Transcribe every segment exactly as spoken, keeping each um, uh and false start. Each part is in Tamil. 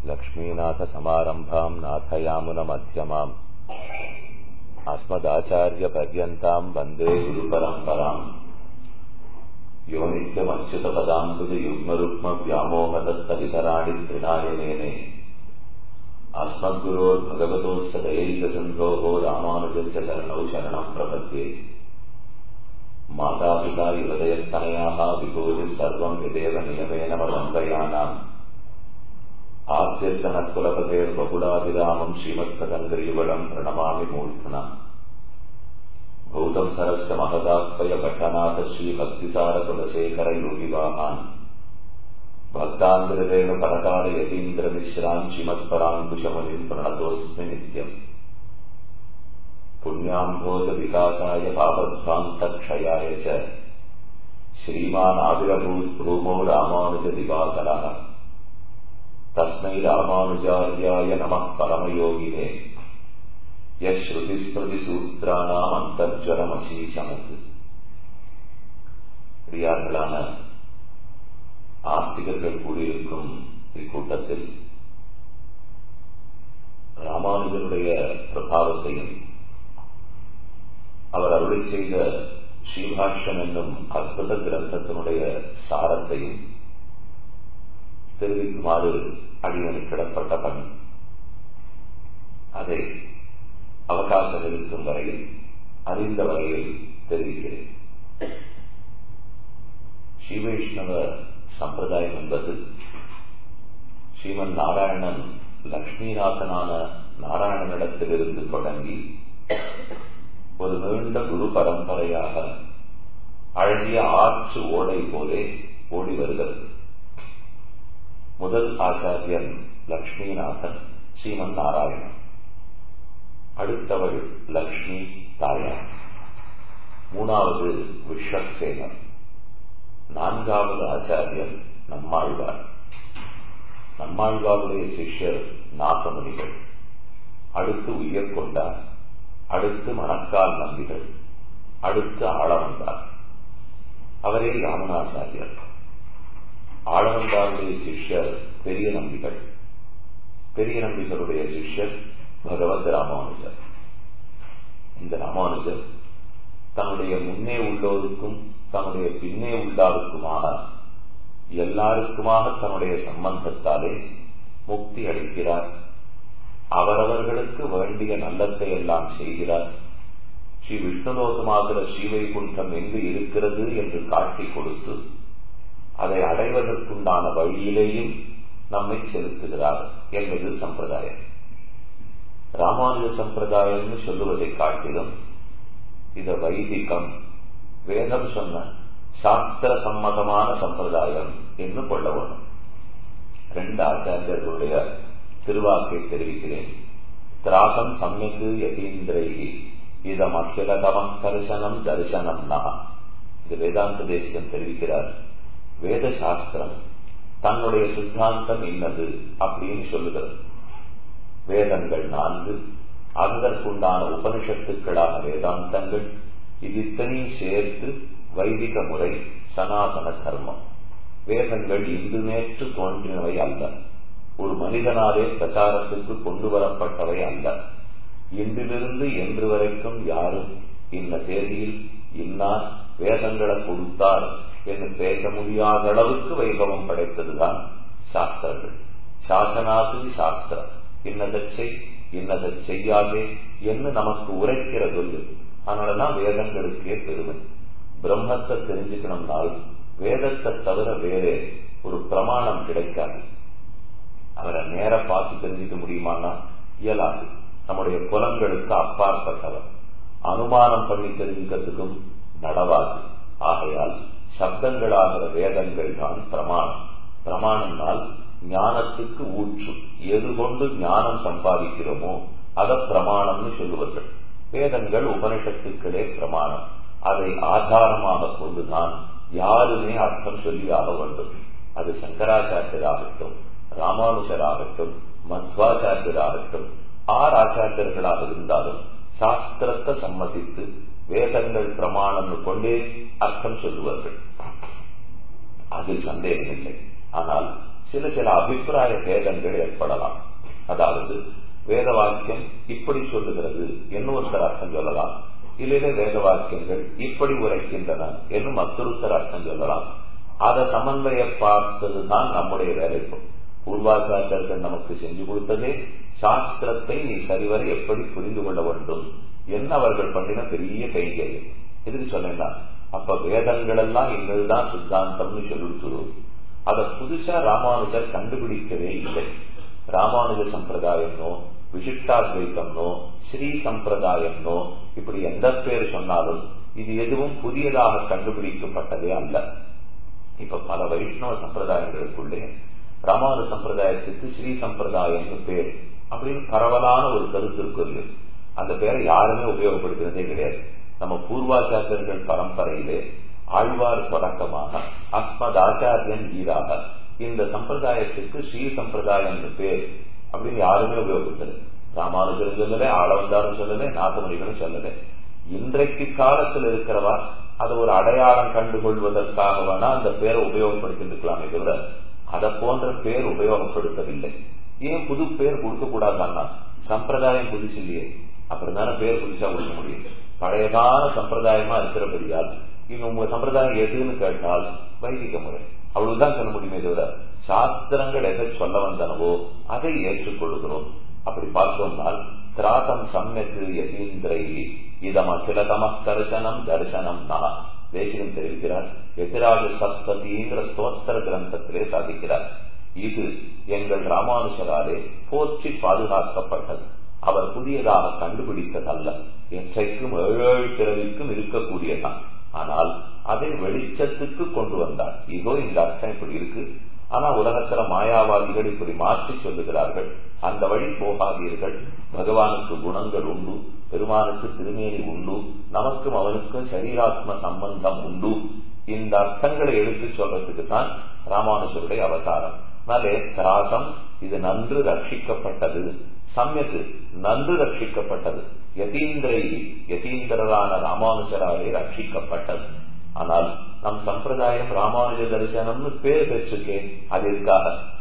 लक्ष्मीनाथसमारम्भां नाथयामुनमध्यमाम् अस्मदाचार्यपर्यन्तां वन्दे गुरुपरम्पराम् यो नित्यमच्युतपदाम्बुजयुग्मरुक्मव्यामोहदत्तवितराणि त्रिनायनेने अस्मद्गुरोर्भगवतोऽस्य दयैकसिन्धोः रामानुजस्य चरणौ शरणं प्रपद्ये। मातापिता युवदयस्तनयाः विभूतिः सर्वं यदेव नियमेन मदङ्गयानाम् आद्यर्तनकुलपतेर्बहुलाभिरामं श्रीमत्पतञ्जलियुगलं प्रणमामि मूर्धना। भूतं सरस्य महदात्मय भट्टनाथ श्रीभक्तिसारकुलशेखर योगिवाहान् भक्तान्द्रेणु परकाल यतीन्द्रमिश्रान् श्रीमत्पराङ्कुशमुनिं प्रणतोऽस्मि नित्यम्। पुण्याम्भोज विकासाय पापध्वान्तक्षयाय च श्रीमान् आविर्भूत् भूमौ रामानुजदिवाकरः। तस्मै रामानुजार्याय नमः परमयोगिने यश्रुतिस्मृतिसूत्राणाम् अन्तर्जलमशीशमत्। பிரியார்களான ஆஸ்திகர்கள் கூடியிருக்கும் இக்கூட்டத்தில் ராமானுஜனுடைய பிரபாவத்தையும் அவர் அருளை செய்த ஸ்ரீபாஷ்யம் என்னும் அற்புத கிரந்தத்தினுடைய சாரத்தையும் தெரிவிக்குமாறு அடியனுக்கிடப்பட்ட பணி. அதை அவகாசம் இருக்கும் வரையில் அறிந்த வரையில் தெரிவிக்கிறேன். ஸ்ரீவைஷ்ணவ சம்பிரதாயம் என்பது ஸ்ரீமன் நாராயணன் லக்ஷ்மிநாதனான நாராயணனிடத்திலிருந்து தொடங்கி ஒரு நீண்ட குரு பரம்பரையாக அழகிய ஆற்று ஓடை போலே ஓடி வருகிறது. முதல் ஆச்சாரியன் லக்ஷ்மிநாதன் ஸ்ரீமன் நாராயணன், அடுத்தவள் லக்ஷ்மி தாயார், மூணாவது விஸ்வக்சேனர், நான்காவது ஆச்சாரியன் நம்மாழ்வார், நம்மாழ்வாருடைய சிஷ்யர் நாகமுனிகள், அடுத்து உயர்கொண்டார், அடுத்து மணக்கால் நம்பிகள், அடுத்து ஆளவந்தார், அவரே ராமனாச்சாரியர். ஆளவந்தாருடைய சிஷ்யர் பெரிய நம்பிகள், பெரிய நம்பிகளுடைய சிஷ்யர் பகவத் ராமானுஜர். இந்த ராமானுஜர் தன்னுடைய முன்னே உள்ளோருக்கும் தன்னுடைய பின்னே உள்ளாருக்குமாக எல்லாருக்குமாக தன்னுடைய சம்பந்தத்தாலே முக்தி அளிக்கிறார். அவரவர்களுக்கு வேண்டிய நல்லத்தை எல்லாம் செய்கிறார். ஸ்ரீ விஷ்ணுலோகமாகிற ஸ்ரீவைகுண்டம் எங்கு இருக்கிறது என்று காட்டிக் கொடுத்து அதை அடைவதற்குண்டான வழியிலேயும் நம்மை செலுத்துகிறார் என்பது சம்பிரதாயம். ராமானுஜ சம்பிரதாயம்னு சொல்லுவதை காட்டிலும் இத வைதிகம், வேதம் சொன்ன சாஸ்திர சம்மதமான சம்பிரதாயம் என்று கொள்ள வேண்டும். ரெண்டு ஆச்சாரியர்களுடைய திருவாக்கை தெரிவிக்கிறேன். திராகம் சம்யக்கு யதீந்திரைகி இதம் அகிலதம தரிசனம் தரிசனம் நா. இது வேதாந்த தேசிகம் தெரிவிக்கிறார். வேத சாஸ்திரம் தன்னுடைய சித்தாந்தம் இன்னது அப்படின்னு சொல்லுகிறது. வேதங்கள் நான்கு, அதற்குண்டான உபனிஷத்துக்களான வேதாந்தங்கள், இது இத்தனையும் சேர்த்து வைதிக முறை சனாதன தர்மம். வேதங்கள் இன்று நேற்று தோன்றினவை அல்ல, ஒரு மனிதனாலே பிரச்சாரத்துக்கு கொண்டு வரப்பட்டவை அல்ல. இன்றிலிருந்து என்று வரைக்கும் யாரும் இந்த தேதியில் இன்னார் வேதங்களை கொடுத்தார் என்று பேச முடியாத அளவுக்கு வைபவம் படைத்ததுதான் சாஸ்திரங்கள். சாசனாது சாஸ்திரம், இன்னதை செய் இன்னதை செய்யாதே என்று நமக்கு உரைக்கிற சொல்லு. அதனாலதான் வேதங்களுக்கே பெருமை. பிரம்மத்தை தெரிஞ்சுக்கணும்னால் வேதத்தை தவிர வேறே ஒரு பிரமாணம் கிடைக்காது. அவரை நேர பார்த்து தெரிஞ்சுக்க முடியுமானா இயலாது. நம்முடைய புலங்களுக்கு அப்பாற்பட்டவர். அனுமானம் பண்ணி தெரிஞ்சுக்கிறதுக்கும் நடவாது. ஆகையால் சப்தங்களாகிற வேதங்கள் தான் பிரமாணம். பிரமாணம்னால் ஞானத்துக்கு ஊற்று. எது கொண்டு ஞானம் சம்பாதிக்கிறோமோ அத பிரமாணம்னு சொல்லுவார்கள். வேதங்கள் உபனிஷத்துக்களே பிரமாணம். அதை ஆதாரமாக கொண்டுதான் யாருமே அர்த்தம் சொல்லி ஆக வேண்டும். அது சங்கராச்சாரியராகட்டும், ராமானுஜராகட்டும், மத்வாச்சாரியராகட்டும், ஆறு ஆச்சாரியர்களாக இருந்தாலும் சாஸ்திரத்தை சம்மதித்து வேதங்கள் பிரமாணம் கொண்டே அர்த்தம் சொல்லுவார்கள். அதில் சந்தேகம் இல்லை. ஆனால் சில சில அபிப்பிராய பேதங்கள் ஏற்படலாம். அதாவது வேத வாக்கியம் இப்படி சொல்லுகிறது என்னொருத்தர் அர்த்தம் சொல்லலாம், இல்லையில வேத வாக்கியங்கள் இப்படி உரைக்கின்றன என்னும் மற்றொருத்தர் அர்த்தம் சொல்லலாம். அதை சமன்வய பார்த்ததுதான் நம்முடைய வேலை. பூர்வாச்சாரியர்கள் நமக்கு செஞ்சு கொடுத்ததே சாஸ்திரத்தை நீ சரிவர எப்படி புரிந்து கொள்ள வேண்டும் என்ன அவர்கள் பண்ணின பெரிய கைங்கரியம். எதுக்கு சொன்னா, அப்ப வேதங்கள் எல்லாம் இன்னதுதான் சித்தாந்தம்னு சொல்லிட்டு அதை புதுசா ராமானுஜர் கண்டுபிடிக்கவே இல்லை. ராமானுஜ சம்பிரதாயம்னோ விசிஷ்டாத்வைத்தம்னோ ஸ்ரீ சம்பிரதாயம்னோ இப்படி எந்த பேர் சொன்னாலும் இது எதுவும் புதியதாக கண்டுபிடிக்கப்பட்டதே அல்ல. இப்ப பல வைஷ்ணவ சம்பிரதாயங்களுக்குள்ளே ராமானுஜ சம்பிரதாயத்துக்கு ஸ்ரீ சம்பிரதாயம்னு பேர் அப்படின்னு பரவலான ஒரு கருத்து இருக்கு. அந்த பேரை யாருமே உபயோகப்படுத்துறதே கிடையாது. நம்ம பூர்வாச்சாரியர்கள் பரம்பரையிலே ஆழ்வார் தொடக்கமாக அஸ்மத் ஆச்சாரியன் ஈராக இந்த சம்பிரதாயத்துக்கு ஸ்ரீ சம்பிரதாயம் பேர் அப்படின்னு யாருமே உபயோகித்தது. ராமானுஜரும் சொல்லல, ஆளவந்தாரும் சொல்லல, நாதமுனிகளும் சொல்லல. இன்றைக்கு காலத்தில் இருக்கிறவா அதை ஒரு அடையாளம் கண்டுகொள்வதற்காக வேணா அந்த பேரை உபயோகப்படுத்திருக்கலாமே தவிர அதை போன்ற பேர் உபயோகப்படுத்தவில்லை. ஏன் புது பேர் கொடுக்க கூடாதுன்னா சம்பிரதாயம் புதுசு இல்லையே, அப்புறம் தானே பேர் புதுசா கொடுக்க முடியும். பழையதான சம்பிரதாயமா இருக்கிறபடியால் இவங்க உங்க சம்பிரதாயம் எதுன்னு கேட்டால் வைதிக முறை அவ்வளவுதான் சொல்ல முடியுமே தவிர சாஸ்திரங்கள் எதை சொல்ல வந்தனவோ அதை ஏற்றுக்கொள்கிறோம். அப்படி பார்த்தோம்னால் திராதம் சம்யக்கு யதீந்திரை இதம் அகிலதம தரிசனம் தரிசனம் நா தேசியம் தெரிவிக்கிறார். எதிராக சப்ததிங்கிற ஸ்தோத்திர கிரந்தத்திலே சாதிக்கிறார். இது எங்கள் ராமானுஜராலே போற்றி பாதுகாக்கப்பட்டது. அவர் புதியதாக கண்டுபிடித்ததல்ல, எச்சைக்கும் ஏழு பிறவிக்கும் இருக்கக்கூடியதான். ஆனால் அதை வெளிச்சத்துக்கு கொண்டு வந்தார். இதோ இந்த அர்த்தம் இப்படி இருக்கு. ஆனா உலகத்துல மாயாவாதிகள் இப்படி மாற்றி சொல்லுகிறார்கள், அந்த வழி போகாதீர்கள். பகவானுக்கு குணங்கள் உண்டு, பெருமானுக்கு திருமேனி உண்டு, நமக்கும் அவனுக்கும் சரீராத்ம சம்பந்தம் உண்டு. இந்த அர்த்தங்களை எடுத்து சொல்றதுக்கு தான் ராமானுஜருடைய அவதாரம். அதனாலே திராகம் இது நன்று ரட்சிக்கப்பட்டது, சம்யக்கு நன்று ரட்சிக்கப்பட்டது, யதீந்திரை யதீந்திரரான ராமானுஜராலே ரட்சிக்கப்பட்டது. ஆனால் நம் சம்பிரதாயம் ராமானுஜ தரிசனம்னு பேர் பெற்றுக்கே, அது எதுக்காக?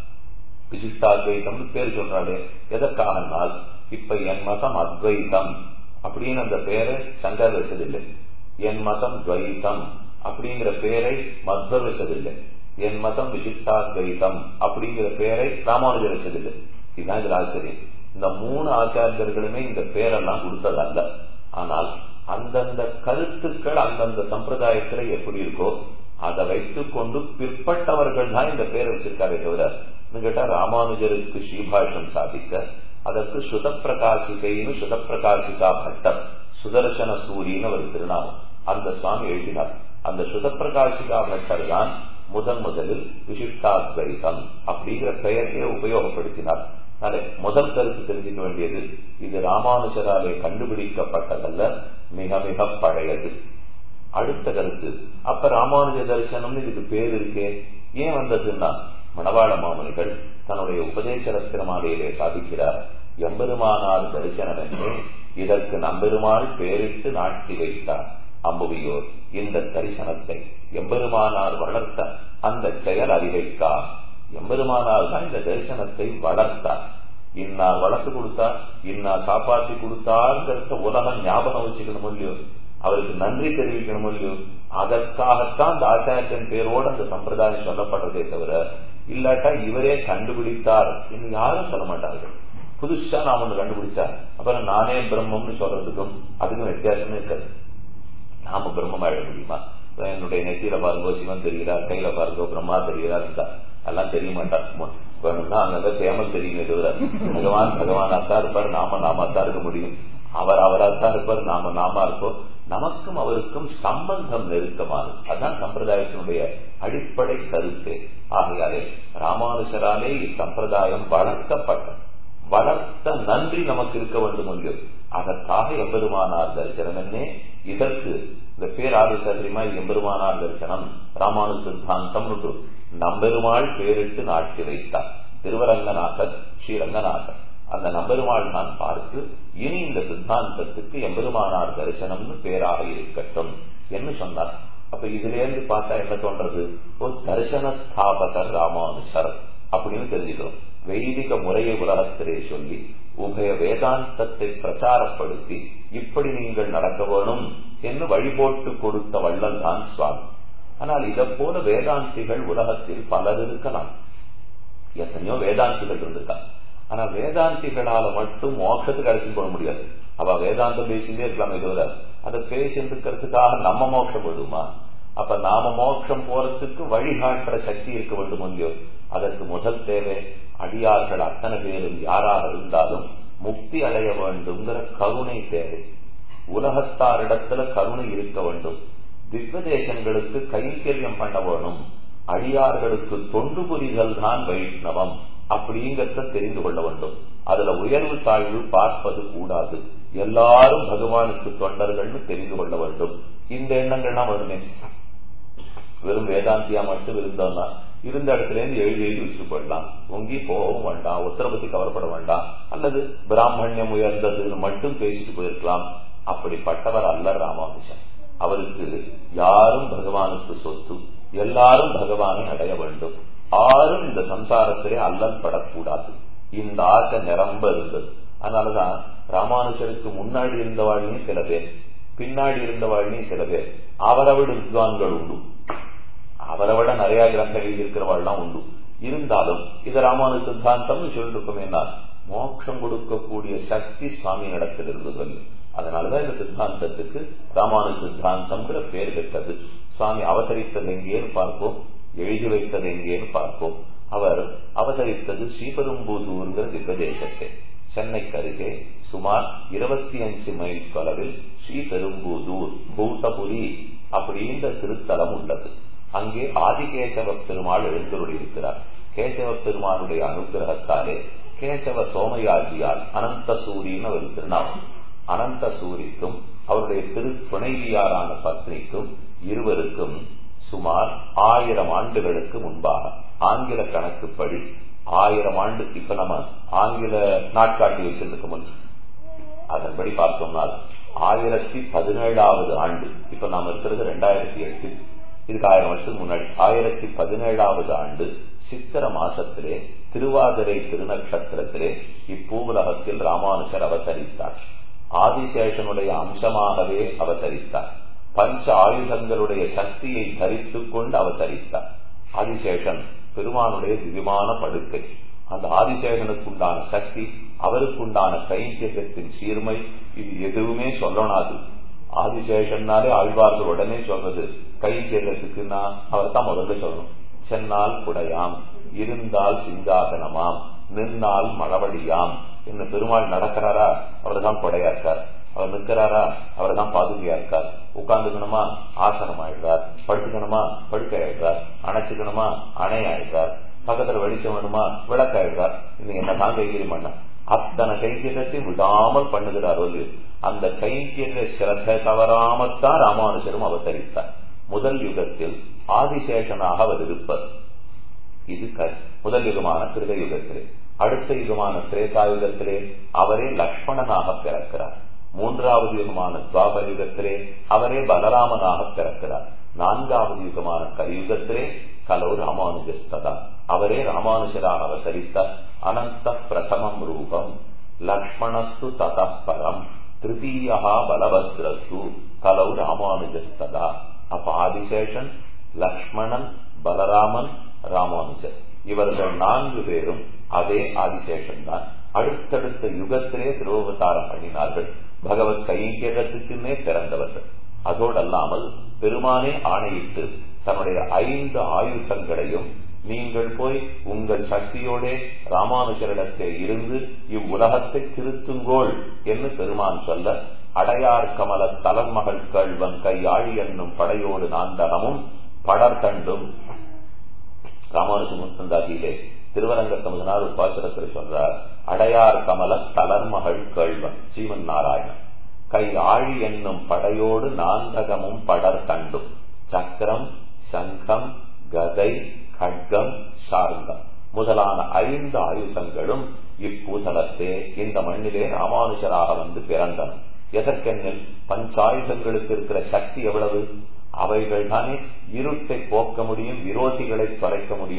விசிஷ்டாத்வைத்தம்னு பேர் சொல்றாலே எதற்காகனால் இப்ப என் மதம் அத்வைத்தம் அப்படின்னு அந்த பேரை சங்கர் வச்சதில்லை, என் மதம் துவைத்தம் அப்படிங்கிற பேரை மத்வர் வச்சதில்லை, என் மதம் விசிஷ்டாத்வைத்தம் அப்படிங்கிற பேரை ராமானுஜர் வச்சதில்லை. இதுதான் இது ஆச்சரியம். இந்த மூணு ஆச்சாரியர்களுமே இந்த பேரெல்லாம் கொடுத்ததல்ல. ஆனால் அந்தந்த கருத்துக்கள் அந்தந்த சம்பிரதாயத்துல எப்படி இருக்கோ அதை வைத்துக் கொண்டு பிற்பட்டவர்கள் தான் இந்த பேரை வச்சிருக்காரே தவிர கேட்டா ராமானுஜருக்கு ஸ்ரீபாஷ்யம் சாதிக்க அதற்கு சுத பிரகாசிகைன்னு சுத பிரகாசிகா பட்டம் சுதர்சன சூரின்னு ஒரு திருநாமம் அந்த சுவாமி எழுதினார். அந்த சுத பிரகாசிகா பட்டர் தான் முதன் முதலில் விசிஷ்டாத்வைதம் அப்படிங்கிற பெயரையே உபயோகப்படுத்தினார். முதல் கருத்து தெரிஞ்சுக்க வேண்டியது, இது ராமானுஜராலே கண்டுபிடிக்கப்பட்டதல்ல, மிக மிக பழையது. அடுத்த கருத்து, அப்ப ராமானுஜ தரிசனம்னு இதுக்கு பேர் இருக்கே ஏன் வந்ததுன்னா, மணவாள மாமுனிகள் தன்னுடைய உபதேச ரத்தினமாலையிலே சாதிக்கிறார். எம்பெருமானார் தரிசனம் என்று இதற்கு நம்பெருமாள் பேரிட்டு நாட்டி வைத்தார். அம்புவியோர் இந்த தரிசனத்தை எம்பெருமானார் வளர்த்த அந்த செயல் அறிவைக்கா. எம்பெருமானார் தான் இந்த தரிசனத்தை வளர்த்தார். இன்னார் வளர்த்து கொடுத்தார், இன்னார் காப்பாற்றி கொடுத்தார்ங்கிறத உலகம் ஞாபகம் வச்சுக்கணும் இல்லையோ, அவருக்கு நன்றி தெரிவிக்கணும் இல்லையோ. அதற்காகத்தான் அந்த ஆச்சாரியன் பேரோடு அந்த சம்பிரதாயம் சொல்லப்படுறதே தவிர இல்லாட்டா இவரே கண்டுபிடித்தார் என்று யாரும் சொல்ல மாட்டார்கள். புதுசா நான் ஒண்ணு கண்டுபிடிச்சார் அப்புறம் நானே பிரம்மம்னு சொல்றதுக்கும் அதுக்கும் வித்தியாசமே இருக்காது. நாம பிரம்மம் ஆயிட முடியுமா? என்னுடைய நெத்தியில பாருங்கோ சிவன் தெரிகிறார், கையில பாருங்கோ பிரம்மா தெரிகிறார், எல்லாம் தெரிய மாட்டார். வேணும்னா அங்க தேமல் தெரியுமே தவிர பகவான் பகவானாத்தான் இருப்பார், நாம நாமாத்தான் இருக்க முடியும். அவர் அவராத்தான் இருப்பார், நாம நாமா இருப்போம். நமக்கும் அவருக்கும் சம்பந்தம் நெருக்கமானது. அதுதான் சம்பிரதாயத்தினுடைய அடிப்படை கருத்து. ஆகையாலே ராமானுஜராலே இச்சம்பிரதாயம் வளர்க்கப்பட்ட வளர்த்த நன்றி நமக்கு இருக்க வேண்டும் என்று அதற்காக எம்பெருமானார் தரிசனம் என்னே இதற்கு இந்த பேர் ஆதிசரிமா எம்பெருமானார் தரிசனம் ராமானு சித்தாந்தம் நம்பெருமாள் பேரிட்டு நாட்டி வைத்தார். திருவரங்கநாதர் ஸ்ரீரங்கநாதர் அந்த நம்பெருமாள் நான் பார்த்து இனி இந்த சித்தாந்தத்துக்கு எம்பெருமானார் தரிசனம்னு பேராக இருக்கட்டும் என்று சொன்னார். அப்ப இதுல இருந்து பார்த்தா என்ன தோன்றது, ஒரு தரிசன ஸ்தாபகர் ராமானுஜர் அப்படின்னு தெரிஞ்சுக்கிறோம். வைதிக முறையை உலகத்திலே சொல்லி உபய வேதாந்தத்தை பிரச்சாரப்படுத்தி இப்படி நீங்கள் நடக்க வேணும் என்று வழிபோட்டு கொடுத்த வள்ளல் தான் சுவாமி. ஆனால் இதை போல வேதாந்திகள் உலகத்தில் பலர் இருக்கலாம். எத்தனையோ வேதாந்திகள் இருந்திருக்கா. ஆனா வேதாந்திகளால மட்டும் மோட்சத்துக்கு அழைச்சிட்டு போக முடியாது. அவ வேதாந்தம் பேசிட்டே இருக்கலாமே தவிர அதை பேசிட்டு இருக்கிறதுக்காக நம்ம மோட்சம் போடுமா? அப்ப நாம மோட்சம் போறதுக்கு வழிகாட்டுற சக்தி இருக்க வேண்டும் இல்லையோ? அதற்கு முதல் தேவை அடியார்கள் அத்தனை பேரும் யாராக இருந்தாலும் முக்தி அடைய வேண்டும்ங்கிற கருணை தேவை. உலகத்தாரிடத்துல கருணை இருக்க வேண்டும். திவ்ய தேசங்களுக்கு கைங்கரியம் பண்ண வேணும். அடியார்களுக்கு தொண்டு புரிதல் தான் வைஷ்ணவம் அப்படிங்கறத தெரிந்து கொள்ள வேண்டும். அதுல உயர்வு தாழ்வு பார்ப்பது கூடாது. எல்லாரும் பகவானுக்கு தொண்டர்கள்னு தெரிந்து கொள்ள வேண்டும். இந்த எண்ணங்கள்லாம் வருமே. வெறும் வேதாந்தியா மட்டும் இருந்தோம்னா இருந்த இடத்துல இருந்து எழுதி எழுதி வச்சுட்டு போயிடலாம். ஒங்கி போகவும் வேண்டாம், ஒருத்தரை பத்தி கவலைப்பட வேண்டாம், அல்லது பிராமணியம் உயர்ந்ததுன்னு மட்டும் பேசிட்டு போயிருக்கலாம். அப்படிப்பட்டவர் அல்ல ராமானுஜன். அவருக்கு யாரும் பகவானுக்கு சொத்து, எல்லாரும் பகவானை அடைய வேண்டும், யாரும் இந்த சம்சாரத்திலே அல்லல் படக்கூடாது. இந்த ஆசை நிரம்ப இருந்தது. அதனாலதான் ராமானுஜருக்கு முன்னாடி இருந்தவாழ்லையும் சில பேர், பின்னாடி இருந்தவாழ்லையும் சில பேர் அவரவிட வித்வான்கள் உண்டு. அவரை விட நிறைய கிரந்தங்கள் இருக்கிறவாள்லாம் உண்டு. இருந்தாலும் இது ராமானு சித்தாந்தம் சொல்லிட்டு இருக்கோமேனா மோட்சம் கொடுக்கக்கூடிய சக்தி சுவாமி இடத்தில் இருந்தது. அதனாலதான் இந்த சித்தாந்தத்துக்கு ராமானு சித்தாந்தம்ங்கிற பேர் பெற்றது. சுவாமி அவதரித்தது எங்கேன்னு பார்ப்போம், எழுதி வைத்தது எங்கேன்னு பார்ப்போம். அவர் அவதரித்தது ஸ்ரீபெரும்புதூர்ங்கிற திவ்யதேசத்தை. சென்னைக்கு அருகே சுமார் இருபத்தி அஞ்சு மைல் தொலைவில் ஸ்ரீபெரும்புதூர் பூதபுரி அப்படின்ற திருத்தலம் உள்ளது. அங்கே ஆதிகேசவ பெருமாள் எழுந்தருளியிருக்கிறார். கேசவ பெருமானுடைய அனுகிரகத்தாலே கேசவ சோமயாஜியால் அனந்த சூரின்னு அவர் திருநாமம். அனந்த சூரிக்கும் அவருடைய திரு துணைவியாரான பத்னிக்கும் இருவருக்கும் சுமார் ஆயிரம் ஆண்டுகளுக்கு முன்பாக ஆங்கில கணக்குப்படி ஆயிரம் ஆண்டு, இப்ப நம்ம ஆங்கில நாட்காட்டி வச்சிருக்க முடியும், அதன்படி பார்த்தோம்னா ஆயிரத்தி பதினேழாவது ஆண்டு. இப்ப நாம இருக்கிறது ரெண்டாயிரத்தி எட்டு, இதுக்கு ஆயிரம் வருஷத்துக்கு முன்னாடி ஆயிரத்தி பதினேழாவது ஆண்டு சித்திர மாசத்திலே திருவாதிரை திருநட்சத்திரத்திலே இப்பூவுலகத்தில் ராமானுஜர் அவதரித்தார். ஆதிசேஷனுடைய அம்சமாகவே அவதரித்தார். பஞ்ச ஆயுதங்களுடைய சக்தியை தரித்துக் கொண்டு அவதரித்தார். ஆதிசேஷன் பெருமானுடைய திவ்யமான படுக்கை. அந்த ஆதிசேஷனுக்குண்டான சக்தி, அவருக்குண்டான கைங்கரியத்தின் சீர்மை, இது எதுவுமே சொல்லணாது. ஆதிசேஷன்னாலே ஆழ்வார்கள் உடனே சொல்றது கைங்கரியத்துக்குன்னா அவர் தான் முதல்ல சொல்லணும். சென்னால் குடையாம், இருந்தால் சிங்காசனமாம், நின்னால் மழவடியாம். என்ன பெருமாள் நடக்கிறாரா அவர் தான் கொடையா இருக்கார், அவர் நிற்கிறாரா அவர் தான் பாதுகையா இருக்கார், உட்கார்ந்துக்கணுமா ஆசனம் ஆயிடுறார், படுத்துக்கணுமா படுக்கை ஆயிடுறார், அணைச்சுக்கணுமா அணை ஆயிடுறார், பக்கத்துல வெளிச்சம் வேணுமா விளக்காயிடுறார். இன்னைக்கு என்னதான் கைங்கரியம் பண்ண அத்தனை கைங்கரியத்தையும் விடாமல் பண்ணுகிறார். அந்த கைங்கரிய சிரத்தை தவறாமத்தான் ராமானுஜரும் அவதரித்தார். முதல் யுகத்தில் ஆதிசேஷனாக அவர் இருப்பார். இது முதல் யுகமான கிருத யுகத்திலே. அடுத்த யுகமான திரேதாயுகத்திலே அவரே லக்ஷ்மணனாக பிறக்கிறார். மூன்றாவது யுகமான துவாபர யுகத்திலே அவரே பலராமனாக பிறக்கிறார். நான்காவது யுகமான கலியுகத்திலே கலோ ராமானுஜஸ்ததா அவரே ராமானுஜராக அவதரித்தார். அனந்த பிரதமம் ரூபம் லக்ஷ்மணஸ்து ததப்பரம் திருத்தீயா பலபத்ரஸ்து கலோ ராமானுஜஸ்ததா. அப்ப ஆதிசேஷன், லக்ஷ்மணன், பலராமன், ராமானுஜர் இவர்கள் நான்கு பேரும் அதே ஆதிசேஷன் தான். அடுத்தடுத்த யுகத்திலே திருவவதாரம் பண்ணினார்கள். பகவத் கைங்கரியத்துக்குன்னே பிறந்தவர்கள். அதோடு அல்லாமல் பெருமானே ஆணையிட்டு தன்னுடைய ஐந்து ஆயுதங்களையும் நீங்கள் போய் உங்கள் சக்தியோட ராமானுஜரிடத்தை இருந்து இவ்வுலகத்தை திருத்துங்கோள் என்று பெருமான் சொல்ல, அடையார் கமல தலன்மகள் கள்வன் கையாழி என்னும் படையோடு நாந்தகமும் படர்கண்டும் ராமானுஜ முத்தந்தாதியிலே திருவரங்க தமிழ்நாடு உபாசனத்தில் சொல்றார். அடையார் கமல தலன்மகள் கள்வன் ஸ்ரீமன் நாராயணன் கை ஆழி என்னும் படையோடு நாந்தகமும் படர்கண்டும் சக்கரம், சங்கம், கதை, கட்கம், சார்ந்தம் முதலான ஐந்து ஆயுதங்களும் இப்பூதலத்தே இந்த மண்ணிலே ராமானுஜராக வந்து பிறந்தன. எதற்கெனில் பஞ்சாயுதங்களுக்கு இருக்கிற சக்தி எவ்வளவு? அவைகள் தானே இருட்டை போக்க முடியும், விரோதிகளை தொலைக்க முடியும்.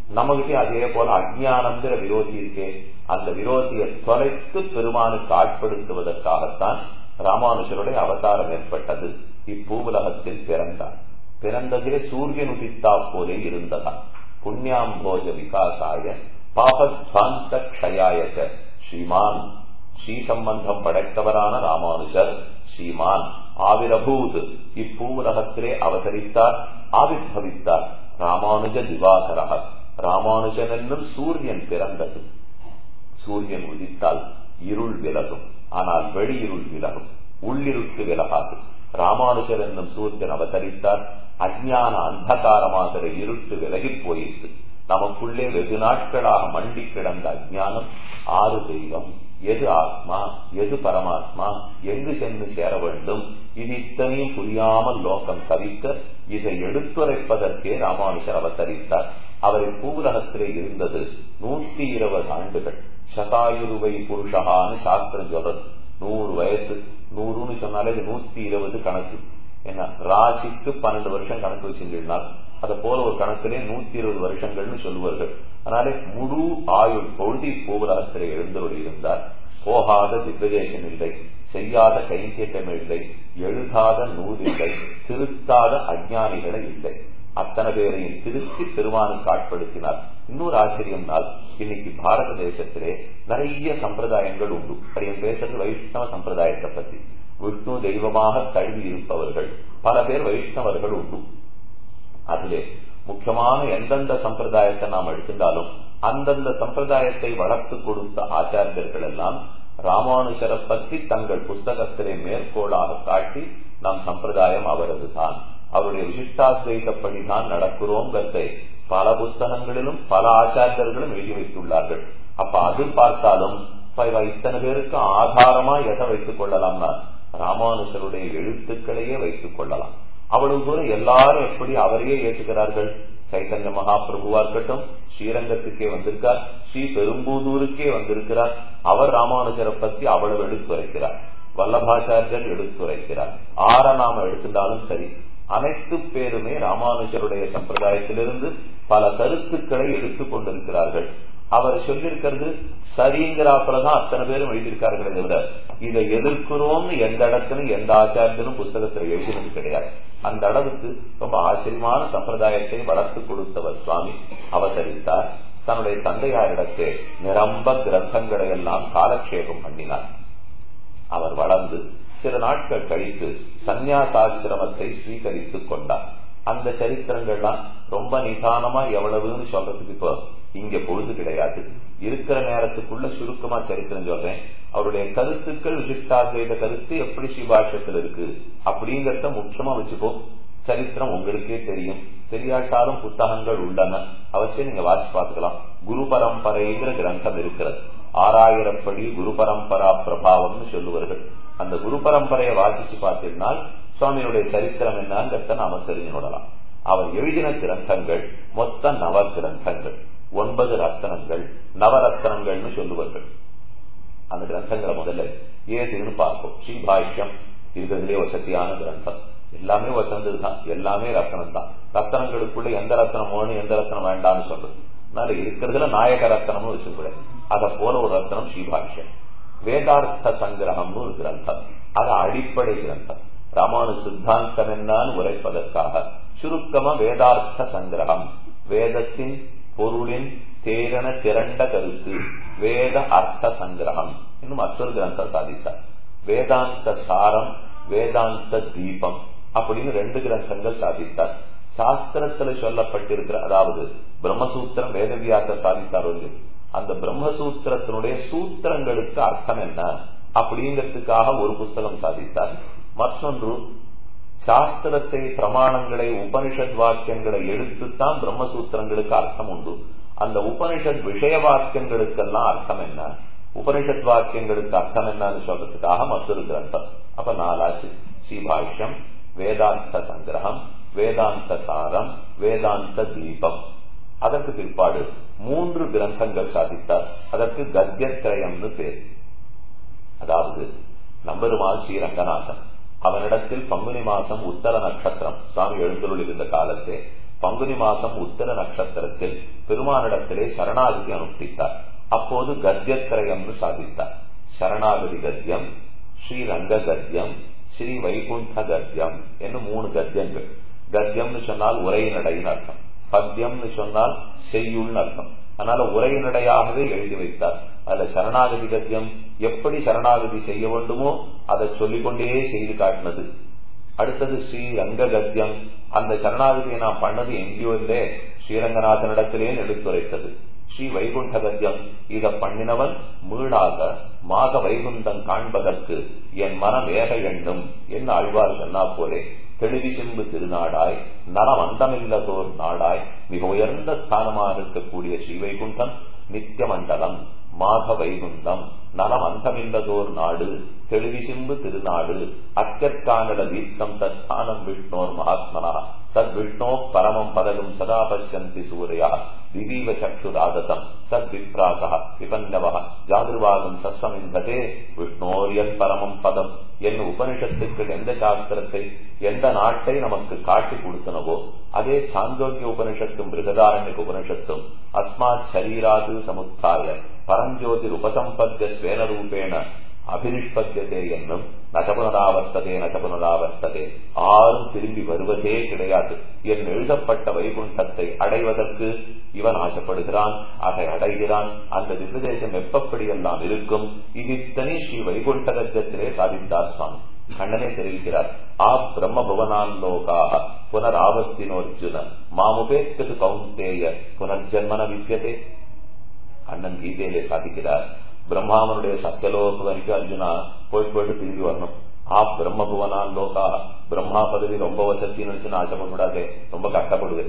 நம்மகிட்டே அதே போல அஜ்ஞானம்ங்கிற விரோதி இருக்கே, அந்த விரோதியை தொலைத்து பெருமானுக்கு ஆட்படுத்துவதற்காகத்தான் ராமானுஜருடைய அவதாரம் ஏற்பட்டது. இப்பூவுலகத்தில் பிறந்தார். பிறந்ததே சூரியன் உதித்தா போலே இருந்ததா. புண்ணியாம்போஜ விகாசாய பாபத்வாந்த க்ஷயாயச ஸ்ரீமான், ஸ்ரீ சம்பந்தம் படைத்தவரான ராமானுஜர் ஸ்ரீமான் ஆவிரபூத், இப்பூவுலகத்திலே அவதரித்தார், ஆவிர்பவித்தார். ராமானுஜ திவாகரக, ராமானுஜன் என்னும் சூரியன் பிறந்தது. சூரியன் உதித்தால் இருள் விலகும், ஆனால் வெளியிருள் விலகும், உள்ளிருட்டு விலகாது. ராமானுஜர் என்னும் சூரியன் அவதரித்தார். அஞ்ஞான அந்தகாரமாகிற இருட்டு விலகி போயிற்று. நமக்குள்ளே வெகு நாட்களாக மண்டி கிடந்த அஜ்ஞானம், ஆறு தெய்வம், எது ஆத்மா, எது பரமாத்மா, எங்கு சென்று சேர வேண்டும், இது இத்தனையும் புரியாமல் லோகம் தவிக்க இதை எடுத்துரைப்பதற்கே ராமானுஜர் அவதரித்தார். அவரை பூவுலகத்திலே இருந்தது நூத்தி இருபது ஆண்டுகள். சதாயுருவை புருஷகான்னு சாஸ்திரம் சொல்றது. நூறு வயசு, நூறுன்னு சொன்னாலே இது நூத்தி இருபது கணக்கு. என்ன, ராசிக்கு பன்னெண்டு வருஷம் கணக்கு வச்சிருந்தால் அதை போல ஒரு கணக்கிலே நூத்தி இருபது வருஷங்கள்னு சொல்லுவார்கள். அதனாலே முழு ஆயுள் பொழுதி பூவுலகத்திலே எழுந்தோடு இருந்தார். போகாத திவ்யதேசம் இல்லை, செய்யாத கைங்கேட்டம் இல்லை, எழுதாத நூல் இல்லை, திருத்தாத அஞ்ஞானிகளை இல்லை. அத்தனை பேரையும் திருத்தி பெருமானுக்கு ஆட்படுத்தினார். இன்னொரு ஆச்சரியம் நாள், இன்னைக்கு பாரத தேசத்திலே நிறைய சம்பிரதாயங்கள் உண்டு. அப்படி பேசுறது வைஷ்ணவ சம்பிரதாயத்தை பத்தி. விஷ்ணு தெய்வமாக தழுவி இருப்பவர்கள் பல பேர் வைஷ்ணவர்கள் உண்டு. அதிலே முக்கியமான எந்தெந்த சம்பிரதாயத்தை நாம் எடுத்துட்டாலும் அந்தந்த சம்பிரதாயத்தை வளர்த்து கொடுத்த ஆச்சாரியர்கள் எல்லாம் ராமானுஜரை பற்றி தங்கள் புஸ்தகத்திலே மேற்கோளாக காட்டி நம் சம்பிரதாயம் அவரது தான், அவருடைய விசிஷ்டாத்வைதப்படிதான் நடக்கிறோங்கிறதை பல புஸ்தகங்களிலும் பல ஆச்சாரியர்களும் எழுதி வைத்துள்ளார்கள். அப்ப அது பார்த்தாலும் இத்தனை பேருக்கு ஆதாரமா எதை வைத்துக் கொள்ளலாம்னா ராமானுஜருடைய எழுத்துக்களையே வைத்துக் கொள்ளலாம். அவ்வளவு தூரம் எல்லாரும் எப்படி அவரையே ஏற்றுக்கிறார்கள். சைத்தன்ய மகாபிரபுவா இருக்கட்டும், ஸ்ரீரங்கத்துக்கே வந்திருக்கார், ஸ்ரீ பெரும்பூதூருக்கே வந்திருக்கிறார். அவர் ராமானுஜரை பத்தி அவ்வளவு எடுத்துரைக்கிறார். வல்லபாச்சாரியர் எடுத்துரைக்கிறார். ஆற நாம எடுத்திருந்தாலும் சரி, அனைத்து பேருமே ராமானுஜருடைய சம்பிரதாயத்திலிருந்து பல கருத்துக்களை எடுத்துக் கொண்டிருக்கிறார்கள். அவர் சொல்லியிருக்கிறது சரிங்கிறாப்புலதான் அத்தனை பேரும் எழுதியிருக்கார்களே தவிர இதை எதிர்க்கிறோம்னு எந்த இடத்துலும் எந்த ஆச்சாரியனும் புஸ்தகத்தில் எழுதினது கிடையாது. அந்த அளவுக்கு ரொம்ப ஆச்சரியமான சம்பிரதாயத்தை வளர்த்து கொடுத்தவர் சுவாமி அவதரித்தார். தன்னுடைய தந்தையாரிடத்தே நிரம்ப கிரந்தங்களை எல்லாம் காலக்ஷேபம் பண்ணினார். அவர் வளர்ந்து சில நாட்கள் கழித்து சந்நியாசாசிரமத்தை ஸ்வீகரித்துக் கொண்டார். அந்த சரித்திரங்கள்லாம் ரொம்ப நிதானமா எவ்வளவுன்னு சொல்றதுக்கு இப்போ இங்க பொழுது கிடையாது. இருக்கிற நேரத்துக்குள்ள சுருக்கமா சரித்திரம் சொல்றேன். அவருடைய கருத்துக்கள் விசிஷ்டாத்வைத கருத்து எப்படி ஸ்ரீபாஷ்யத்தில் இருக்கு அப்படிங்கறத முக்கியமா வச்சுக்கோ. சரித்திரம் உங்களுக்கே தெரியும், தெரியாட்டாலும் புத்தகங்கள் உள்ளன, அவசியம் நீங்க வாசி பார்த்துக்கலாம். குரு பரம்பரைங்கிற கிரந்தம் இருக்கிறது. ஆறாயிரப்படி குரு பரம்பரா பிரபாவம்னு சொல்லுவார்கள். அந்த குரு பரம்பரையை வாசிச்சு பார்த்தீங்கன்னா சுவாமியுடைய சரித்திரம் என்னங்கிறத நாம தெரிஞ்சு விடலாம். அவர் எழுதின கிரந்தங்கள் மொத்த நவ கிரந்தங்கள், ஒன்பது ரத்தனங்கள், நவரத்தனங்கள்னு சொல்லுவார்கள். அந்த கிரந்தங்களை முதல்ல ஏதுன்னு பார்ப்போம். ஸ்ரீபாஷ்யம் இருக்கிறதுலே வசதியான கிரந்தம். எல்லாமே வசந்ததுதான், எல்லாமே ரத்தனம் தான். ரத்தனங்களுக்குள்ள எந்த ரத்தனம் வேணும் எந்த ரத்தனம் வேண்டாம்னு சொல்றது. அதனால இருக்கிறதுல நாயக ரத்தனம்னு வச்சுக்கூட அதை போல ஒரு ரத்தனம் ஸ்ரீபாஷ்யம். வேதார்த்த சங்கிரகம்னு ஒரு கிரந்தம், அது அடிப்படை கிரந்தம். ராமானு சித்தாந்தம் என்னான்னு உரைப்பதற்காக சுருக்கமா வேதார்த்த சங்கிரகம், வேதத்தின் பொருளின் தேரன திரண்ட கருத்து, வேத அர்த்த சங்கிரகம் இன்னும் மற்றொரு கிரந்தம் சாதித்தார். வேதாந்த சாரம், வேதாந்த தீபம் அப்படின்னு ரெண்டு கிரந்தங்கள் சாதித்தார். சாஸ்திரத்துல சொல்லப்பட்டிருக்கிற, அதாவது பிரம்மசூத்திரம் வேதவியாச சாதித்தார். அந்த பிரம்மசூத்திரத்தினுடைய சூத்திரங்களுக்கு அர்த்தம் என்ன அப்படிங்கிறதுக்காக ஒரு புஸ்தகம் சாதித்தார். மற்றொன்று சாஸ்திரத்தை, பிரமாணங்களை, உபனிஷத் வாக்கியங்களை எடுத்துத்தான் பிரம்மசூத்திரங்களுக்கு அர்த்தம் உண்டு. அந்த உபனிஷத் விஷய வாக்கியங்களுக்கெல்லாம் அர்த்தம் என்ன, உபனிஷத் வாக்கியங்களுக்கு அர்த்தம் என்னன்னு சொல்றதுக்காக மற்றொரு கிரந்தம். அப்ப நாலாச்சு. ஸ்ரீபாஷ்யம், வேதாந்த சங்கிரகம், வேதாந்த சாரம், வேதாந்த தீபம். அதற்கு பிற்பாடு மூன்று கிரந்தங்கள் சாதித்தார். அதற்கு கத்தியத்ரயம்னு பேர். அதாவது நம்பெருமாள் ஸ்ரீரங்கநாதன், அவனிடத்தில் பங்குனி மாசம் உத்தர நட்சத்திரம் சுவாமி எழுந்தருள் இருந்த காலத்தே பங்குனி மாசம் உத்தர நட்சத்திரத்தில் பெருமானிடத்திலே சரணாகதி அனுஷ்டித்தார். அப்போது கத்தியத்திரயம்னு சாதித்தார். சரணாகதி கத்தியம், ஸ்ரீரங்க கத்தியம், ஸ்ரீ வைகுண்ட கத்தியம் என்னும் மூணு கத்தியங்கள். கத்தியம்னு சொன்னால் உரையினடைன்னு அர்த்தம், பத்தியம்னு சொன்னால் செய்யுள்னு அர்த்தம். அதனால உரையினடையாகவே எழுதி வைத்தார். அதுல சரணாகதி கத்தியம் எப்படி சரணாகதி செய்ய வேண்டுமோ அதை சொல்லிக்கொண்டே செய்து காட்டினது. அடுத்தது ஸ்ரீரங்க கத்தியம், அந்த சரணாகதியை நான் பண்ணது எங்கேயோ இல்லை, ஸ்ரீரங்கநாதனிடத்திலே எடுத்துரைத்தது. ஸ்ரீ வைகுண்ட கத்தியம், இத பண்ணினவன் மீளாக மாக வைகுந்தம் காண்பதற்கு என் மனம் ஏக எண்ணும் என்ன ஆழ்வார் சொன்னா போலே தெளிவிசிம்பு திருநாடாய் நலம் அந்தமில்லதோர் நாடாய் மிக உயர்ந்த ஸ்தானமாக இருக்கக்கூடிய ஸ்ரீ வைகுண்டம், நித்திய மண்டலம், மாக வைகுந்தம், நலம் அந்தமில்லதோர் நாடு, தெளிவிசிம்பு திருநாடு, அக்கற்கானல தீர்த்தம் தஸ்தானம் விஷ்ணோர் மகாத்மனா தத் விஷ்ணோ பரமம் பதகும் சதா பஷ்யந்தி சூரியா திவீவ சக்ஷுராததம் தத் விப்ராசா விபன்னவ ஜாகிருவாகம் சஸ்வமிந்ததே விஷ்ணோரியத் பரமம் பதம் என்னும் உபனிஷத்துக்கள் எந்த சாஸ்திரத்தை எந்த நாட்டை நமக்கு காட்டி கொடுத்தனவோ அதே சாந்தோக்கிய உபனிஷத்தும் பிருகதாரண்ய உபனிஷத்தும் அஸ்மாத் சரீராது சமுத்தாய பரஞ்சோதி உபசம்பத்திய ஸ்வேனரூபேண அபினிஷ்பத்தியதே என்னும் நகபுனராவர்த்ததே நகபுனராவர்த்ததே ஆறும் திரும்பி வருவதே கிடையாது. என் எழுதப்பட்ட வைகுண்டத்தை அடைவதற்கு இவன் ஆசைப்படுகிறான், அதை அடைகிறான். அந்த திவ்யதேசம் எப்படியெல்லாம் இருக்கும், இது இத்தனை ஸ்ரீ வைகுண்ட கத்தியத்திலே சாதித்தார் சுவாமி. கண்ணனே தெரிவிக்கிறார். ஆ பிரம்ம புவனான் லோகாக புனராவர்த்தினோர்ஜுன மாமுபேத்து கௌந்தேய புனர்ஜன்மன வித்தியதே. கண்ணன் கீதையிலே சாதிக்கிறார். பிரம்மாவனுடைய சத்தியலோக வரைக்கும் அர்ஜுனா போயிட்டு போயிட்டு திரும்பி வரணும். ஆ பிரம்ம புவனான் லோகா, பிரம்மா பதவி ரொம்ப வசத்தின்னு நினைச்சுன்னு ஆசைப்படாதே, ரொம்ப கஷ்டப்படுது.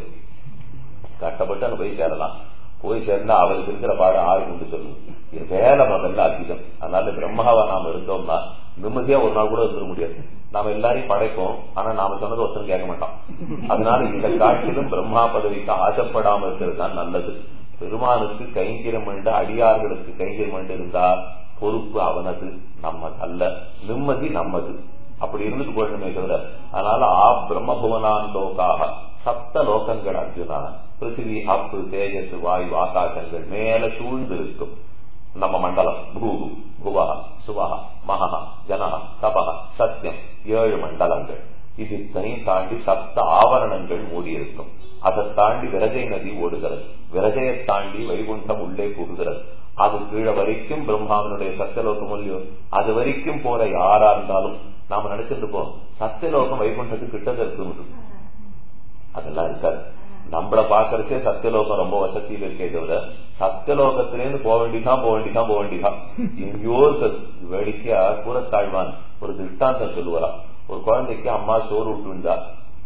கஷ்டப்பட்டு அங்க போய் சேரலாம். போய் சேர்ந்தா அவருக்கு இருக்கிற பாடு ஆறு கொண்டு சொல்லுவோம். இது வேலை முதல்ல அதிகம். அதனால பிரம்மாவை நாம இருந்தோம்னா நிம்மதியா ஒரு நாள் கூட இருந்துட முடியாது. நாம எல்லாரையும் படைப்போம், ஆனா நாம சொன்னது ஒருத்தரும் கேட்க மாட்டோம். அதனால இந்த காட்டிலும் பிரம்மா பதவிக்கு ஆசைப்படாம இருக்கிறது தான் நல்லது. பெருமானுக்கு கைங்கரம் வேண்ட அடியார்களுக்கு கைங்கரம் வேண்ட இருந்தா பொறுப்பு அவனது, நம்மது அல்ல. நிம்மதி நம்மது. அப்படி இருந்துட்டு போயிடுமே தவிர. அதனால ஆ பிரம்ம புவனான் லோகாக, சப்த லோகங்கள் அர்ஜுனா, பிருத்திவி அப்பு தேஜஸ் வாயு ஆகாசங்கள் மேல சூழ்ந்து இருக்கும் நம்ம மண்டலம். பூ புவா சுவா மகா ஜனா தபா சத்தியம், ஏழு மண்டலங்கள். இது இத்தனையும் தாண்டி சப்த ஆவரணங்கள் மூடி இருக்கும். அதை தாண்டி விரஜை நதி ஓடுகிறது. விரஜையை தாண்டி வைகுண்டம் உள்ளே போகுகிறது. அது கீழே வரைக்கும் பிரம்மாவனுடைய சத்தியலோகம் இல்லையோ, அது வரைக்கும் போற யாரா இருந்தாலும் நாம நினைச்சிட்டு இருப்போம் சத்தியலோகம் வைகுண்டத்துக்கு கிட்டது இருக்கு. அதெல்லாம் இருக்காது. நம்மள பாக்குறச்சே சத்தியலோகம் ரொம்ப வசதியில் இருக்கே தவிர சத்தியலோகத்திலேருந்து போக வேண்டிதான் போக வேண்டிதான் போக வேண்டிதான் எங்கேயோ வேடிக்கையா கூறத்தாழ்வான் ஒரு திட்டாந்தம் சொல்லுவாராம். ஒரு குழந்தைக்கு அம்மா சோறு விட்டுருந்தா,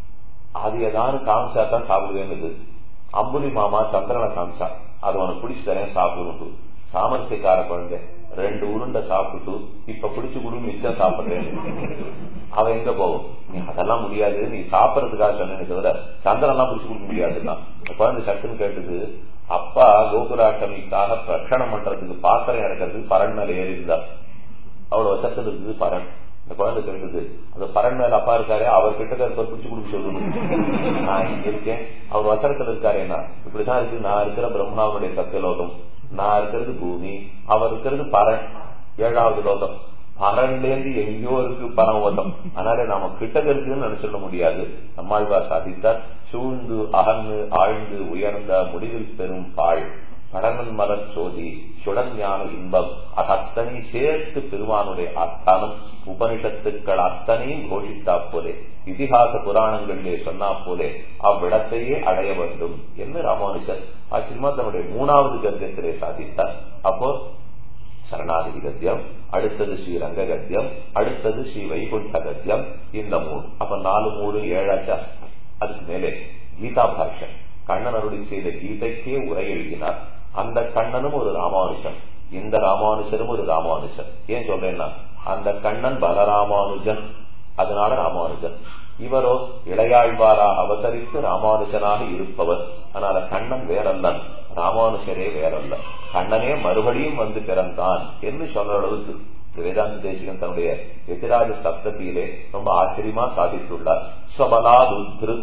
அது ஏதாவது காமிச்சா தான் சாப்பிடுவேன்னு. அம்புலி மாமா சந்திரனை காமிச்சா, அது உனக்கு பிடிச்சு தரேன் சாப்பிடுன்னு. சாமர்த்தியக்கார குழந்தை ரெண்டு உருண்டை சாப்பிட்டு இப்ப பிடிச்சு குடு மிச்சம் சாப்பிடுறேன். அவன் எங்க போகும்? நீ அதெல்லாம் முடியாது, நீ சாப்பிடறதுக்காக சொன்னே தவிர சந்திரன்லாம் பிடிச்சு கொடுக்க முடியாதுதான். குழந்தை சட்டுன்னு கேட்டது, அப்பா கோகுலாஷ்டமிக்காக பிரகடனம் பண்றதுக்கு பாத்திரம் இறக்கிறதுக்கு பரண் மேல ஏறி இருந்தா, அவ்வளவு வசத்துல இருக்குது பரண். இந்த குழந்தை கேட்டது, அந்த பரண் மேல அப்பா இருக்காரு, அவர் கிட்ட பிடிச்சு கொடுக்க சொல்லணும். நான் இங்க இருக்கேன், அவர் வசரத்துல இருக்காருன்னா இப்படிதான் இருக்கு. நான் இருக்கிற பிரம்மாவுடைய சத்தியலோகம், நான் இருக்கிறது பூமி, அவர் இருக்கிறது பரண் ஏழாவது லோகம். பரன்ல இருந்து எங்கேயோ இருக்கு பரமோதம். அதனால நாம கிட்ட இருக்குன்னு நினைச்சிட முடியாது. நம்மாழ்வார் சாதித்தார். சூழ்ந்து அகன்று ஆழ்ந்து உயர்ந்த முடிவில் பெரும் பாழ் படங்கன் மலர் சோதி சுடன் ஞான இன்பம், அது அத்தனை சேர்த்து பெருமானுடைய அத்தானம் உபனிஷத்துக்கள் அத்தனையும் கோஷித்தா போலே, இதிகாச புராணங்களிலே சொன்னா போலே அவ்விடத்தையே அடைய வேண்டும் என்று ராமானுஜர் ஆச்சரியமா தன்னுடைய மூணாவது கத்தியத்திலே சாதித்தார். அப்போ சரணாகதி கத்தியம், அடுத்தது ஸ்ரீ ரங்க கத்தியம், அடுத்தது ஸ்ரீ வைகுண்ட கத்தியம். இந்த மூணு அப்ப நாலு மூணு ஏழாச்சா. அதுக்கு மேலே கீதா பாஷ்யம், கண்ணன் அருளி செய்த கீதைக்கே உரை எழுதினார். அந்த கண்ணனும் ஒரு ராமானுஜன், இந்த ராமானுஜரும் ஒரு ராமானுஜன். ஏன் சொல்றேன்னா அந்த கண்ணன் பலராமானுஜன், அதனால ராமானுஜன். இவரோ இளையாழ்வாராக அவதரித்து ராமானுஜனாக இருப்பவர். அதனால கண்ணன் வேறல்லன், ராமானுஷரே வேறல்ல. கண்ணனே மறுபடியும் வந்து பிறந்தான் என்று சொல்ற அளவுக்கு வேதாந்த தேசிகன் தன்னுடைய எதிராஜ சப்தத்திலே ரொம்ப ஆச்சரியமா சாதித்துள்ளார். ஸ்வபலாத் உத்ருத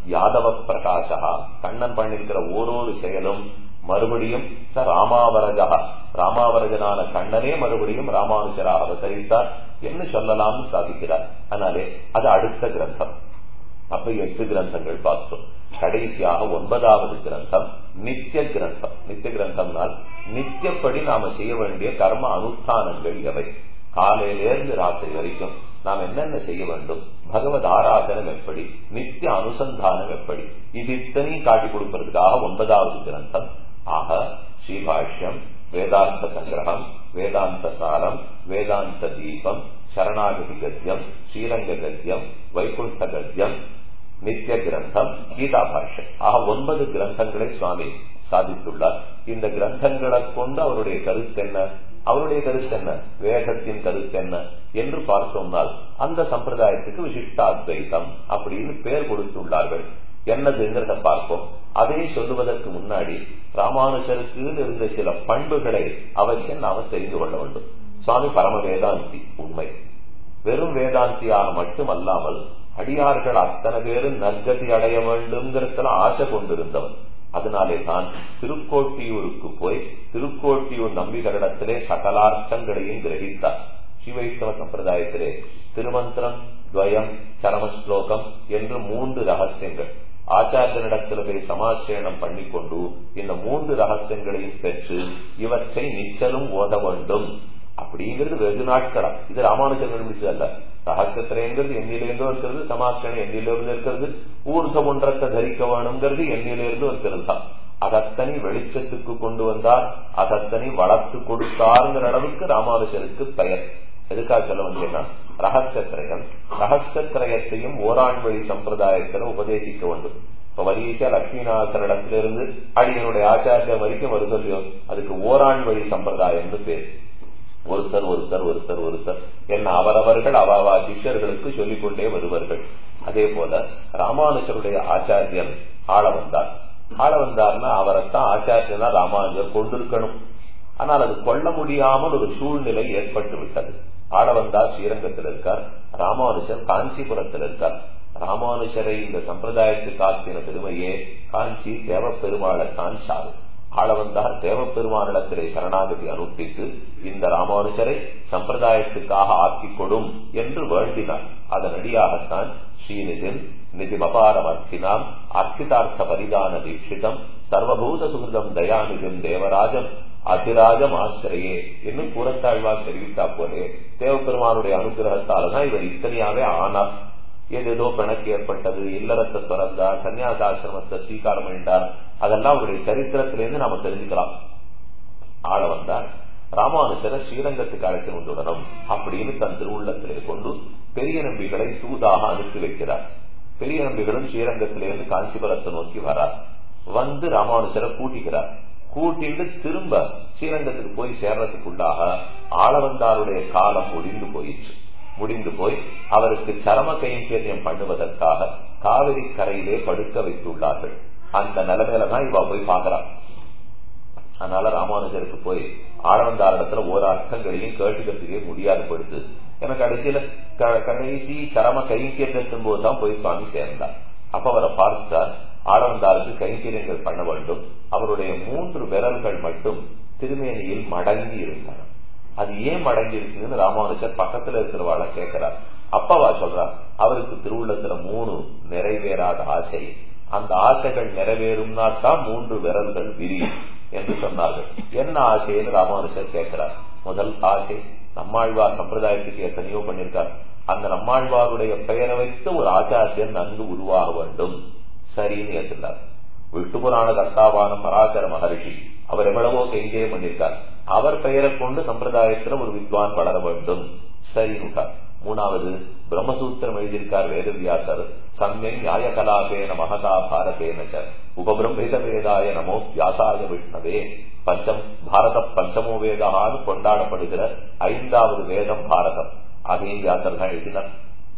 யாதவ பிரகாசா, கண்ணன் பண்ணிருக்கிற ஓரொரு செயலும் மறுபடியும் ச ராமாவரஜா, ராமாவரஜனான கண்ணனே மறுபடியும் ராமானுஜராக அவதரித்தார் என்று சொல்லலாம்னு சாதிக்கிறார். அதனாலே அது அடுத்த கிரந்தம். அப்ப எட்டு கிரந்தங்கள் பார்த்தோம். கடைசியாக ஒன்பதாவது கிரந்தம் நித்திய கிரந்தம். நித்திய கிரந்தம்னால் நித்தியப்படி நாம செய்ய வேண்டிய கர்ம அனுஷ்டானங்கள் எவை, காலையிலிருந்து ராத்திரி வரைக்கும் நாம் என்னென்ன செய்ய வேண்டும், பகவத் ஆராதனம் எப்படி, நித்திய அனுசந்தானம் எப்படி, இது இத்தனையும் காட்டி கொடுப்பதற்காக ஒன்பதாவது கிரந்தம். ஆக ஸ்ரீபாஷ்யம், வேதாந்த சங்கிரகம், வேதாந்த சாரம், வேதாந்த தீபம், சரணாகதி கத்தியம், ஸ்ரீரங்க கத்தியம், வைகுண்ட கத்தியம், நித்திய கிரந்தம், கீதா பாஷ்யம். ஆக ஒன்பது கிரந்தங்களை சுவாமி சாதித்துள்ளார். இந்த கிரந்தங்களை கொண்டு அவருடைய கருத்து என்ன, அவருடைய கருத்து என்ன, வேதத்தின் கருத்து என்ன என்று பார்த்தோம்னால் அந்த சம்பிரதாயத்துக்கு விசிஷ்டாத்வைதம் அப்படின்னு பெயர் கொடுத்துள்ளார்கள். என்னதுங்கிறத பார்ப்போம். அதை சொல்லுவதற்கு முன்னாடி ராமானுஜருக்கு இருந்த சில பண்புகளை அவசியம் நாம தெரிந்து கொள்ள வேண்டும். சுவாமி பரம வேதாந்தி, உண்மை. வெறும் வேதாந்தியாக மட்டுமல்லாமல் அடியார்கள் அத்தனை பேரும் நற்கதி அடைய வேண்டும்ங்கிறதுல ஆசை கொண்டிருந்தவர். அதனாலே தான் திருக்கோட்டியூருக்கு போய் திருக்கோட்டியூர் நம்பிகளிடத்திலே சகலார்த்தங்களையும் கிரகித்தார். ஸ்ரீவைஷ்ணவ சம்பிரதாயத்திலே திருமந்திரம், துவயம், சரமஸ்லோகம் என்று மூன்று ரகசியங்கள் ஆச்சாரியனிடத்தில் போய் சமாசேனம் பண்ணிக்கொண்டு இந்த மூன்று ரகசியங்களையும் பெற்று இவற்றை நிச்சலும் ஓத வேண்டும் அப்படிங்கிறது வெகு நாட்களா. இது ராமானுஜன் கண்டுபிடிச்சதல்ல. ரகசியத்திரங்கிறது எண்ணிலிருந்தோ இருக்கிறது, சமாசேனம் எண்ணிலிருந்து இருக்கிறது, ஊர்தம் ஒன்றத்தை தரிக்க வேணுங்கிறது எண்ணிலிருந்து இருக்கிறது தான். அதத்தனி வெளிச்சத்துக்கு கொண்டு வந்தார், அதத்தனி வளர்த்து கொடுத்தாருங்கிற அளவுக்கு ராமானுஜருக்கு பெயர். எதுக்காக சொல்ல வந்தீங்கன்னா ரகசியத்திரயம், ரகசியத்திரயத்தையும் ஓராண் வழி சம்பிரதாயத்தில உபதேசிக்க வேண்டும். இப்ப வரிசா லட்சுமிநாதரிடத்திலிருந்து அடியனுடைய ஆச்சாரியம் வரைக்கும் வருதல்லையோ, அதுக்கு ஓராண் வழி சம்பிரதாயம்னு பேர். ஒருத்தர் ஒருத்தர் ஒருத்தர் ஒருத்தர் என்ன அவரவர்கள் அவாவா சிஷ்யர்களுக்கு சொல்லிக் கொண்டே வருவார்கள். அதே போல ராமானுஜருடைய ஆச்சாரியன் ஆள வந்தார். ஆள வந்தார்னா அவரைத்தான் ஆச்சாரியனா ராமானுஜர் கொண்டிருக்கணும். ஆனால் அது கொள்ள முடியாமல் ஒரு சூழ்நிலை ஏற்பட்டு விட்டது. ஆள வந்தார் ஸ்ரீரங்கத்தில் இருக்கார், ராமானுஜர் காஞ்சிபுரத்தில் இருக்கார். ராமானுஜரை இந்த சம்பிரதாயத்துக்கு ஆக்கின பெருமையே காஞ்சி தேவப்பெருமாளை தான் சாரு. ஆள வந்தார் தேவப்பெருமானிடத்திலே சரணாகதி அனுப்பித்து இந்த ராமானுஜரை சம்பிரதாயத்துக்காக ஆக்கிக் கொடும் என்று வேண்டினார். அதனடியாகத்தான் ஸ்ரீநிதின் நிதிமபாரமர்த்தினாம் அர்ச்சிதார்த்த பரிதான தீட்சிதம் சர்வபூத சுகிருதம் தயாநிதின் தேவராஜம் அதிராஜம் ஆசிரியே என்னும் கூறத்தாழ்வார் தெரிவித்தா போலே தேவப்பெருமானுடைய அனுகிரகத்தால்தான் இவர் இத்தனையாவே ஆனார். ஏதேதோ பிணக்கு ஏற்பட்டது, இல்லறத்தை துறந்தார், சன்னியாசாசிரமத்தை ஸ்வீகாரம் பண்ணிட்டார், அதெல்லாம் அவருடைய சரித்திரத்திலிருந்து நாம தெரிஞ்சுக்கலாம். ஆள வந்தார் ராமானுஜரை ஸ்ரீரங்கத்துக்கு அழைச்சு கொண்டுடனும் அப்படின்னு தன் திருவுள்ளத்திலே கொண்டு பெரிய நம்பிகளை தூதாக அனுப்பி வைக்கிறார். பெரிய நம்பிகளும் ஸ்ரீரங்கத்திலிருந்து காஞ்சிபுரத்தை நோக்கி வரார். வந்து ராமானுஜரை கூட்டிக்கிறார். கூட்டிட்டு திரும்ப ஸ்ரீரங்கத்துக்கு போய் சேர்றதுக்குள்ளாக ஆளவந்தாருடைய காலம் முடிந்து போயிடுச்சு. முடிந்து போய் அவருக்கு சரம கைங்கரியம் பண்ணுவதற்காக காவிரி கரையிலே படுக்க வைத்துள்ளார்கள். அந்த நிலைமையில தான் இவ போய் பாக்குறான். அதனால ராமானுஜருக்கு போய் ஆளவந்தாரிடத்துல ஒரு அர்த்தங்களையும் கேட்டுக்கிறதுக்கே முடியாது படுத்து. எனக்கு கடைசியில கடைசி சரம கைங்கரியம் போதுதான் போய் சுவாமி சேர்ந்தார். அப்ப அவரை பார்த்தார். ஆளவந்தாருக்கு கைங்கரியங்கள் பண்ண வேண்டும். அவருடைய மூன்று விரல்கள் மட்டும் திருமேனியில் மடங்கி இருந்தார். அது ஏன் மடங்கி இருக்குன்னு ராமானுஜர் பக்கத்துல இருக்கிறவாள கேட்கிறார். அப்பவா சொல்றார், அவருக்கு திருவுள்ளத்துல மூணு நிறைவேறாத ஆசை, அந்த ஆசைகள் நிறைவேறும்னா தான் மூன்று விரல்கள் விரியும் என்று சொன்னார்கள். என்ன ஆசைன்னு ராமானுஜர் கேட்கிறார். முதல் ஆசை, நம்மாழ்வார் சம்பிரதாயத்துக்கு எத்தனையோ பண்ணிருக்கார், அந்த நம்மாழ்வாருடைய பெயரை வைத்து ஒரு ஆச்சாரியன் நன்கு உருவாக வேண்டும். சரின்னு ஏற்றுள்ளார். விஷ்ணு புராண கர்த்தாவான பராசர மகரிஷி அவர் எவ்வளவோ கைங்கரியம் பண்ணிருக்கார், அவர் பெயரை கொண்டு சம்பிரதாயத்துல ஒரு வித்வான் வளர வேண்டும். சரின்னுட்டார். மூணாவது, பிரம்மசூத்திரம் எழுதியிருக்கார் வேதவியாசர். சம்யங் நியாய கலாபேன மகதா பாரதேன உபபிரம்பித வேதாய நமோ வியாசாய விஷ்ணவே. பஞ்சம் பாரத பஞ்சமோ வேதான்னு கொண்டாடப்படுகிற ஐந்தாவது வேதம் பாரதம். அதையும் வியாசர் தான் எழுதினார்.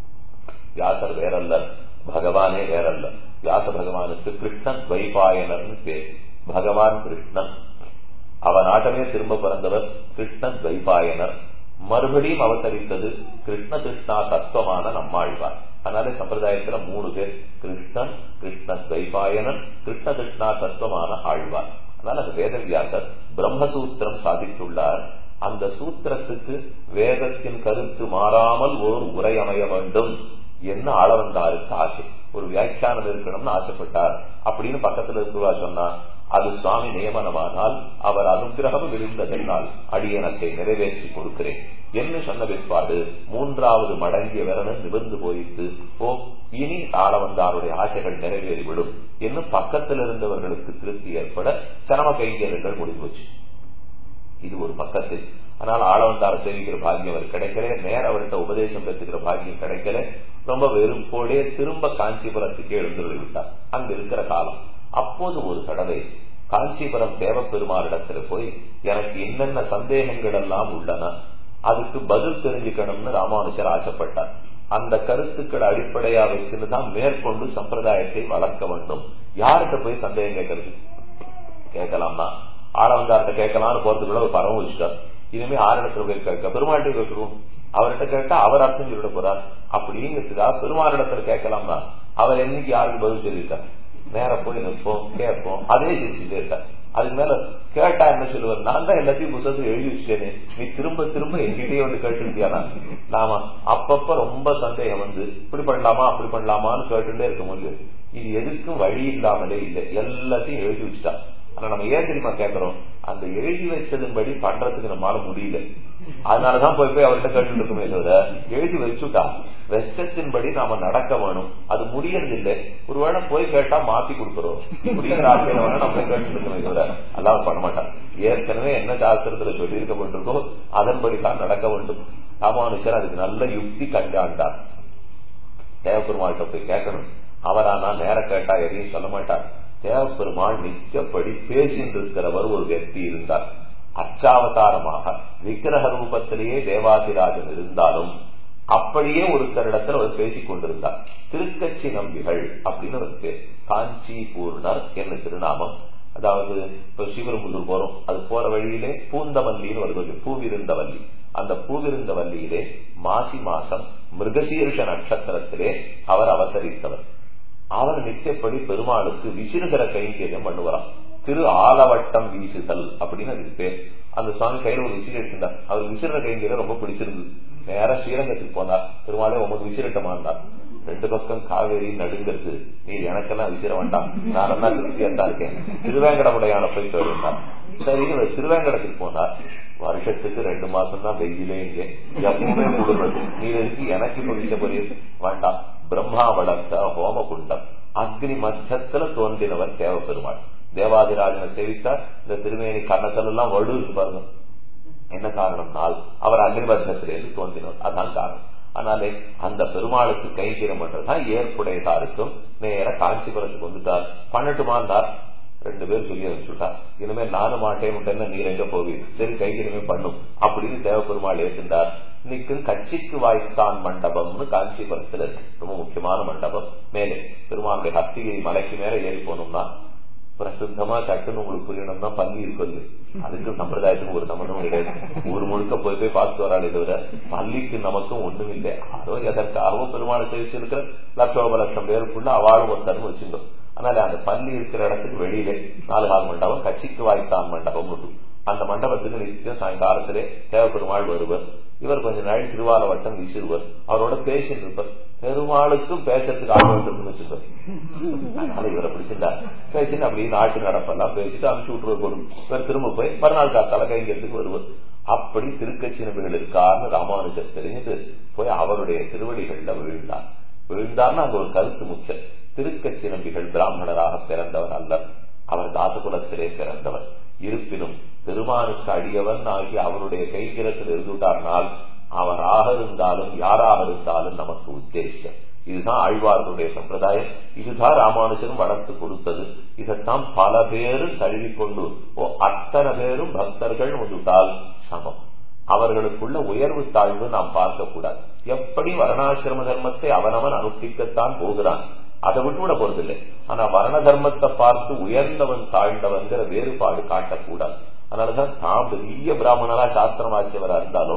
வியாசர் வேறல்ல, பகவானே வேறல்ல. வியாச பகவானுக்கு கிருஷ்ணன் துவைபாயனர்னு பேர். பகவான் கிருஷ்ணன், அவன் ஆட்டமே திரும்ப பிறந்தவர் கிருஷ்ணன் துவைபாயனர். மறுபடியும் அவதரித்தது கிருஷ்ண கிருஷ்ணா தத்துவமான நம்மாழ்வார். அதனால சம்பிரதாயத்துல மூணு பேர், கிருஷ்ணன், கிருஷ்ண துவைபாயனன், கிருஷ்ண கிருஷ்ணா தத்துவமான ஆழ்வார். அதனால அந்த வேதவியாசர் பிரம்மசூத்திரம் சாதித்துள்ளார். அந்த சூத்திரத்துக்கு வேதத்தின் கருத்து மாறாமல் ஓர் உரை அமைய வேண்டும் என்ன ஆளவந்தாருக்கு ஆசை. ஒரு வியாக்கியானம் இருக்கணும்னு ஆசைப்பட்டார் அப்படின்னு பக்கத்துல இருக்குவா சொன்னா, அது சுவாமி நியமனமானால் அவர் அனுகிரகம் விழுந்ததனால் அடியனத்தை நிறைவேற்றி கொடுக்கிறேன் என்று சொன்ன பிற்பாடு மூன்றாவது மடங்கிய விரலன் நிமிர்ந்து போயிட்டு, ஓ இனி ஆளவந்தாருடைய ஆசைகள் நிறைவேறிவிடும் என்று பக்கத்தில் இருந்தவர்களுக்கு திருப்தி ஏற்பட சரம கைங்கரியங்கள் முடிந்துச்சு. இது ஒரு பக்கத்தில். ஆனால் ஆளவந்தார சேவிக்கிற பாக்கியம் அவர் கிடைக்கல, நேர அவர்கிட்ட உபதேசம் பெற்றுக்கிற பாக்கியம் கிடைக்கல. ரொம்ப வெறுப்போடே திரும்ப காஞ்சிபுரத்துக்கு எழுந்து விட்டார். அங்க இருக்கிற காலம். அப்போது ஒரு தடவை காஞ்சிபுரம் தேவப்பெருமானிடத்துல போய் எனக்கு என்னென்ன சந்தேகங்கள் எல்லாம் உள்ளன அதுக்கு பதில் தெரிஞ்சுக்கணும்னு ராமானுஜர் ஆசைப்பட்டார். அந்த கருத்துக்கள் அடிப்படையா வச்சுதான் மேற்கொண்டு சம்பிரதாயத்தை வளர்க்க வேண்டும். யார்கிட்ட போய் சந்தேகம் கேட்கறது? கேட்கலாம்னா ஆளவந்தார்கிட்ட கேட்கலாம்னு போறதுக்குள்ள ஒரு பரவ வச்சுட்டார். இனிமே ஆரிடத்துல போய் கேட்க பெருமாள்கிட்ட கேட்கிறோம். அவர்கிட்ட கேட்டா அவர் அர்த்தம் சொல்லிட போறார் அப்படிங்கிறதுக்கா பெருமாளிடத்துல கேட்கலாம்னா அவர் என்னைக்கு யாருக்கு பதில் சொல்லிட்டார்? நேர போய் நிற்போம், கேட்போம், அதே செஞ்சுட்டே இருக்கார். அதுக்கு மேல கேட்டா என்ன சொல்லுவார்? நான் தான் எல்லாத்தையும் புத்தகத்துக்கு எழுதி வச்சுட்டேனே, நீ திரும்ப திரும்ப எங்கிட்டயே வந்து கேட்டுருக்கியானா? நாம அப்பப்ப ரொம்ப சந்தேகம் வந்து இப்படி பண்ணலாமா அப்படி பண்ணலாமான்னு கேட்டுட்டே இருக்க முடியும். இது எதுக்கும் வழி இல்லாமலே இல்லை, எல்லாத்தையும் எழுதி வச்சுட்டா. ஆனா நம்ம ஏன் தெரியுமா கேட்கிறோம்? அந்த எழுதி வச்சதன்படி பண்றதுக்கு நம்மளால முடியல. அதனாலதான் போய் போய் அவர்கிட்ட கேட்டு இருக்குமே தவிர, எழுதி வச்சுட்டா வெச்சத்தின்படி நாம நடக்க வேணும். அது முடியறது இல்லை. ஒருவேளை போய் கேட்டா மாத்தி கொடுக்கிறோம் முடிகிற ஆட்சியில வேணா நம்ம கேட்டு இருக்குமே தவிர அல்லாம பண்ண மாட்டான். ஏற்கனவே என்ன சாஸ்திரத்துல சொல்லி இருக்கப்பட்டிருக்கோ அதன்படிதான் நடக்க வேண்டும். ராமானுஜர் அதுக்கு நல்ல யுக்தி கண்டாண்டார். தேவபெருமாள்கிட்ட போய் கேட்கணும். அவரானா நேர கேட்டா எதையும் சொல்ல மாட்டார். தேவபெருமாள் நிச்சயப்படி பேசிட்டு இருக்கிறவர் ஒரு వ్యక్తి இருந்தார். அச்சாவதாரமாக விக்கிரக ரூபத்திலேயே தேவாதிராஜன் இருந்தாலும் அப்படியே ஒருத்தரிடத்தில் அவர் பேசிக் கொண்டிருந்தார். திருக்கட்சி நம்பிகள் அப்படின்னு ஒரு பேர். காஞ்சி பூர்ணர் என்ன திருநாமம். அதாவது இப்ப சிவரும்புதூர் போறோம், அது போற வழியிலே பூந்தவல்லின்னு வருவது, பூவிருந்தவல்லி. அந்த பூவிருந்தவல்லியிலே மாசி மாசம் மிருகசீர்ஷ நட்சத்திரத்திலே அவர் அவதரித்தவர். அவர் நிச்சயப்படி பெருமாளுக்கு விசிறுகிற கைங்கரியம் பண்ணுவாராம். திரு ஆலவட்டம் வீசுதல் அப்படின்னு அதுக்கு பேர். அந்த சுவாமி கையில ஒரு விசிறு எடுத்திருந்தார். அவர் விசிறுற கைங்கரியம் ரொம்ப பிடிச்சிருந்தது. நேர ஸ்ரீரங்கத்துக்கு போனார். பெருமாளே உமக்கு விசிறிட்டமா இருந்தார். ரெண்டு பக்கம் காவேரி நடுங்கிறது, நீ எனக்கெல்லாம் விசிற வேண்டாம், நான் என்ன திருப்தியா தான் இருக்கேன், திருவேங்கடமுடையான போய் கேட்டார். சரி திருவேங்கடத்துக்கு போனார். வருஷத்துக்கு ரெண்டு மாசம் தான் வெயிலே இங்கே, எப்பவுமே குளிர்றது. நீ இருக்கு எனக்கு பிடிச்ச பொரிய வேண்டாம். பிரம்மா வளர்த்த ஹோம குண்டம் அக்னி மத்தியத்துல தோன்றினவர் தேவபெருமாள். தேவாதிராஜனை சேவித்தார். இந்த திருமேனி கண்ணத்துல எல்லாம் வடு இருக்கு பாருங்க. என்ன காரணம்னால் அவர் அக்னி மத்தியத்திலிருந்து தோன்றினவர், அதான் காரணம். ஆனாலே அந்த பெருமாளுக்கு கைகீரம் பண்றதுதான் ஏற்புடையதா இருக்கும். நேர காஞ்சிபுரத்துக்கு வந்துட்டார். பண்ணட்டுமா இருந்தார். ரெண்டு பேர் சொல்லி அனுப்பிச்சுட்டார். இனிமே நானும் மாட்டேன் முட்டேன்னு நீர் எங்க போவீங்க, சரி கைகீரமே பண்ணும் அப்படின்னு தேவபெருமாள் ஏற்கின்றார். இன்னைக்கு கட்சிக்கு வாய்த்தான் மண்டபம்னு காஞ்சிபுரத்துல இருக்கு. ரொம்ப முக்கியமான மண்டபம். மேலே பெருமாளுடைய ஹஸ்திகிரி மலைக்கு மேல ஏறி போனோம்னா பிரசித்தமா சட்டுன்னு உங்களுக்கு புரியணும்னா பள்ளி இருக்குது. அதுக்கு சம்பிரதாயத்துக்கு ஒரு சம்பந்தமும் கிடையாது. ஊர் முழுக்க போய் போய் பார்த்து வராளே தவிர பள்ளிக்கு நமக்கும் ஒண்ணும் இல்லை. அதோ எதற்காகவும் பெருமாளை தெரிவிச்சிருக்கிற லட்சோப லட்சம் பேருக்குள்ள அவாளும் ஒருத்தரும் வச்சுட்டோம். அதனால அந்த பள்ளி இருக்கிற இடத்துக்கு வெளியிலே நாலு கால் மண்டபம், கட்சிக்கு வாய்த்தான் மண்டபம் உண்டு. அந்த மண்டபத்துக்கு நிச்சயம் சாயங்காலத்திலே தேவபெருமாள் வருவர். இவர் கொஞ்ச நாள் திருவாலவட்டம் விசிறுவர். அவரோட பேசிட்டு இருப்பார். பெருமாளுக்கும் பேசுறதுக்கு ஆள் வந்துருக்குன்னு வச்சுருவார். அதனால இவரை பிடிச்சிருந்தார். பேசிட்டு அப்படியே நாட்டு நடப்பெல்லாம் பேசிட்டு அனுப்பிச்சு விட்டுருவர் போடும். இவர் திரும்ப போய் மறுநாள் காத்தால கைங்கிறதுக்கு வருவார். அப்படி திருக்கட்சி நம்பிகள் இருக்காருன்னு ராமானுஜர் தெரிஞ்சுட்டு போய் அவருடைய திருவடிகள்ல விழுந்தார். விழுந்தார்னு அங்க ஒரு கருத்து முக்கியம். திருக்கட்சி நம்பிகள் பிராமணராக பிறந்தவர் அல்ல, அவர் தாசகுலத்திலே பிறந்தவர். இருப்பினும் பெருமானுக்கு அடியவன் ஆகி அவருடைய கைகிரத்தில் இருந்துட்டார்னால் அவராக இருந்தாலும் யாராக இருந்தாலும் நமக்கு உத்தேசம். இதுதான் ஆழ்வார்களுடைய சம்பிரதாயம். இதுதான் ராமானுஜரும் வளர்த்து கொடுத்தது. இதைத்தான் பல பேரும் தழுவிக்கொண்டு ஓ அத்தனை பேரும் பக்தர்கள் வந்துட்டால் சமம். அவர்களுக்குள்ள உயர்வு தாழ்வு நாம் பார்க்க கூடாது. எப்படி வர்ணாசிரம தர்மத்தை அவனவன் அனுஷ்டிக்கத்தான் போகிறான், அதை விட்டு விட போறதில்லை. ஆனா வர்ண தர்மத்தை பார்த்து உயர்ந்தவன் தாழ்ந்தவன்கிற வேறுபாடு காட்டக்கூடாது. அதனாலதான் தான் பெரிய பிராமணரா சாஸ்திரம் வாசியவரா இருந்தாலும்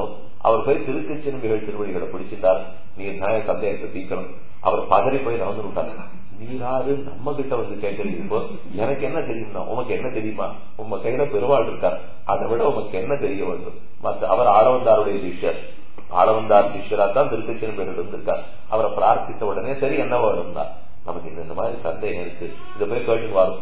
அவர் போய் திருக்கச்சிறுமிகள் திருவடிகளை பிடிச்சிட்டார். நீ தான் சந்தேகத்தை தீக்கணும். அவர் பதறி போய் நடந்து விட்டார். நீராரு நம்ம கிட்ட வந்து கேட்கறீங்க? இப்போ எனக்கு என்ன தெரியும்னா, உனக்கு என்ன தெரியுமா? உங்க கையில பெருவாள் இருக்கார், அதை விட உனக்கு என்ன தெரிய வேண்டும்? மற்ற அவர் ஆளவந்தாருடைய சிஷ்யர், ஆளவந்தார் சிஷ்யரா தான் திருக்கச்சிறுமிகள் இருந்திருக்கார். அவரை பிரார்த்தித்த உடனே சரி என்ன வேணும் தான், நமக்கு இந்த மாதிரி சந்தேகம் இருக்கு, இதை போய் கேட்டு வரும்.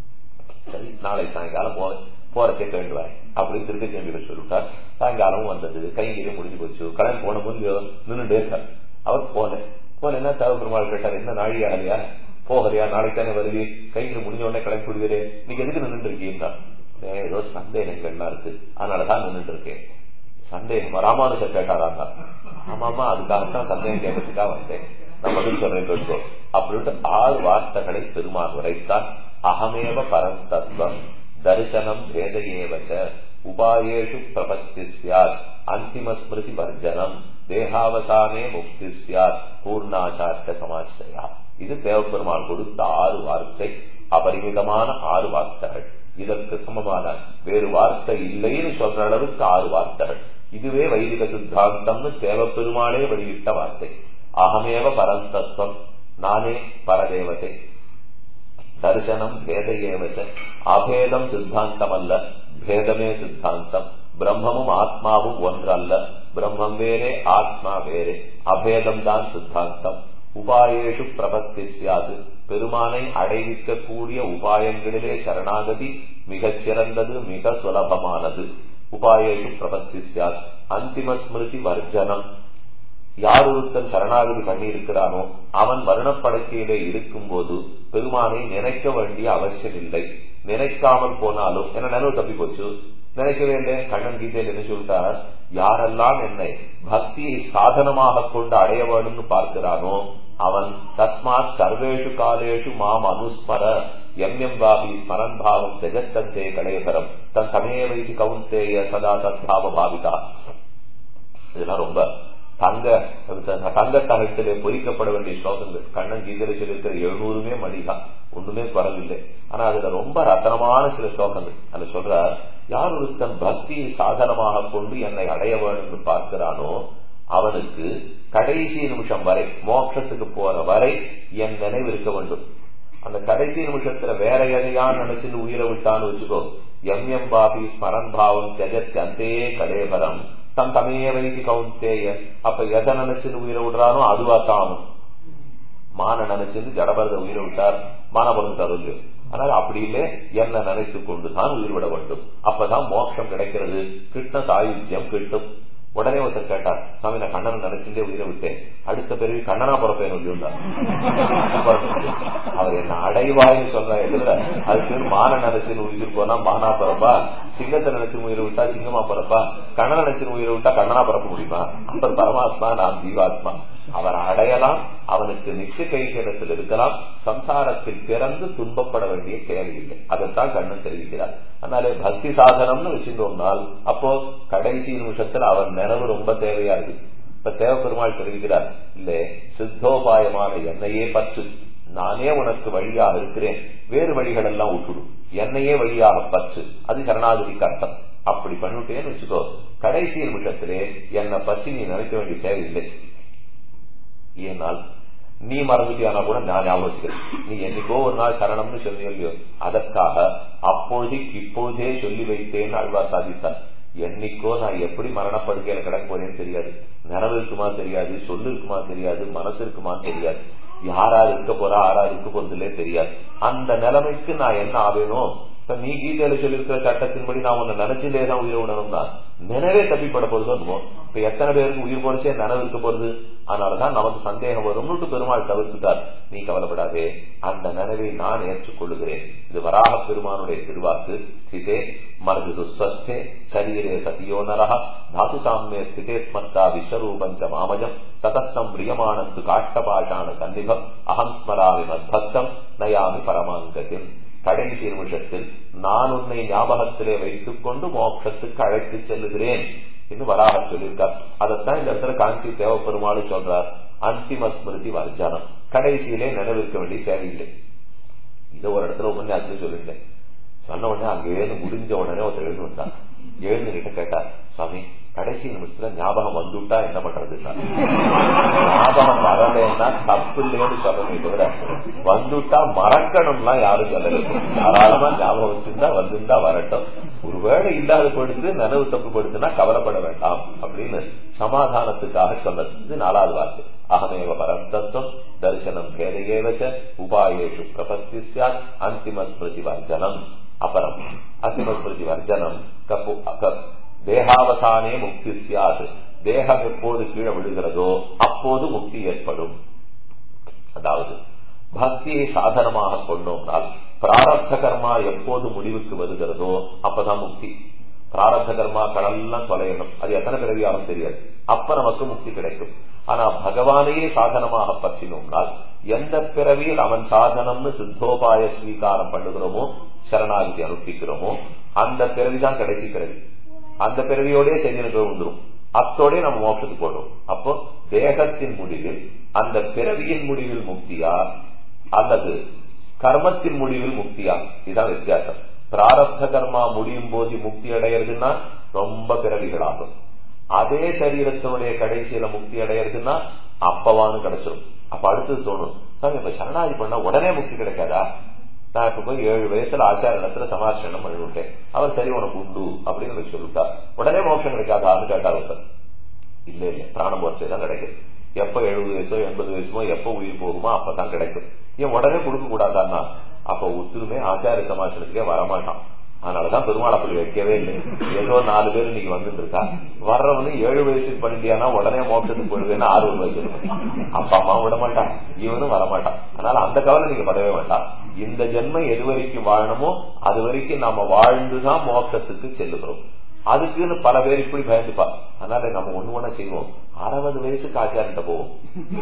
சரி நாளை சாயங்காலம் போ போறதே கேட்டுவாரு அப்படின்னு திருக்கச்சிறுமிகள் சொல்லிவிட்டார். சாயங்காலமும் வந்தது, கைங்கிலே முடிஞ்சு போச்சு. கடன் போன முன்பு நின்றுட்டே இருக்கார். அவர் போல போலன்னா தேவ பெருமாள் கேட்டார், என்ன நாழி ஆகலையா, போகலையா, நாளைக்கு தானே வருவி, கையில முடிஞ்ச உடனே கடன் கொடுக்கிறே, நீங்க எதுக்கு நின்றுட்டு இருக்கீங்கன்னா, ஏதோ சந்தேகங்கள்லாம் இருக்கு அதனாலதான் நின்றுட்டு இருக்கேன். சந்தேகம் ராமானுஜர் கேட்டாராங்க. ஆமாமா அதுக்காகத்தான் சந்தேகம் கேட்கறதுக்காக வந்தேன், நான் பதில் சொல்றேன் கேட்போம் அப்படின்ட்டு ஆறு வார்த்தைகளை பெருமாள் உரைத்தார். அகமேவ பரந்தத்வம் தரிசனம் பேதையேவச்ச உபாயேஷு பிரபத்தி சியாத் அந்திம ஸ்மிருதி வர்ஜனம் தேகாவசானே முக்தி சியாத் பூர்ணாச்சார்த்த சமாசிரயா. இது தேவபெருமாள் கொடுத்த ஆறு வார்த்தை, அபரிமிதமான ஆறு வார்த்தைகள். இதற்கு சமமான வேறு வார்த்தை இல்லைன்னு சொல்ற அளவுக்கு ஆறு வார்த்தைகள். இதுவே வைதிக சித்தாந்தம்னு தேவபெருமாளே வெளியிட்ட வார்த்தை. அகமேவ பரந்தத்வம், நானே பரதேவதை. தரிசனம் பேதையேவச்ச, அபேதம் சித்தாந்தம் அல்ல, பேதமே சித்தாந்தம். பிரம்மமும் ஆத்மாவும் ஒன்றல்ல, பிரம்மம் வேறே ஆத்மா வேறே, அபேதம் தான் சித்தாந்தம். உபாயேஷு பிரபத்தி சியாது, பெருமானை அடைவிக்க கூடிய உபாயங்களிலே சரணாகதி மிகச் சிறந்தது, மிக சுலபமானது. உபாயேஷு பிரபத்தி சியாது அந்திம ஸ்மிருதி வர்ஜனம். யார் ஒருத்தன் சரணாகதி பண்ணி இருக்கிறானோ அவன் வருணப்படக்கையிலே இருக்கும் போது பெருமானை நினைக்க வேண்டிய அவசியம் இல்லை. நினைக்காமல் போனாலும் என்ன நினைவு தப்பி போச்சு, நினைக்கவே இல்லை. கண்ணன் கீதையில் என்ன சொல்லிட்டார், யாரெல்லாம் என்னை பக்தியை சாதனமாக கொண்டு அடைய வேணும்னு பார்க்கிறானோ அவன் தஸ்மாத் சர்வேஷு காலேஷு மாம் அனுஸ்மர எம் எம் பாபி ஸ்மரன் பாவம் ஜெகத்தந்தே கலேபரம் தன் சமய வைதி கவுந்தேய சதா தத்பாவ பாவிதா. இதெல்லாம் ரொம்ப தங்க தங்க தகத்திலே பொறிக்கப்பட வேண்டிய ஸ்லோகங்கள். கண்ணன் கீதையில சொல்லியிருக்கிற எழுநூறுமே மணிதான், ஒண்ணுமே குறவில்லை. ஆனா அதுல ரொம்ப ரத்தனமான சில ஸ்லோகங்கள். அதுல சொல்ற, யார் ஒருத்தன் பக்தியை சாதனமாக கொண்டு என்னை அடைய வேண்டும் என்று பார்க்கிறானோ அவனுக்கு கடைசி நிமிஷம் வரை, மோட்சத்துக்கு போற வரை என் நினைவு இருக்க வேண்டும். அந்த கடைசி நிமிஷத்துல வேற எதையான் நினைச்சுட்டு உயிரை விட்டான்னு வச்சுக்கோ, எம் எம் பாபி ஸ்மரன் பாவம் ஜெகத் அந்தே கலேபரம் தன் தமையே வைதி கவுந்தேய. அப்ப எதை நினைச்சுன்னு உயிரை விடுறானோ அதுவா தானும். மான நினைச்சுன்னு ஜடபரத உயிரை விட்டார், மானபரம் தருது. ஆனால் அப்படி இல்லை, என்ன நினைத்துக் கொண்டுதான் உயிர் விட வேண்டும். அப்பதான் மோட்சம் கிடைக்கிறது, கிருஷ்ண சாயுஜ்யம் கிட்டும். உடனே ஒருத்தர் கேட்டார், சாமி நான் கண்ணனை நினைச்சுட்டே உயிரை விட்டேன், அடுத்த பிறகு கண்ணனா பிறப்பேன் சொல்லியிருந்தார். அவர் என்ன அடைவாயின்னு சொல்ற எழுதுல, அதுக்கு மான நினைச்சுன்னு உயிர் போனா மானா பிறப்பா, சிங்கத்தை நினைச்சு உயிரை விட்டா சிங்கமா பிறப்பா, கண்ணனை நினைச்சு உயிரை விட்டா கண்ணனா பிறக்க முடியுமா? அவர் பரமாத்மா, நான் ஜீவாத்மா. அவர் அடையலாம், அவனுக்கு நிச்சய கைகரத்தில் இருக்கலாம், சம்சாரத்தில் பிறந்து துன்பப்பட வேண்டிய தேவையில்லை. அதைத்தான் கண்ணன் தெரிவிக்கிறார். அதனாலே பக்தி சாதனம்னு வச்சுட்டோம்னால் அப்போ கடைசி நிமிஷத்துல அவர் நினைவு ரொம்ப தேவையா இருக்கு. இப்ப தேவ பெருமாள் தெரிவிக்கிறார், இல்ல சித்தோபாயமான என்னையே பற்று, நானே உனக்கு வழியாக இருக்கிறேன், வேறு வழிகள் எல்லாம் விட்டுடும், என்னையே வழியாக பற்று, அது சரணாகதிக்கு அர்த்தம். அப்படி பண்ணிட்டேன்னு வச்சுக்கோ, கடைசி நிமிஷத்திலே என்னை பற்றி நீ நினைக்க வேண்டிய தேவையில்லை. ஏனால் நீ மறந்துட்டியானா கூட நான் ஞாபகம், நீ என்னைக்கோ ஒரு நாள் சரணம்னு சொல்லியோ, அதற்காக அப்பொழுது இப்பொழுதே சொல்லி வைத்தேன்னு ஆழ்வார் சாதித்தார். என்னைக்கோ நான் எப்படி மரணப்படுக்கையில கிடக்க போறேன்னு தெரியாது, நினைவு இருக்குமா தெரியாது, சொல்லு இருக்குமா தெரியாது, மனசு இருக்குமா தெரியாது, யாரா இருக்க போறா யாரா இருக்க போறதுலே தெரியாது. அந்த நிலைமைக்கு நான் என்ன ஆவேணும்? நீ கீதையில சொல்லியிருக்கிற சட்டத்தின்படி நான் உன்னை நினைச்சிலேதான் உயிரை விடணும் தான், நினைவே தப்பிப்பட போறது. இப்ப எத்தனை பேருக்கு உயிர் போறச்சே நினைவு இருக்க போறது. அதனாலதான் நமக்கு சந்தேகம் வரும்னு பெருமாள் தவிர்த்துட்டார். நீ கவலைப்படாதே, அந்த நினைவை நான் ஏற்றுக்கொள்ளுகிறேன். இது வராக பெருமானுடைய திருவாக்கு. ஸ்திதே மனது சுஸ்வஸ்தே சரீரே சதியோ நரஹ தாது சாமியே ஸ்திதே ஸ்மர்த்தா விஸ்வரூபஞ்ச மாமஜம் ததஸ்தம் பிரியமானந்து காஷ்டபாஷான சன்னிபம் அகம் ஸ்மராமி மத்பக்தம் நயாமி பரமாங்கத்தில். கடைசி நிமிஷத்தில் நான் உன்னை ஞாபகத்திலே வைத்துக் கொண்டு மோட்சத்துக்கு அழைத்து செல்லுகிறேன் என்று வராக சொல்லியிருக்கார். அதைத்தான் இந்த இடத்துல காஞ்சி தேவ பெருமாள் சொல்றார், அந்திம ஸ்மிருதி வர்ஜனம். கடைசியிலே நினைவிருக்க வேண்டிய தேவையில்லை. இதை ஒரு இடத்துல உபன்யாசத்துல சொல்லிட்டேன். சொன்ன உடனே அங்கே எழுந்து முடிஞ்ச உடனே ஒருத்தர் எழுந்து வந்தார். எழுந்து கிட்ட கேட்டார், சுவாமி கடைசி நிமிஷத்துல ஞாபகம் வந்துட்டா என்ன பண்றதுன்னா, ஞாபகம் வரலன்னா தப்பு இல்லைன்னு சொல்லணுமே தவிர வந்துட்டா மறக்கணும்னா யாரும் சொல்லல. தாராளமா ஞாபகம் வச்சிருந்தா வந்திருந்தா வரட்டும், ஒருவேளை இல்லாத போயிடுத்து நினைவு தப்பு போயிடுச்சுன்னா கவலைப்பட வேண்டாம் அப்படின்னு சமாதானத்துக்காக சொன்னது. இது நாலாவது வார்த்தை. அகமேவ பரம் தத்துவம் தரிசனம் பேதையேவச்ச உபாயேஷு பிரபத்தி சாத் அந்திம ஸ்மிருதி வர்ஜனம். அப்புறம் அந்திம ஸ்மிருதி வர்ஜனம் தேகாவசானே முக்தி சியாது. தேகம் எப்போது கீழே விழுகிறதோ அப்போது முக்தி ஏற்படும். அதாவது பக்தியை சாதனமாக கொண்டோம்னால் பிராரப்த கர்மா எப்போது முடிவுக்கு வருகிறதோ அப்பதான் முக்தி. பிராரப்த கர்மாக்களெல்லாம் தொலையணும், அது எத்தனை பிறவியாலும் தெரியாது, அப்ப நமக்கு முக்தி கிடைக்கும். ஆனா பகவானையே சாதனமாக பற்றினோம்னால் எந்த பிறவியில் அவன் சாதனம்னு சித்தோபாய ஸ்வீகாரம் பண்ணுகிறோமோ, சரணாகதி அனுப்பிக்கிறோமோ, அந்த பிறவிதான் கடைசி பிறவி. அந்த பிறவியோடய சரீரங்கள் வந்துடும், அத்தோட நம்ம மோட்சத்துக்கு போடுறோம். அப்போ தேகத்தின் முடிவில் அந்த பிறவியின் முடிவில் முக்தியா அல்லது கர்மத்தின் முடிவில் முக்தியா, இதுதான் வித்தியாசம். பிராரப்த கர்மா முடியும் போது முக்தி அடையிறதுன்னா ரொம்ப பிறவிகளாகும். அதே சரீரத்தினுடைய கடைசியில முக்தி அடையிறதுன்னா அப்பவானு கிடைச்சிடும். அப்ப அடுத்தது தோணும், இப்ப சரணாகி பண்ணா உடனே முக்தி கிடைக்காதா? நான் இப்ப போய் ஏழு வயசுல ஆச்சார இடத்துல சமாசனம் பண்ணி விட்டேன், அவர் சரி உனக்கு உண்டு அப்படின்னு சொல்லிட்டா உடனே மோட்சம் கிடைக்காதான்னு கேட்டாரு சார். இல்ல இல்ல, பிராணம் போச்சேதான் கிடைக்கும். எப்ப எழுபது வயசோ எண்பது வயசுமோ எப்ப உயிர் போகுமோ அப்பதான் கிடைக்கும். ஏன் உடனே கொடுக்க கூடாதான்னா அப்ப ஒத்துருமே ஆச்சார சமாசனத்துக்கே வரமாட்டான். அதனாலதான் பெருமாள் அப்படி வைக்கவே இல்லை. ஏதோ நாலு பேர் இன்னைக்கு வந்துட்டு இருக்கா, வர்றவனு ஏழு வயசுக்கு பண்ணிட்டியானா உடனே மோட்சத்துக்கு போயிடுவேன்னு ஆறு வயசு அப்பா அம்மா விட மாட்டான், இவனும் வரமாட்டான். அதனால அந்த கவலை நீங்க படவே வேண்டாம். இந்த ஜென்மம் எது வரைக்கும் வாழணுமோ அது வரைக்கும் நாம வாழ்ந்துதான் மோட்சத்துக்கு செல்லுகிறோம். அதுக்குன்னு பல பேர் இப்படி பயந்துப்பா. அதனால நம்ம ஒண்ணு ஒண்ணா செய்வோம், அறுபது வயசுக்கு ஆச்சாரிட்ட போவோம்.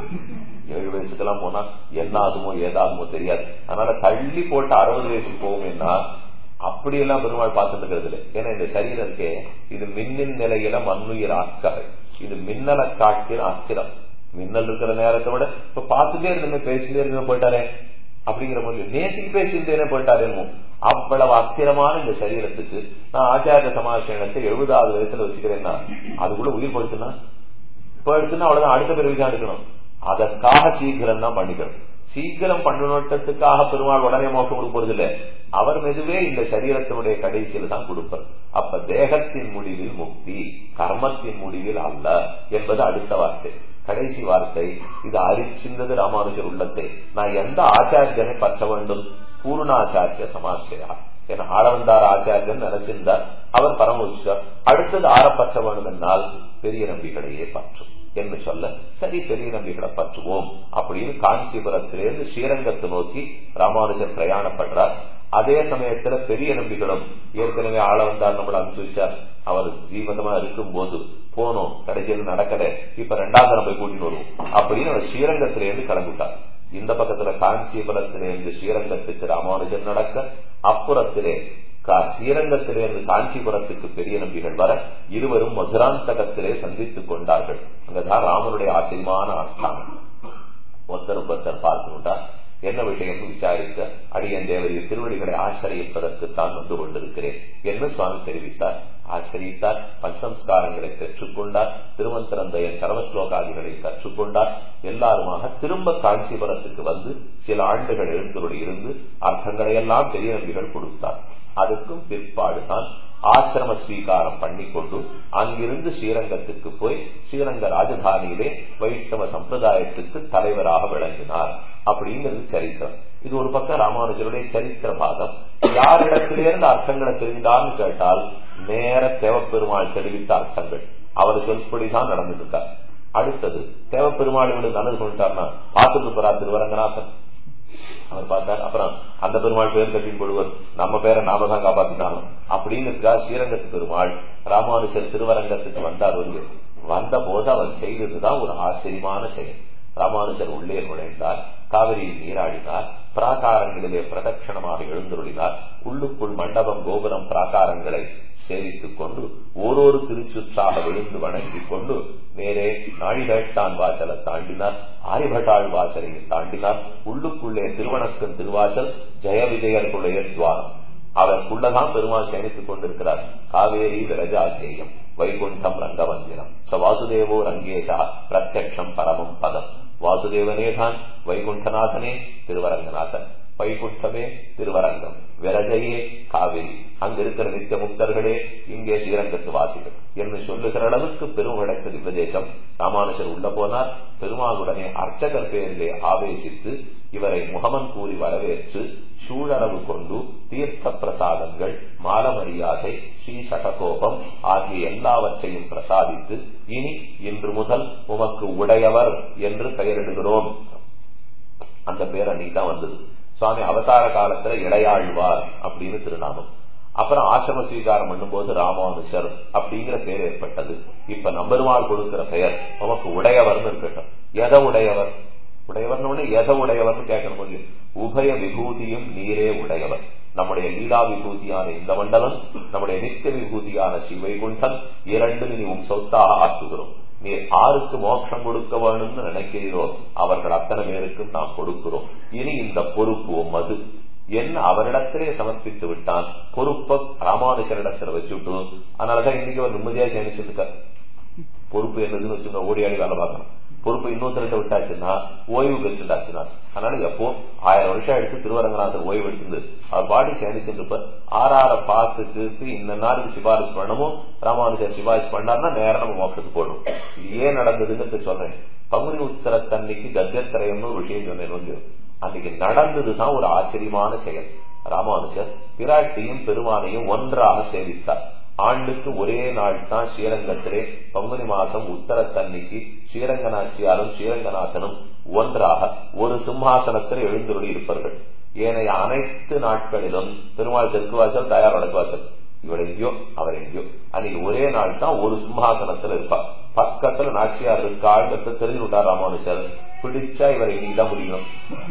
ஏழு வயசுக்கெல்லாம் போனா என்ன ஆகுமோ ஏதாகுமோ தெரியாது. அதனால தள்ளி போட்டு அறுபது வயசுக்கு போவோம்னா அப்படியெல்லாம் பெருமாள் பார்த்துட்டு இருக்கிறது இல்லை. ஏன்னா இந்த சரீரம் இருக்கே, இது மின்னின் நிலையில மண்ணுயிர் ஆக்கரை, இது மின்னலை காட்டின அஸ்திரம். மின்னல் இருக்கிற நேரத்தை விட இப்ப பார்த்துட்டே இருந்தே பேசிட்டே இருந்தே போயிட்டாரே அப்படிங்கிற போது நேற்றுக்கு பேசிட்டே போயிட்டாரேமோ, அவ்வளவு அஸ்திரமான இந்த சரீரத்துக்கு நான் ஆச்சாரிய சமாசனத்தை எழுபதாவது வயசுல வச்சுக்கிறேன்னா அதுக்குள்ள உயிர் போயிடுச்சுன்னா போயிடுச்சுன்னா அவ்வளவுதான், அடுத்த பிறவிதான் எடுக்கணும். அதற்காக சீக்கிரம் தான் பண்ணிக்கணும். சீக்கிரம் பண்ணுவதற்காக பெருமாள் உடனே மோட்சம் கொடுப்பது இல்லை, அவர் மெதுவே இந்த சரீரத்தினுடைய கடைசியில் தான் கொடுப்பார். அப்ப தேகத்தின் முடிவில் முக்தி, கர்மத்தின் முடிவில் அல்ல என்பது அடுத்த வார்த்தை. கடைசி வார்த்தை இது அரிச்சின்றது ராமானுஜர் உள்ளத்தை. நான் எந்த ஆச்சாரியனை பற்ற வேண்டும்? பூர்ணாச்சாரிய சமாசியா. என ஆளவந்தார் ஆச்சாரியன் நினைச்சிருந்தார், அவர் பரமவிச்சார். அடுத்தது ஆற பற்ற வேண்டும் என்னால் பெரிய நம்பிக்கையே பற்றும் என்று சொல்ல, சரி பெரிய நம்பிக்கை பற்றுவோம் அப்படின்னு காஞ்சிபுரத்திலிருந்து ஸ்ரீரங்கத்தை நோக்கி ராமானுஜர் பிரயாணப்படுறார். அதே சமயத்துல பெரிய நம்பிகளும் ஏற்கனவே ஆள வந்தார், நம்மள அனுப்பிச்சார். அவர் ஜீவனமா இருக்கும் போது போனோம், கடைசியில் நடக்கல, இப்ப ரெண்டாவது போய் கூட்டிட்டு வருவோம் அப்படின்னு அவர் ஸ்ரீரங்கத்திலிருந்து கிளம்பிட்டார். இந்த பக்கத்துல காஞ்சிபுரத்திலிருந்து ஸ்ரீரங்கத்துக்கு ராமானுஜர் நடக்க, அப்புறத்திலே ஸ்ரீரங்கத்திலிருந்து காஞ்சிபுரத்துக்கு பெரிய நம்பிகள் வர இருவரும் மதுராந்தகத்திலே சந்தித்துக் கொண்டார்கள். அங்கதான் ராமனுடைய ஆச்சரியமான ஆஸ்தானம். ஒருத்தர் ஒருத்தர் பார்த்துட்டா என்ன விஷயம் விசாரிக்க, அடியன் தேவரின் திருவடிகளை ஆசிரியப்பதற்கு தான் வந்து கொண்டிருக்கிறேன் என்று சுவாமி தெரிவித்தார். ஆசிரித்தார், பஞ்சம்ஸ்காரங்களை பெற்றுக்கொண்டார், திருமந்திரந்தயன் சரவஸ்லோகாதிகளை கற்றுக்கொண்டார். எல்லாருமாக திரும்ப காஞ்சிபுரத்துக்கு வந்து சில ஆண்டுகள் எழுந்தருடைய இருந்து அர்த்தங்களை எல்லாம் பெரிய நம்பிகள் கொடுத்தார். அதுக்கும் பிற்பாடுதான் ஆசிரம ஸ்வீகாரம் பண்ணிக்கொண்டு அங்கிருந்து ஸ்ரீரங்கத்துக்கு போய் ஸ்ரீரங்க ராஜதானியிலே வைஷ்ணவ சம்பிரதாயத்துக்கு தலைவராக விளங்கினார் அப்படிங்கிறது சரித்திரம். இது ஒரு பக்கம் ராமானுஜருடைய சரித்திர பாகம். யாரிடத்திலிருந்து அர்த்தங்களை தெரிந்தார்னு கேட்டால் நேர தேவப்பெருமாள் தெரிவித்த அர்த்தங்கள் அவர் சொல்படிதான் நடந்துருக்கார். அடுத்தது தேவப்பெருமாள் இவனுக்கு நல்லது சொல்லிட்டார்னா பார்த்துட்டு போறா திருவரங்கநாதன் அவர் பார்த்தார். அப்புறம் அந்த பெருமாள் பேர் கட்டின் கொள்வர், நம்ம பேரை நாம தான் காப்பாத்தினாலும் அப்படின்னு இருக்கா. ஸ்ரீரங்கத்து பெருமாள் ராமானுஜர் திருவரங்கத்துக்கு வந்தார். வந்து வந்த போது அவர் செய்ததுதான் ஒரு ஆச்சரியமான செயல். ராமானுஜர் உள்ளே நுழைந்தார், காவிரியில் நீராடினார், பிராகாரங்களிலே பிரதட்சணமாக எழுந்தருளினார். உள்ளுக்குள் மண்டபம், கோபுரம், பிராகாரங்களை சேவித்துக் கொண்டு ஓரொரு திருச்சுற்றாக விழுந்து வணங்கிக் கொண்டு நேரே நாழிகேட்டான் வாசலை தாண்டினார், ஆரிபட்டாள் வாசலை தாண்டினார். உள்ளுக்குள்ளே திருவணக்கன் திருவாசல், ஜெய விஜயர்களுடைய துவாரம், அதற்குள்ளதான் பெருமாள் சேமித்துக் கொண்டிருக்கிறார். காவேரி விரஜாஜேயம் வைகுண்டம் ரங்கமந்திரம். ச வாசுதேவோ ரங்கேஷா பிரத்யக்ஷம் பரமம் பதம். வாசுதேவனேதான் வைகுண்டநாதனே திருவரங்கநாதன், வைகுண்டமே திருவரங்கம், விரஜையே காவிரி, அங்க இருக்கிற நித்திய முக்தர்களே இங்கே ஸ்ரீரங்கத்து வாசிகள் என்று சொல்லுகிற அளவுக்கு பெரும் கிடைத்தது பிரதேசம். ராமானுஜர் உள்ள போனார். பெருமாளுடனே அர்ச்சகர் பேரிலே ஆவேசித்து இவரை முகமன் கூறி வரவேற்று சூழளவு கொண்டு தீர்த்த பிரசாதங்கள், மால மரியாதை, ஸ்ரீ சடகோபம் ஆகிய எல்லாவற்றையும் பிரசாதித்து இனி இன்று முதல் உமக்கு உடையவர் என்று பெயரிடுகிறோம். அந்த பேர் அன்னைக்குதான் வந்தது. சுவாமி அவதார காலத்துல இடையாழ்வார் அப்படின்னு திருநாமம். அப்புறம் ஆசிரம ஸ்வீகாரம் பண்ணும் போது ராமானுஷர் அப்படிங்கிற பெயர் ஏற்பட்டது. இப்ப நம்பெருமாள் கொடுக்கிற பெயர் உமக்கு உடையவர்னு இருக்கட்டும். எதை உடையவர்? உடையவர்னு எதை உடையவர்னு கேட்கணும். கொஞ்சம் உபய விபூதியும் நீரே உடையவர். நம்முடைய லீலா விபூதியான இந்த மண்டலம், நம்முடைய நித்திய விபூதியான ஸ்ரீவைகுண்டம் இரண்டு நீ உன் சொத்தாக ஆக்குகிறோம். நீர் ஆருக்கு மோட்சம் கொடுக்க வேணும்னு நினைக்கிறீரோ அவர்கள் அத்தனை பேருக்கும் நாம் கொடுக்கிறோம். இனி இந்த பொறுப்பு மது என்ன அவரிடத்திலே சமர்ப்பித்து விட்டான். பொறுப்பை ராமானுஜரிடத்துல வச்சுட்டு அதனாலதான் இன்னைக்கு ஒரு நிம்மதியா சேமிச்சிருக்க. பொறுப்பு என்னதுன்னு வச்சுங்க, ஓடி ஆடி வேலை பார்க்கணும். பொறுப்பு இன்னொருத்தருட்ட விட்டாச்சுன்னா ஓய்வு பெற்றுட்டாச்சுன்னா, அதனால எப்போ ஆயிரம் வருஷம் எடுத்து திருவரங்கநாதர் ஓய்வு எடுத்து அவர் பாடி சேமிச்சிருப்ப ஆறார பார்த்துட்டு இந்த நாளுக்கு சிபாரிசு பண்ணணும். ராமானுஜர் சிபாரிசு பண்ணார்னா நேரம் நம்ம மோட்சத்துக்கு போடணும். இது ஏன் நடந்ததுன்னு சொல்றேன். பங்குனி உத்தரத்தன்னைக்கு கஜத்திரயம்னு ஒரு விஷயம் சொன்னேன். வந்து அன்னைக்கு நடந்ததுதான் ஒரு ஆச்சரியமான செயல். ராமானுஜர் பிராட்டியும் பெருமானையும் ஒன்றாக சேவித்தார். ஆண்டுக்கு ஒரே நாள் தான் ஸ்ரீரங்கத்திலே பங்குனி மாசம் உத்தரத்தன்னைக்கு ஸ்ரீரங்கநாச்சியாரும் ஸ்ரீரங்கநாதனும் ஒன்றாக ஒரு சிம்மாசனத்தில் எழுந்தருளி இருப்பார்கள். ஏனைய அனைத்து நாட்களிலும் பெருமாள் தெற்கு வாசல், தயார் வடக்கு வாசல், இவர் எங்கேயோ அவர் எங்கேயோ. அன்னைக்கு ஒரே நாள் தான் ஒரு சிம்மாசனத்துல இருப்பார். பக்கத்துல நாச்சியார் இருக்காள் தெரிஞ்சு விட்டார் ராமானுஜர். பிடிச்சா இவர் இன்னைக்குதான் முடியும்.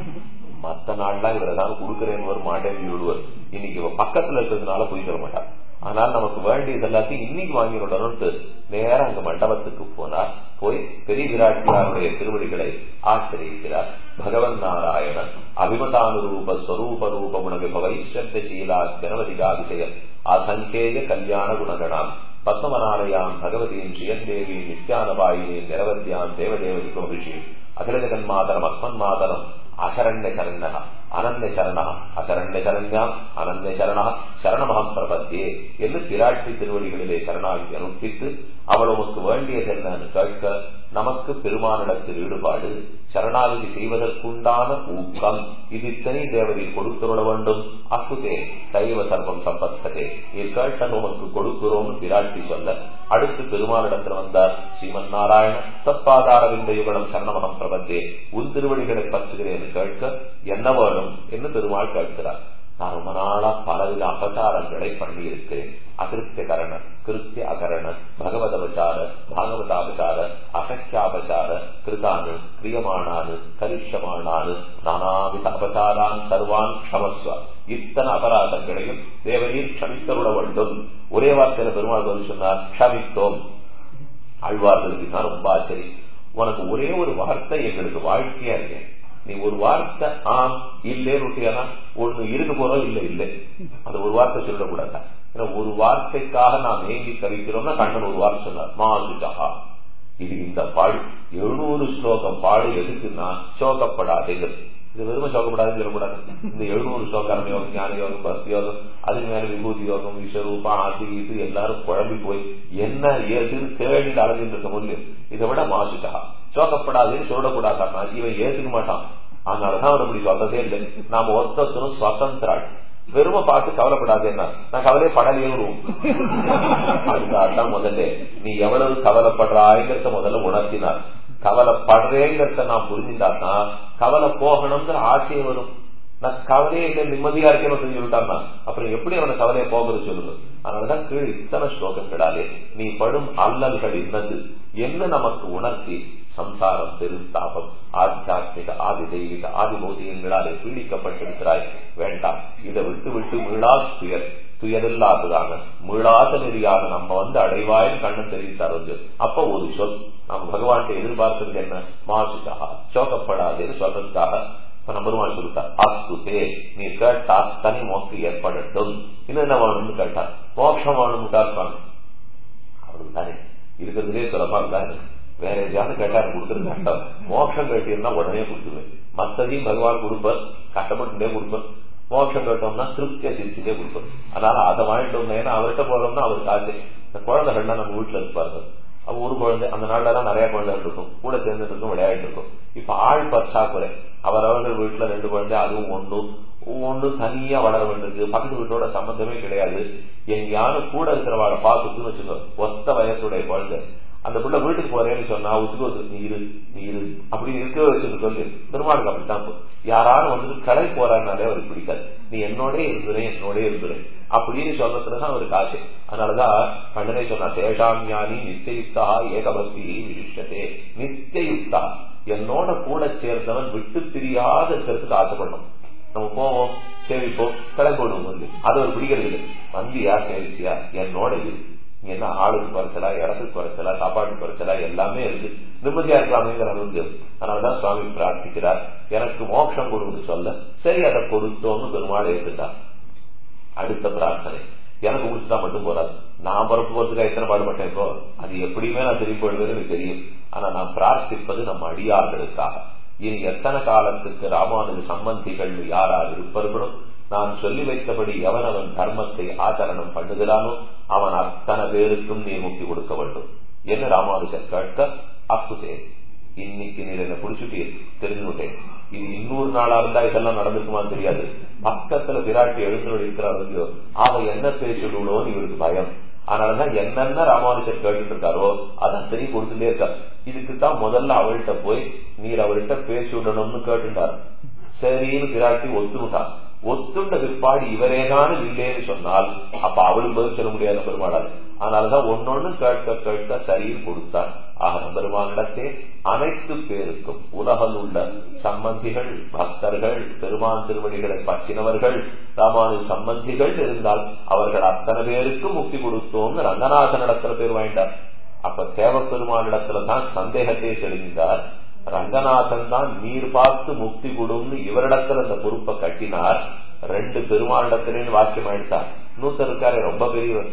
மத்த நாள்லாம் இவரை தான் கொடுக்கிறேன்னு ஒரு மாட்டேன் விடுவார். இன்னைக்கு இவ பக்கத்துல இருக்கிறதுனால போய் தர மாட்டார். ஆனால் நமக்கு வேண்டியது எல்லாத்தையும் இன்னைக்கு வாங்கிடணும்னு நேரம் அங்க மண்டபத்துக்கு போனார். போய் பெரிய விராட்டியாருடைய திருவடிகளை ஆசிரியிக்கிறார். பகவன் நாராயணன் அபிமதானுரூப ஸ்வரூப ரூப குண விபவைஷ்ட சீலா ஜனவதிகாதிசய அசங்கேய கல்யாண குணகணாம் பத்மநாலயாம் பகவதியின் ஸ்ரீயந்தேவி நித்யானபாயினியின் நிரவத்தியான் தேவதேவதி கோபிஷியும் அகில ஜெகன் மாதரம் அஸ்மன் மாதரம் அசரண்ய சரண அனந்த சரண அசரண்ய சரண்யா அனந்த சரண சரணமகம் பிரபத்தியே என்று பிராட்டி திருவடிகளிலே சரணாகி அனுப்பித்து அவள் உமக்கு வேண்டியது என்னன்னு கேட்க நமக்கு பெருமானிடத்தில் ஈடுபாடு, சரணாகதி செய்வதற்குண்டான ஊக்கம் இது இத்தனை தேவதையில் கொடுத்துள்ள வேண்டும். அசுதே சைவ சர்வம் சம்பத்ததே நீர் கேட்ட உமக்கு கொடுக்கிறோம் பிராட்டி சொல்ல அடுத்து பெருமானிடத்தில் வந்தார். ஸ்ரீமன் நாராயண சத்பாதார விந்தயுகலம் சரணமகம் பிரபத்தே உன் திருவடிகளை பற்றுகிறேன் கேட்க என்ன வேணும் என்று பெருமாள் கேட்கிறார். நான் ரொம்ப நாளா பலவித அபசாரங்களை பண்ணி இருக்கிறேன். அகிருத்திய கரண, கிருத்திய அகரண, பகவதபசார, பாகவதாபசார, அசக்கியாபசார, கிருதானு, கிரியமானானு, கரிஷமானானு, நானாவித அபசாரான் சர்வான் க்ஷமஸ்வ. இத்தனை அபராதங்களையும் தேவரீர் க்ஷமித்தருட வேண்டும். ஒரே வார்த்தையில பெருமாள் பதில் சொன்னார், க்ஷமித்தோம். ஆழ்வார்களுக்கு தான் ரொம்ப ஆச்சரியம். உனக்கு ஒரே ஒரு வார்த்தை எங்களுக்கு வாழ்க்கையா இருக்கேன். நீ ஒரு வார்த்தை ஆம் இல்லேன்னு ஒண்ணு இருக்கு போறோம் இல்ல இல்ல அந்த ஒரு வார்த்தை சொல்லக்கூடாது. ஏன்னா ஒரு வார்த்தைக்காக நாம் ஏங்கி தவிக்கிறோம்னா கண்ணன் ஒரு வார்த்தை சொன்னார், மாசுகா. இது இந்த பாடு எழுநூறு ஸ்லோகம் பாடு எதுக்குன்னா சோகப்படாதேங்கிறது. இது வெறுமை சோகப்படாதுன்னு சொல்லக்கூடாது. இந்த எழுநூறு ஸ்லோகம் யோகம், ஞான யோகம், பக்தி யோகம், அதுக்கு மேல விபூதி யோகம், விஸ்வரூபம், அது இது எல்லாரும் குழம்பி போய் என்ன ஏதுன்னு தேடி அலைஞ்சிட்டு இருக்க முடியும். இதை விட மாசுகா சோகப்படாதுன்னு சொல்லக்கூடாது. இவன் ஏத்துக்க மாட்டான். அதனாலதான் அவன் அப்படி சொல்றதே இல்லை. நாம ஒருத்தரும் சுதந்திராள். வெறுமை பார்த்து கவலைப்படாதேன்னா நான் கவலையே படலையே வருவோம். அதுக்காகத்தான் முதல்ல நீ எவ்வளவு கவலைப்படுறாய்ங்கிறத முதல்ல உணர்த்தினார். கவலைப்படுறேங்கிறத நான் புரிஞ்சுட்டாதான் கவலை போகணும்ங்கிற ஆசையை வரும். நான் கவலையே இல்லை நிம்மதியா இருக்கேன்னு சொல்லிவிட்டான்னா அப்புறம் எப்படி அவனை கவலையை போகிறது சொல்லுங்க. அதனாலதான் கீழ் இத்தனை ஸ்லோகங்களாலே நீ படும் அல்லல்கள் என்னது என்ன நமக்கு உணர்த்தி சம்சாரம், பெருந்தாபம், ஆத்தியாத்மிக ஆதி தெய்வீக ஆதி பௌதிகங்களாலே பீடிக்கப்பட்டிருக்கிறாய். வேண்டாம், இதை விட்டு விட்டு மீளா துயர் துயரில்லாததான மீளாத நெறியாக நம்ம வந்து அடைவாயின் கண்ணன் தெரிவித்தார். வந்து அப்ப ஒரு சொல் நம்ம பகவான்கிட்ட எதிர்பார்க்கிறது என்ன? மாசுக்காக சோகப்படாதுன்னு சொல்றதுக்காக இப்ப நம்பருமான் சொல்லிட்டார். அஸ்துதே நீ கேட்டா தனி மோக்கு ஏற்படட்டும். இன்னும் என்ன வேணும்னு கேட்டார், மோட்சம் வேணும்னு இருப்பாங்க. அவனுக்கு தானே இருக்கிறதுலே சுலபா இருந்தாரு. வேற எதையாவது கேட்டா கொடுத்துருக்க வேண்டாம். மோட்சம் கேட்டீங்கன்னா உடனே கொடுத்துருவேன். மத்ததையும் பகவான் கொடுப்பார், கஷ்டப்பட்டுட்டே கொடுப்பார். மோட்சம் கேட்டோம்னா திருப்தியா சிரிச்சுட்டே கொடுப்பார். அதனால அதை வாங்கிட்டு வந்தேன்னா அவர்கிட்ட போறோம்னா அவருக்கு ஆசை. இந்த குழந்தைகள்லாம் நம்ம வீட்டுல இருப்பாரு. அவ ஒரு குழந்தை, அந்த நாள்ல எல்லாம் நிறைய குழந்தைகள் இருக்கும், கூட சேர்ந்துட்டு இருக்கும், விளையாட்டு இருக்கும். இப்ப ஆள் பற்றாக்குறை. அவரவர்கள் வீட்டுல ரெண்டு குழந்தை, அதுவும் ஒன்று ஒன்று தனியா வளர வேண்டியிருக்கு. பக்கத்து வீட்டோட சம்பந்தமே கிடையாது. எங்கேயாவது கூட இருக்கிறவாட பார்த்துன்னு வச்சுக்கோ, ஒத்த வயசுடைய குழந்தை அந்த பிள்ளை வீட்டுக்கு போறேன்னு சொன்னா ஒத்துக்கு நீ இரு நீ இரு அப்படி இருக்க வச்சுன்னு சொல்லி பெருமாளுக்கு அப்படித்தான். யாராலும் வந்துட்டு கடை போறாருனாலே அவருக்கு பிடிக்காது. நீ என்னோட இருந்துறேன் என்னோட இருந்துறேன் அப்படின்னு சொல்றதுதான் அவருக்கு ஆசை. அதனாலதான் கண்ணனே சொன்னா சேஷாமியானி நித்தியுக்தா ஏகபக்தி விசிஷ்டதே. நித்தியுக்தா என்னோட கூட சேர்ந்தவன் விட்டு பிரியாத இருக்கிறதுக்கு ஆசைப்படணும். நம்ம போவோம், சேவிப்போம், கிளம்பிடுவோம். வந்து அது ஒரு பிடிக்கிறது இல்லை. வந்தியா சேவிச்சியா என்னோட இரு. என்ன ஆளுக்கு குறைச்சலா, இடத்துக்கு குறைச்சலா, சாப்பாட்டுக்கு குறைச்சலா, எல்லாமே இருக்கு. நிம்மதியா இருக்கலாமேங்கிற அளவுக்கு. அதனாலதான் சுவாமி பிரார்த்திக்கிறார், எனக்கு மோட்சம் கொடுன்னு சொல்ல. சரி, அதை கொடுத்தோம்னு பெருமாள் ஏற்றுட்டார். அடுத்த பிரார்த்தனை, எனக்கு கொடுத்துட்டா மட்டும் போறாது. நான் பிறப்பு போறதுக்காக எத்தனை பாடுபட்டேன். இப்போ அது எப்படியுமே நான் திரும்பி போடுவேன்னு எனக்கு தெரியும். ஆனா நான் பிரார்த்திப்பது நம்ம அடியார்களுக்காக. இனி எத்தனை காலத்துக்கு ராமானுஜ சம்பந்திகள் யாரால் இருப்பவர்களும் நான் சொல்லி வைத்தபடி எவனவன் தர்மத்தை ஆச்சரணம் பண்ணுகிறானோ அவன் அத்தனை பேருக்கும் நீ முக்தி கொடுக்க வேண்டும் என்று ராமானுஜர் கேட்க, அப்புதே இன்னைக்கு நீர் என்ன புடிச்சுட்டு தெரிஞ்சுட்டேன். இது இன்னொரு நாளா இருந்தா இதெல்லாம் நடந்திருக்குமான்னு தெரியாது. பக்கத்துல விராட்டி எழுந்து இருக்கிறாரோ அவ என்ன பேசிடுவோன்னு இவருக்கு பயம். அதனாலதான் என்னென்ன ராமானுஜர் கேட்டு இருக்காரோ அதான் சரி கொடுத்துட்டே இருக்கா. இதுக்குத்தான் முதல்ல அவள்கிட்ட போய் நீர் அவள்கிட்ட பேசி விடணும்னு கேட்டுட்டார். சரின்னு விராட்டி ஒத்துட்டார். ஒத்துண்ட பிற்பாடு இவரேதான் இல்லேன்னு சொன்னால் அப்ப அவளுக்கு பதில் சொல்ல முடியாத பெருமாளால். அதனாலதான் ஒன்னொன்னு கேட்க கேட்க சரின்னு கொடுத்தார். ஆக பெருமானிடத்தே அனைத்து பேருக்கும் உலகில் உள்ள சம்பந்திகள், பக்தர்கள், பெருமான் திருவடிகளை பற்றினவர்கள், ராமானு சம்பந்திகள் இருந்தால் அவர்கள் அத்தனை பேருக்கும் முக்தி கொடுத்தோம்னு ரங்கநாதன் இடத்துல பேர் வாங்கிட்டார். அப்ப தேவ பெருமானிடத்துலதான் சந்தேகத்தை தெளிந்தார். ரங்கநாதன் தான் நீர் பார்த்து முக்தி கொடுன்னு இவரிடத்துல அந்த பொறுப்பை கட்டினார். ரெண்டு பெருமாளிடத்திலேயும் வாக்கியம் ஆயிட்டார். நூத்தர் இருக்காரு, ரொம்ப பெரியவர்.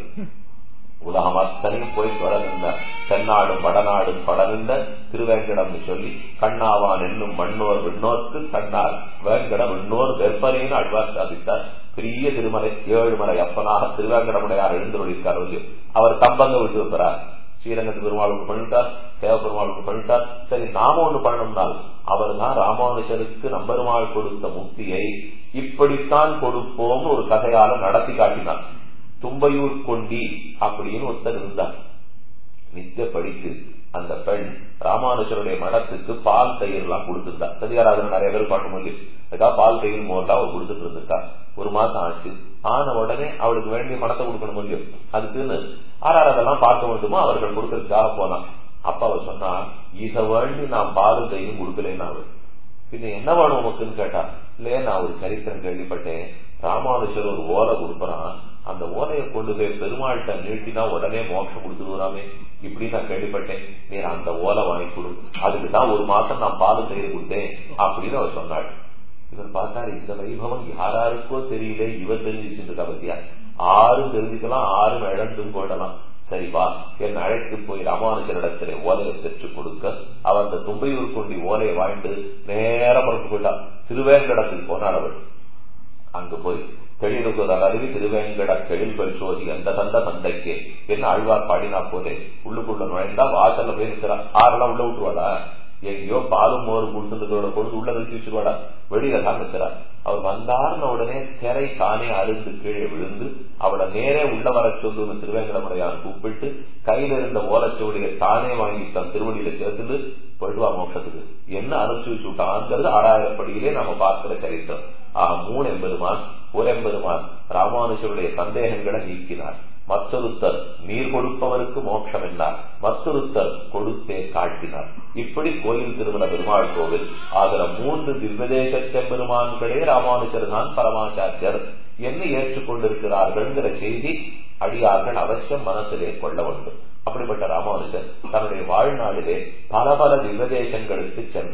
உலகம் அத்தனையும் போய் தொடர்ந்தார். தென்னாடும் வடநாடும் தொடர்ந்த திருவேங்கடம் சொல்லி கண்ணாவான் என்னும் மண்ணோர் விண்ணோர்க்கு கண்ணார் வேங்கடம் விண்ணோர் வெப்பரேன்னு அழ்வார் சாதித்தார். பெரிய திருமலை, ஏழு மலை அப்பனாக திருவேங்கடமுடையார் எழுந்துள்ளிருக்கார். அவர் தம்பங்க விட்டு வைக்கிறார். ஸ்ரீரங்கத்து பெருமாளுக்கு பண்ணிட்டார், தேவ பெருமாளுக்கு பண்ணிட்டார். சரி, நாம ஒண்ணு பண்ணணும்னால் அவர் தான் ராமானுஜருக்கு நம்பெருமாள் கொடுத்த முக்தியை இப்படித்தான் கொடுப்போம் ஒரு கதையால நடத்தி காட்டினார். தும்பையூர் கொண்டி அப்படின்னு ஒருத்தர் இருந்தார். நித்திய படித்து அந்த பெண் ராமானுஜருடைய மடத்துக்கு பால் தயிர் எல்லாம் கொடுத்துருந்தார். சதிகாராதனை நிறைய பேர் பண்ண முடியும். ஏதாவது பால் தயிர் மோர்லாம் அவர் கொடுத்துட்டு இருந்திருக்கா. ஒரு மாசம் ஆச்சு. ஆன உடனே அவளுக்கு வேண்டிய பணத்தை கொடுக்கணும் முடியும். அதுக்குன்னு ஆறாறு அதெல்லாம் பார்க்க வேண்டுமோ அவர்கள் கொடுக்கறதுக்காக போனான். அப்ப அவர் சொன்னா, இத வேண்டி நான் பாலும் தயிரும் கொடுக்கலன்னு அவள். பின்ன என்ன வேணும் உமக்குன்னு கேட்டா, இல்லையே நான் ஒரு சரித்திரம் கேள்விப்பட்டேன். ராமானுஜர் ஒரு ஓலை கொடுப்பறான், அந்த ஓலையை கொண்டு போய் பெருமாள்கிட்ட நீட்டினா உடனே மோட்சம் கொடுத்துருவாமே இப்படி நான் கேள்விப்பட்டேன். நீ அந்த ஓலை வாங்கி கொடு, அதுக்குதான் ஒரு மாசம் நான் பாலும் தயிர் கொடுத்தேன் அப்படின்னு அவர் சொன்னாள். இவர் பார்த்தாரு, இந்த வைபவம் யாராருக்கோ தெரியல, இவர் தெரிஞ்சிச்சுட்டு பத்தியா. ஆறும் தெரிஞ்சுக்கலாம், ஆறும் இழந்தும் போடலாம். சரிவா என் அழைத்து போய் ராமானுஜரிடத்திலே ஓலையை பெற்று கொடுக்க அவர் அந்த தும்பையூர் கொண்டி ஓலையை வாழ்ந்து நேர புறத்து போயிட்டார். திருவேங்கடத்தில் போனார் அவள். அங்கு போய் தெளிவுகிற அருவி திருவேங்கட கெழில் பரிசோதி அந்த தந்த தந்தைக்கே என்ன ஆழ்வார் பாடினா போதே உள்ளுக்குள்ள நுழைந்தா வாசல்ல போய் நிற்கிறார். ஆறெல்லாம் உள்ள விட்டுருவாடா, எங்கேயோ பாலும் மோறு குடுத்ததோட பொழுது உள்ள நிறுத்தி வச்சுருவாடா, வெளியில தான் நிற்கிறார். அவர் வந்தார்ன உடனே திரை தானே அருந்து கீழே விழுந்து அவளை நேரே உள்ள வர சொல்லு திருவேங்கடமுடையான் கூப்பிட்டு கையில இருந்த ஓலச்சுவடியை தானே வாங்கி தன் திருவடியில சேர்த்துட்டு போயிடுவா மோட்சத்துக்கு என்ன அனுப்பிச்சு விட்டாங்கிறது ஆறாயிரப்படியிலே நம்ம பார்க்கிற சரித்திரம். ஆக மூணு எம்பெருமான், ஒரு எம்பெருமான் ராமானுஜருடைய சந்தேகங்களை நீக்கினார். மற்றொருத்தர் நீர் கொடுப்பவருக்கு மோட்சம் என்னார், மற்றொருத்தர் கொடுத்தே காட்டினார். இப்படி கோயில் திருமண பெருமாள் கோவில் ஆகிற மூன்று திவ்யதேச பெருமான்களே ராமானுஜர் தான் பரமாச்சாரியர் என்று ஏற்றுக்கொண்டிருக்கிறார்கள் செய்தி அடியார்கள் அவசியம் மனசிலே கொள்ள வேண்டும். அப்படிப்பட்ட ராமானுஜர் தன்னுடைய வாழ்நாளிலே பல பல திவ்யதேசங்களுக்கு சென்றார்.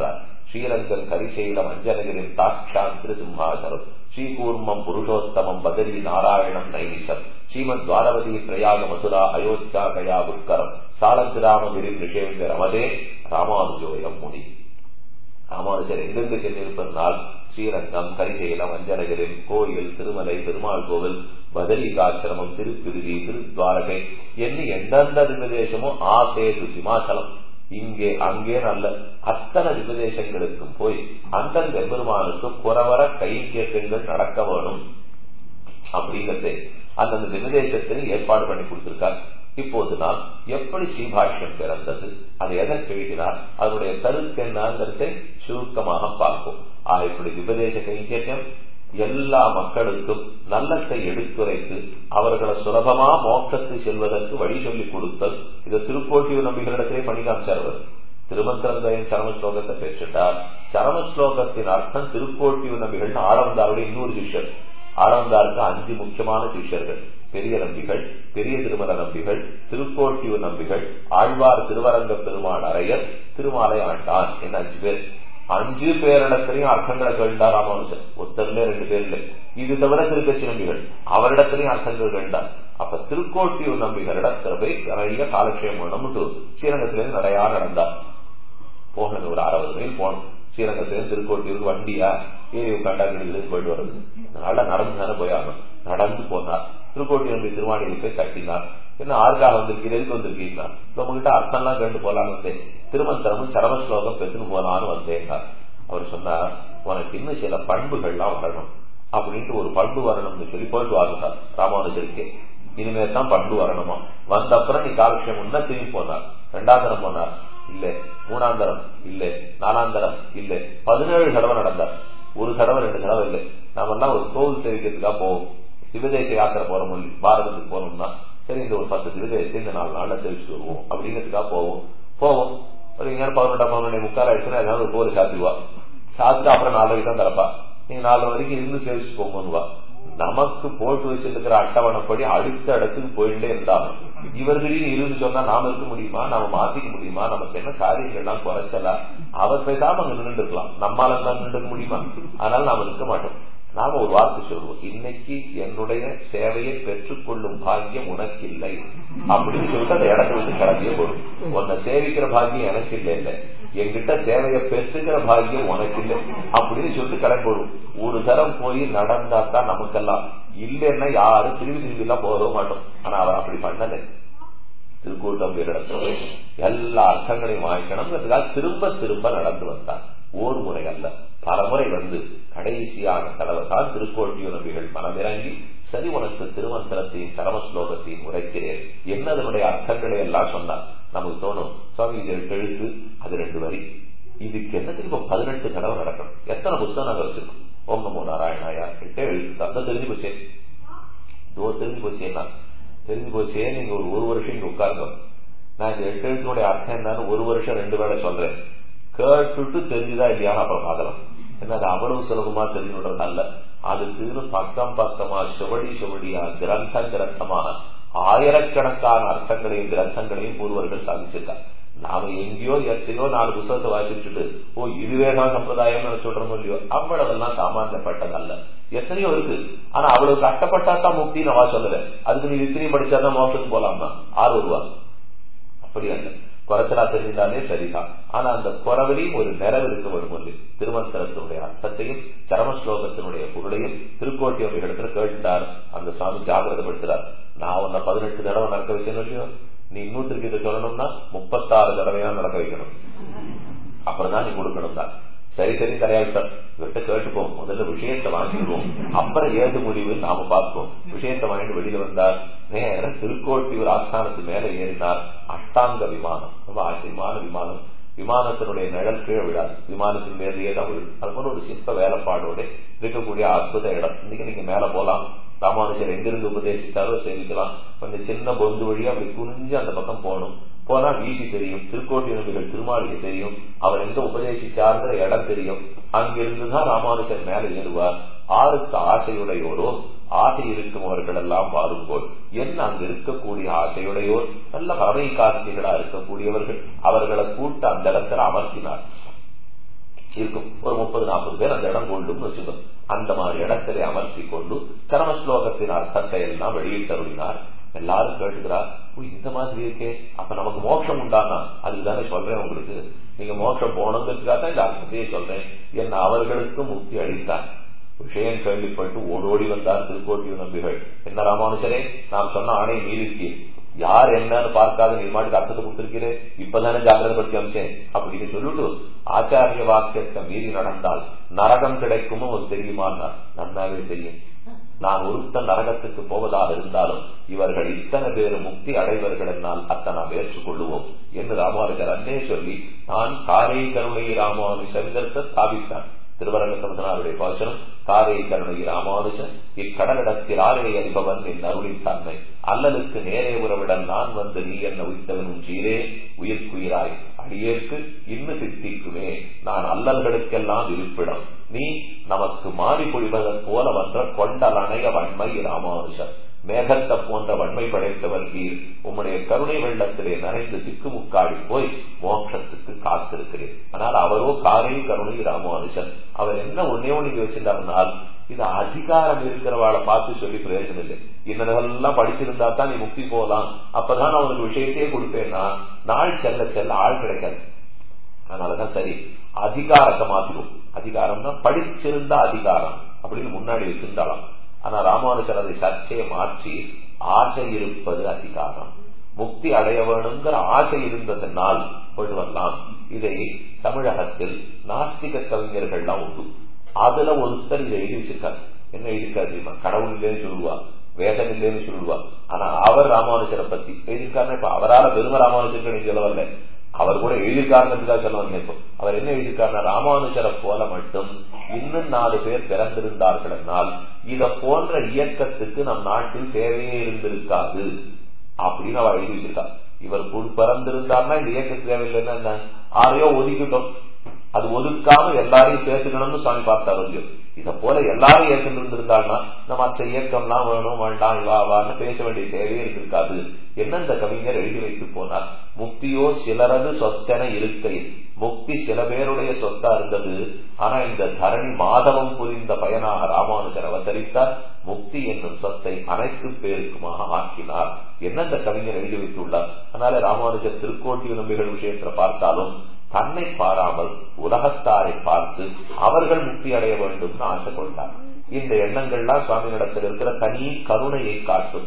ஸ்ரீரங்கன் கரிசைலம் அஞ்சனகிரின் தாட்சான் திருசிம்ஹாசனம் ஸ்ரீகூர்மம் புருஷோத்தமம் பதரி நாராயணம் நைனிசம் ஸ்ரீமத் துவாரவதி பிரயாக மதுரா அயோத்தியா கயா புஷ்கரம் சாலந்திராமகிரி நிஷேங்க ரமதே ராமானுஜோயம் முனி. ராமானுஜர் எங்கெங்கு சென்றிருப்பதனால் ஸ்ரீரங்கம் கரிசைலம் அஞ்சனகிரின் கோயில் திருமலை பெருமாள் கோவில் பதரிகாசிரமம் திருப்பிருவி திருத்வாரகை என்னி எந்தெந்த திவ்யதேசமோ ஆசேது சிமாச்சலம் இங்கே அங்கே நல்ல அத்தனை திவ்யதேசங்களுக்கும் போய் அந்தந்த பெருமானுக்கு புறவர கை கேட்டுங்கள் நடக்க வேணும் அப்படிங்கிறதே அந்தந்த திவ்யதேசத்திலும் ஏற்பாடு பண்ணி கொடுத்திருக்கார். இப்போது நாம் எப்படி ஸ்ரீபாஷ்யம் பிறந்தது, அதை எதற்கு எழுதினார், அதனுடைய கருத்து என்னங்கிறதை சுருக்கமாக பார்ப்போம். ஆக இப்படி திவ்யதேச கைங்கரியம் எல்லா மக்களுக்கும் நல்லத்தை எடுத்துரைத்து அவர்களை சுலபமா மோட்சத்தை செல்வதற்கு வழி சொல்லிக் கொடுத்தல். இதை திருக்கோட்டியூர் நம்பிகளிடத்திலே பண்ணி காமிச்சார். திருமந்திரந்தயின் சரம ஸ்லோகத்தை பெற்றுட்டார். சரம ஸ்லோகத்தின் அர்த்தம் திருக்கோட்டியூர் நம்பிகள் ஆளவந்தாருடைய இன்னொரு சிஷ்யர். ஆளவந்தாருக்கு அஞ்சு முக்கியமான சிஷ்யர்கள்: பெரிய நம்பிகள், பெரிய திருமல நம்பிகள், திருக்கோட்டியூர் நம்பிகள், ஆழ்வார் திருவரங்க பெருமாள் அரையர், திருமாலை ஆண்டான் என்ன அஞ்சு பேர். அஞ்சு பேரிடத்திலையும் அர்த்தங்களை கேட்டார் ராமானுஜர். ஒருத்தருமே ரெண்டு பேர் இல்லை. இது தவிர திருக்கட்சி நம்பிகள் அவரிடத்திலையும் அர்த்தங்கள் கேட்டார். அப்ப திருக்கோட்டியூர் நம்பிகளிடத்துல போய் நிறைய காலக்ஷேபம் வேணும்னு ஸ்ரீரங்கத்திலேருந்து நிறைய நடந்தார். போகணும் ஒரு அறுபது மைல் போகணும். ஸ்ரீரங்கத்திலேருந்து திருக்கோட்டியூருக்கு வண்டியா ஏறி உட்காண்டாங்க போயிட்டு வருது. நல்லா நடந்து தானே போயாகணும். நடந்து போனார். திருக்கோட்டியூர் திருவாணியில் போய் கட்டினார். என்ன ஆறுக்காக வந்திருக்கீங்க, எதுக்கு வந்திருக்கீங்களா, உங்ககிட்ட அர்த்தம் எல்லாம் கேட்டு போலான்னு வந்தேன். திருமந்திரமும் சரம ஸ்லோகம் பெற்றுன்னு போனான்னு வந்தேங்க. அவர் சொன்னார், உனக்கு இன்னும் சில பண்புகள்லாம் வரணும் அப்படின்ட்டு ஒரு பண்பு வரணும்னு சொல்லி போயிட்டு வாங்கினார் ராமானுஜருக்கு. இனிமே தான் பண்பு வரணுமா. வந்த அப்புறம் நீ காலக்ஷேபம் திரும்பி போனார். ரெண்டாம் தரம் போனார், இல்ல. மூணாம் தரம் இல்ல. நாலாம் தரம் இல்ல. பதினேழு தடவை நடந்தார். ஒரு தடவை ரெண்டு தடவை இல்லை. நாம எல்லாம் ஒரு கோவில் சேவிக்கிறதுக்காக போவோம். சிவதேச யாத்திரை போறோம், பாரதத்துக்கு போனோம்னா சரி இந்த ஒரு பத்து திவ்யதேசத்தை இந்த நாலு நாள்ல தெரிவிச்சு வருவோம் அப்படிங்கிறதுக்காக போவோம். போவோம் ஒரு எங்க பதினெட்டாம் பதினொன்று முக்கால் ஆயிடுச்சுன்னா ஏதாவது ஒரு கோவில் சாத்திடுவா. சாப்பிட்டு அப்புறம் நாலு தான் தரப்பா. நீங்க நாலு வரைக்கும் இருந்து சேவிச்சு போங்கன்னுவா. நமக்கு போட்டு வச்சிருக்கிற அட்டவணைப்படி அடுத்த இடத்துக்கு போயிட்டே இருந்தாலும் இவர்களையும் இருந்து சொன்னா நாம இருக்க முடியுமா, நாம மாத்திக்க முடியுமா, நமக்கு என்ன காரியங்கள்லாம் குறைச்சலா. அவர் பேசாம அங்க நின்று இருக்கலாம், நம்மளால தான் நின்று முடியுமா. அதனால நாம இருக்க மாட்டோம். நாம ஒரு வார்த்தை சொல்லுவோம், இன்னைக்கு என்னுடைய சேவையை பெற்றுக் கொள்ளும் பாக்கியம் உனக்கு இல்லை அப்படின்னு சொல்லிட்டு அந்த இடத்த விட்டு கிளம்பியே போடும். உன்னை சேவிக்கிற பாக்கியம் எனக்கு இல்லை இல்லை, என்கிட்ட சேவையை பெற்றுக்கிற பாக்கியம் உனக்கு இல்லை அப்படின்னு சொல்லிட்டு கிளம்பி போடும். ஒரு தரம் போய் நடந்தாத்தான் நமக்கெல்லாம். இல்லைன்னா யாரும் திரும்பி திரும்பி எல்லாம் போக மாட்டோம். ஆனா அவர் அப்படி பண்ணல. திருக்கூட்டம் இடத்துல எல்லா அர்த்தங்களையும் வாங்கிக்கணுங்கிறதுக்காக திரும்ப திரும்ப நடந்து வந்தார். ஒரு முறை அல்ல, பல முறை வந்து கடைசியான தலைவர் தான் திருக்கோட்டியூர் நம்பிகள் மனமிறங்கி, சரி உனக்கு திருமந்திரத்தையும் சரம ஸ்லோகத்தையும் உரைக்கிறேன், என்ன அதனுடைய அர்த்தங்களை எல்லாம் சொன்னார். நமக்கு தோணும், சுவாமி இது எட்டு எழுத்து, அது ரெண்டு வரி, இதுக்கு என்ன திரும்ப பதினெட்டு தடவை நடக்கணும். எத்தனை புத்தகம் நாங்கள் வச்சிருக்கோம். ஓம் நமோ நாராயணாயா எட்டே எழுத்து அந்த தெரிஞ்சு போச்சே. இதோ தெரிஞ்சு போச்சேன்னா தெரிஞ்சு போச்சே. நீங்க ஒரு ஒரு வருஷம் இங்க உட்கார்ந்து நான் இந்த எட்டு எழுத்தினுடைய அர்த்தம் என்னன்னு ஒரு வருஷம் ரெண்டு வேளை சொல்றேன். கேட்டுட்டு தெரிஞ்சுதா இல்லையான்னு அப்புறம் பார்க்கலாம். ஏன்னா அது அவ்வளவு சுலபமா தெரிஞ்சுன்றது அல்ல. அதுக்கு பக்கம் பக்கமா சுவடி சுவடியா கிரந்த கிரந்தமாக ஆயிரக்கணக்கான அர்த்தங்களையும் கிரந்தங்களையும் பூர்வர்கள் சாதிச்சிருக்காங்க. நாம எங்கேயோ எத்தனையோ நாலு புத்தகத்தை வாசிச்சுட்டு ஓ இதுவேதான் சம்பிரதாயம் சொல்றோமோ இல்லையோ, அவ்வளவெல்லாம் சாமானியப்பட்டதல்ல. எத்தனையோ இருக்கு. ஆனா அவ்வளவு கஷ்டப்பட்டாதான் முக்தி நவா சொல்லல. அதுக்கு நீ இத்தனையும் படிச்சாதான் மோசத்துக்கு போலாமா, ஆறு ரூபா அப்படி அல்ல. குறைச்சலா தெரிஞ்சாலே சரிதான். ஆனா அந்த குறவிலையும் ஒரு நிறைவு இருக்க வரும். திருமந்திரத்தினுடைய அர்த்தத்தையும் சரம ஸ்லோகத்தினுடைய பொருளையும் திருக்கோட்டியூர் இடத்துல கேட்டார். அந்த சுவாமி ஜாகிரதப்படுத்துறார். நான் உன்னை பதினெட்டு தடவை நடக்க வைக்கணும் இல்லையோ, நீ இன்னூத்திற்கு இதை சொல்லணும்னா முப்பத்தாறு தடவையா நடக்க வைக்கணும். அப்புறம் தான் நீ கொடுக்கணும் தான். சரி சரி தலையாவிட்டார், இவர்கிட்ட கேட்டுப்போம், முதல்ல விஷயத்தை வாங்கிடுவோம், அப்புறம் ஏது முடிவு நாம பார்ப்போம். விஷயத்தை வாங்கிட்டு வெளியில வந்தார். நேரம் திருக்கோட்டியூர் ஆஸ்தானத்து மேல ஏறினார். அஷ்டாங்க விமானம், ரொம்ப ஆச்சரியமான விமானம். விமானத்தினுடைய நிழல் கீழே விடாது, விமானத்தின் மேலேயே தான் விழுது. அது போல ஒரு சிற்ப வேலைப்பாடோட இருக்கக்கூடிய அற்புத இடம். இன்னைக்கு நீங்க மேல போலாம். ராமானுஜர் எங்கிருந்து உபதேசித்தாரோ சேவிக்கலாம். கொஞ்சம் சின்ன பொந்து வழியா அப்படி குனிஞ்சு அந்த பக்கம் போகணும். போனா வீதி தெரியும், திருக்கோட்டியூர் திருமாளிகை தெரியும், அவர் எங்க உபதேசிச்சாருங்கிற இடம் தெரியும். அங்கிருந்துதான் ராமானுஜர் மேல ஏறுவார். ஆருக்கு ஆசையுடையோரோ, ஆசை இருக்குமவர்கள் எல்லாம் பாருங்கோள். என்ன அங்க இருக்கக்கூடிய ஆசையுடையோர் நல்ல பறவை காந்திகளா இருக்கக்கூடியவர்கள், அவர்களை கூட்டு அந்த இடத்துல அமர்த்தினார். இருக்கும். ஒரு முப்பது நாற்பது பேர் அந்த இடம் கொண்டும் வச்சுக்கணும். அந்த மாதிரி இடத்திலே அமர்த்தி கொண்டு சரம ஸ்லோகத்தின் அர்த்தத்தை எல்லாம் வெளியிட்டருளினார். எல்லாரும் கேட்டுக்கிறார், இந்த மாதிரி இருக்கே, அப்ப நமக்கு மோட்சம் உண்டானா? அதுக்குதானே சொல்றேன் உங்களுக்கு, நீங்க மோட்சம் போனதுக்காக இந்த அர்த்தத்தையே சொல்றேன். என்ன அவர்களுக்கும் முக்தி அளித்தார். விஷயம் கேள்விப்பட்டு ஓடோடி வந்தார் திருக்கோட்டியூர் நம்பிகள். என்ன ராமானுஜரே, நாம் சொன்ன ஆணை மீறிருக்கீர், யார் என்னன்னு பார்க்காத நிர்மாட்டுக்கு அர்த்தத்தை கொடுத்திருக்கிறேன், இப்பதானே ஜாகிரதை பற்றி அம்சேன் அப்படின்னு சொல்லிட்டு ஆச்சாரிய வாக்கியத்தை மீறி நடந்தால் நரகம் கிடைக்கும் ஒரு தெரியுமான்னார். நன்னாவே தெரியும். நான் ஒருத்த நரகத்துக்கு போவதாக இருந்தாலும் இவர்கள் இத்தனை பேர் முக்தி அடைவர்கள் என்னால் அத்தனை நாம் ஏற்றுக்கொள்ளுவோம் என்று ராமானுஜர் அன்னே சொல்லி நான் காரை கருணை ராமானுஜர் ஸ்தாபித்தார். திருவரங்க சமுதனாருடைய பாசனம் காரை கருணை ராமானுஜன் இக்கடலிடத்தில் ஆரை அறிபவன் என் அருளின் தன்மை அல்லலுக்கு நேரே உறவிடன் நான் வந்து நீ என்ன உயிர்த்தவனும் சீரே உயிர்க்குயிராய் அடியேற்கு இன்னும் சித்திக்குமே நான் அல்லல்களுக்கெல்லாம் இருப்பிடம் நீ நமக்கு மாறி பொழிவதன் போல வந்த கொண்டலணைய வன்மை ராமானுஜன் மேகத்தை போன்ற வன்மை படைத்தவர் கீழ் உம்முடைய கருணை வெள்ளத்திலே நனைந்து திக்குமுக்காடி போய் மோட்சத்துக்கு காத்திருக்கிறேன். ஆனால் அவரோ காரை கருணை ராமானுஜன். அவர் என்ன ஒன்னே ஒண்ணு யோசிச்சிருந்தால் இது அதிகாரம் இருக்கிறவாளை பார்த்து சொல்லி பிரயோஜனம் இல்லை. இன்னதெல்லாம் படிச்சிருந்தா தான் நீ முக்தி போகலாம், அப்பதான் அவனுக்கு விஷயத்தையே கொடுப்பேன்னா நாள் செல்ல செல்ல ஆள் கிடைக்காது. அதனாலதான் சரி அதிகாரத்தை மாத்திடும். அதிகாரம்னா படிச்சிருந்தா அதிகாரம் அப்படின்னு முன்னாடி வச்சிருந்தாலாம். ஆனா ராமானுஜர் அதை சர்ச்சையை மாற்றி ஆசை இருப்பது அதிகாரம், முக்தி அடைய வேணுங்கிற ஆசை இருந்ததனால் போயிட்டு வரலாம். இதை தமிழகத்தில் நாஸ்திக கவிஞர்கள்லாம் உண்டு. அதுல ஒருத்தர் இதை எழுதி வச்சிருக்காரு. என்ன எழுதியிருக்காரு தெரியுமா? கடவுள் இல்லைன்னு சொல்லுவா, வேதம் இல்லைன்னு சொல்லுவா. ஆனா அவர் ராமானுஜரை பத்தி எழுதியிருக்காருன்னா இப்ப அவரால் பெருமை ராமானுஜருக்கு சொல்ல வரல, அவர் கூட எழுதியிருக்காருன்றதுக்காக சொல்ல வந்தேன். இப்போ அவர் என்ன எழுதியிருக்காருன்னா ராமானுஜரை போல மட்டும் இன்னும் நாலு பேர் பிறந்திருந்தார்கள் என்னால் இத போன்ற இயக்கத்துக்கு நம் நாட்டில் தேவையே இருந்திருக்காது அப்படின்னு அவர் எழுதி வச்சிருக்கார். இவர் பிறந்திருந்தார்னா இந்த இயக்க தேவையில்லைன்னா ஆரையோ ஒதுக்கிட்டோம், அது ஒதுக்காம எல்லாரையும் சேர்த்துக்கணும்னு சுவாமி பார்த்தாரு. இத போல எல்லாரும் ஏற்கனவே இருந்திருந்தாங்கன்னா நம்ம மற்ற இயக்கம்லாம் வேணும் வேண்டாம் இவாவான்னு பேச வேண்டிய தேவையே இருந்திருக்காது. என்ன இந்த கவிஞர் எழுதி வைத்து போனார்? முக்தியோ சிலரது சொத்தென இருக்கையில் முக்தி சில பேருடைய சொத்தா இருந்தது. ஆனா இந்த தரணி மாதவம் புரிந்த பயனாக ராமானுஜர் அவதரித்தார். முக்தி என்னும் சொத்தை அனைத்து பேருக்குமாக ஆக்கினார். என்ன இந்த கவிஞர் எழுதி வைத்துள்ளார்? அதனால ராமானுஜர் திருக்கோட்டியூர் நம்பிகள் விஷயத்துல பார்த்தாலும் தன்னை பாராமல் உலகத்தாரை பார்த்து அவர்கள் முக்தி அடைய வேண்டும் ஆசை கொண்டார். இந்த எண்ணங்கள்லாம் சுவாமியிடத்தில் இருக்கிற தனி கருணையை காட்டும்.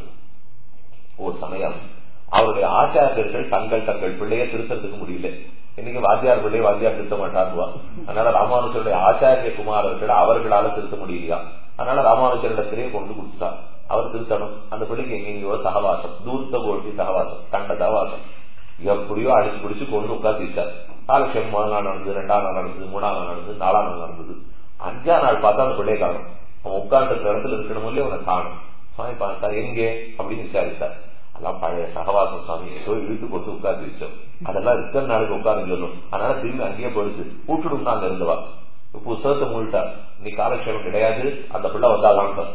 ஒரு சமயம் அவருடைய ஆச்சாரியர்கள் தங்கள் தங்கள் பிள்ளையை திருத்தறதுக்கு முடியல. இன்னைக்கு வாத்தியார் பிள்ளையை வாத்தியார் திருத்த மாட்டாருவா. அதனால ராமானுஜருடைய ஆச்சாரிய குமாரர்கள் அவர்களால திருத்த முடியலையா. அதனால ராமானுஜரிடத்திலே கொண்டு கொடுத்தார். அவர் திருத்தணும். அந்த பிள்ளைக்கு எங்கெங்கயோ சகவாசம், தூர்த்த கோட்டி சகவாசம், கண்ட சகவாசம் எப்படியோ அடிச்சு பிடிச்சு கொண்டு உட்காந்து வச்சார். காலக்ஷேபம் முதல் நாள் நடந்தது, ரெண்டாம் நாள் நடந்தது, மூணாம் நாள் நடந்தது, நாலாம் நாள் நடந்தது. அஞ்சாம் நாள் பார்த்தா அந்த பிள்ளையை காணும். அவன் உட்கார்ந்து இடத்துல இருக்கணும் இல்லையே அவனை காணும். சுவாமி பார்த்தா எங்கே அப்படின்னு விசாரித்தார். அதெல்லாம் பழைய சகவாசம் சுவாமி ஏதோ இழுத்து போட்டு உட்கார்ந்து வச்சோம், அதெல்லாம் இருக்கிற நாளுக்கு உட்கார்ந்து சொல்லும். அதனால திரும்பி அங்கேயே போயிடுச்சு. கூட்டுடும் அங்க இருந்தவா புத்தகத்தை மூழ்கிட்டார். நீ காலக்ஷேபம் கிடையாது, அந்த பிள்ளை வந்தாதான்.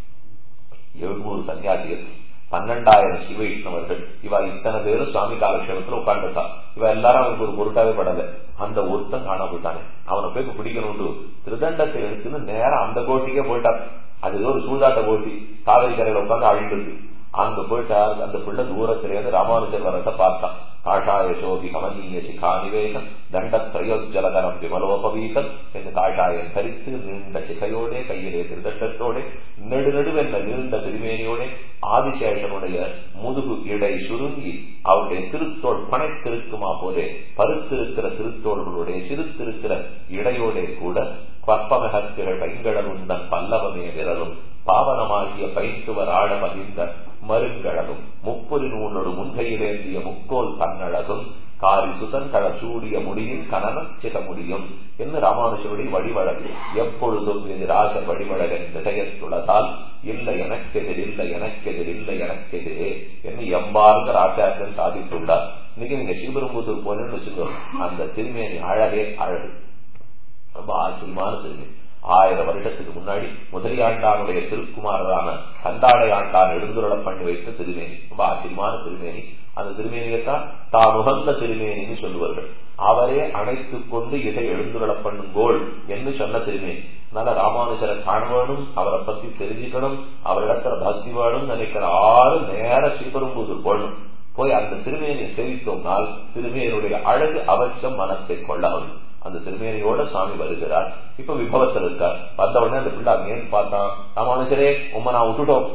எழுநூறு சன்னியாசிகள், பன்னெண்டாயிரம் சிவ வைஷ்ணவர்கள், இவா இத்தனை பேரும் சுவாமி காலக்ஷேபத்துல உட்காந்துட்டா. இவ எல்லாரும் அவனுக்கு ஒரு பொருட்டாவே படல. அந்த ஒருத்தன் காண போயிட்டானே, அவனை போய் பிடிக்கணும்னு திருதண்டத்தை எடுத்துன்னு நேரம் அந்த கோட்டிக்கே போயிட்டார். அது ஏதோ ஒரு சூதாட்ட கோட்டி காவிரி கரையில உட்காந்து அழிந்தது. அங்க போயிட்டார். அந்த பிள்ளை தூரத்திலேருந்து ராமானுஜர் வரத்தை பார்த்தான். காஷாய சோபி கமனீய சிகா நிவேசம் தண்டத்ரயோஜலதரம் விமலோபவீதம் என்று காஷாயம் தரித்து நீண்ட சிகையோட கையிலே திருதட்டத்தோட நெடு நடுவென்ற நீண்ட திருமேனியோட ஆதிசேஷனுடைய முதுகு இடை சுருங்கி அவருடைய திருத்தோள் பனைத்திருக்குமா போலே பருத்திருக்கிற திருத்தோள்களுடைய சிறுத்திருக்கிற இடையோட கூட கற்பமகத்திர பைங்கடல் உந்தன் பல்லவமே விரலும் பாவனமாகிய பைந்துவர் ஆட பதிந்த மருங்கழகும் முப்பொரு நூலோடு முன்கையிலேந்திய முக்கோல் தன்னழகும் காரி சுதன்கழ சூடிய முடியும் கனன சிக முடியும் என்று ராமானுஜருடைய வழிவழகு. எப்பொழுதும் எதிராசர் வழிவழகன் திசையத்துள்ளதால் இல்லை எனக்கெதிர் இல்லை எனக்கெதிர் இல்லை எனக்கெதிரே என்று எம்பார்ந்த ஆச்சாரியன் சாதித்துள்ளார். இன்னைக்கு நீங்க ஸ்ரீபெரும்புதூர் போனேன்னு வச்சுக்கோ, அந்த திருமேனி அழகே அழகு, ரொம்ப ஆச்சரியமான திருமேனி. ஆயிரம் வருடத்துக்கு முன்னாடி முதலியாண்டானுடைய திருக்குமாரரான கந்தாடை ஆண்டான் எழுந்துருள பண்ணி வைத்த திருமேனி, ரொம்ப ஆச்சரியமான திருமேனி. அந்த திருமேனியத்தான் தான் உகந்த திருமேனின்னு சொல்லுவார்கள். அவரே அணைத்துக் கொண்டு இதை எழுந்துருள பண்ணுங்கோள் என்று சொன்ன திருமேனி. அதனால ராமானுஜரை காண வேணும், அவரை பத்தி தெரிஞ்சுக்கணும், அவரிடத்துல பக்தி வேணும் நினைக்கிற ஆறு நேர ஸ்ரீபெரும்புதூர் போடணும். போய் அந்த திருமேனியை சேவித்தோம்னால் திருமேனியுடைய அழகு அவசியம் மனத்தை கொள்ளவும். அந்த திருமேனியோட சுவாமி வருகிறார். இப்ப விபவத்தில் இருக்கார். வந்த உடனே அந்த பிள்ளை அங்கேன்னு பார்த்தான், ராமானுஜரே உண்மை நான் விட்டுட்டோம்,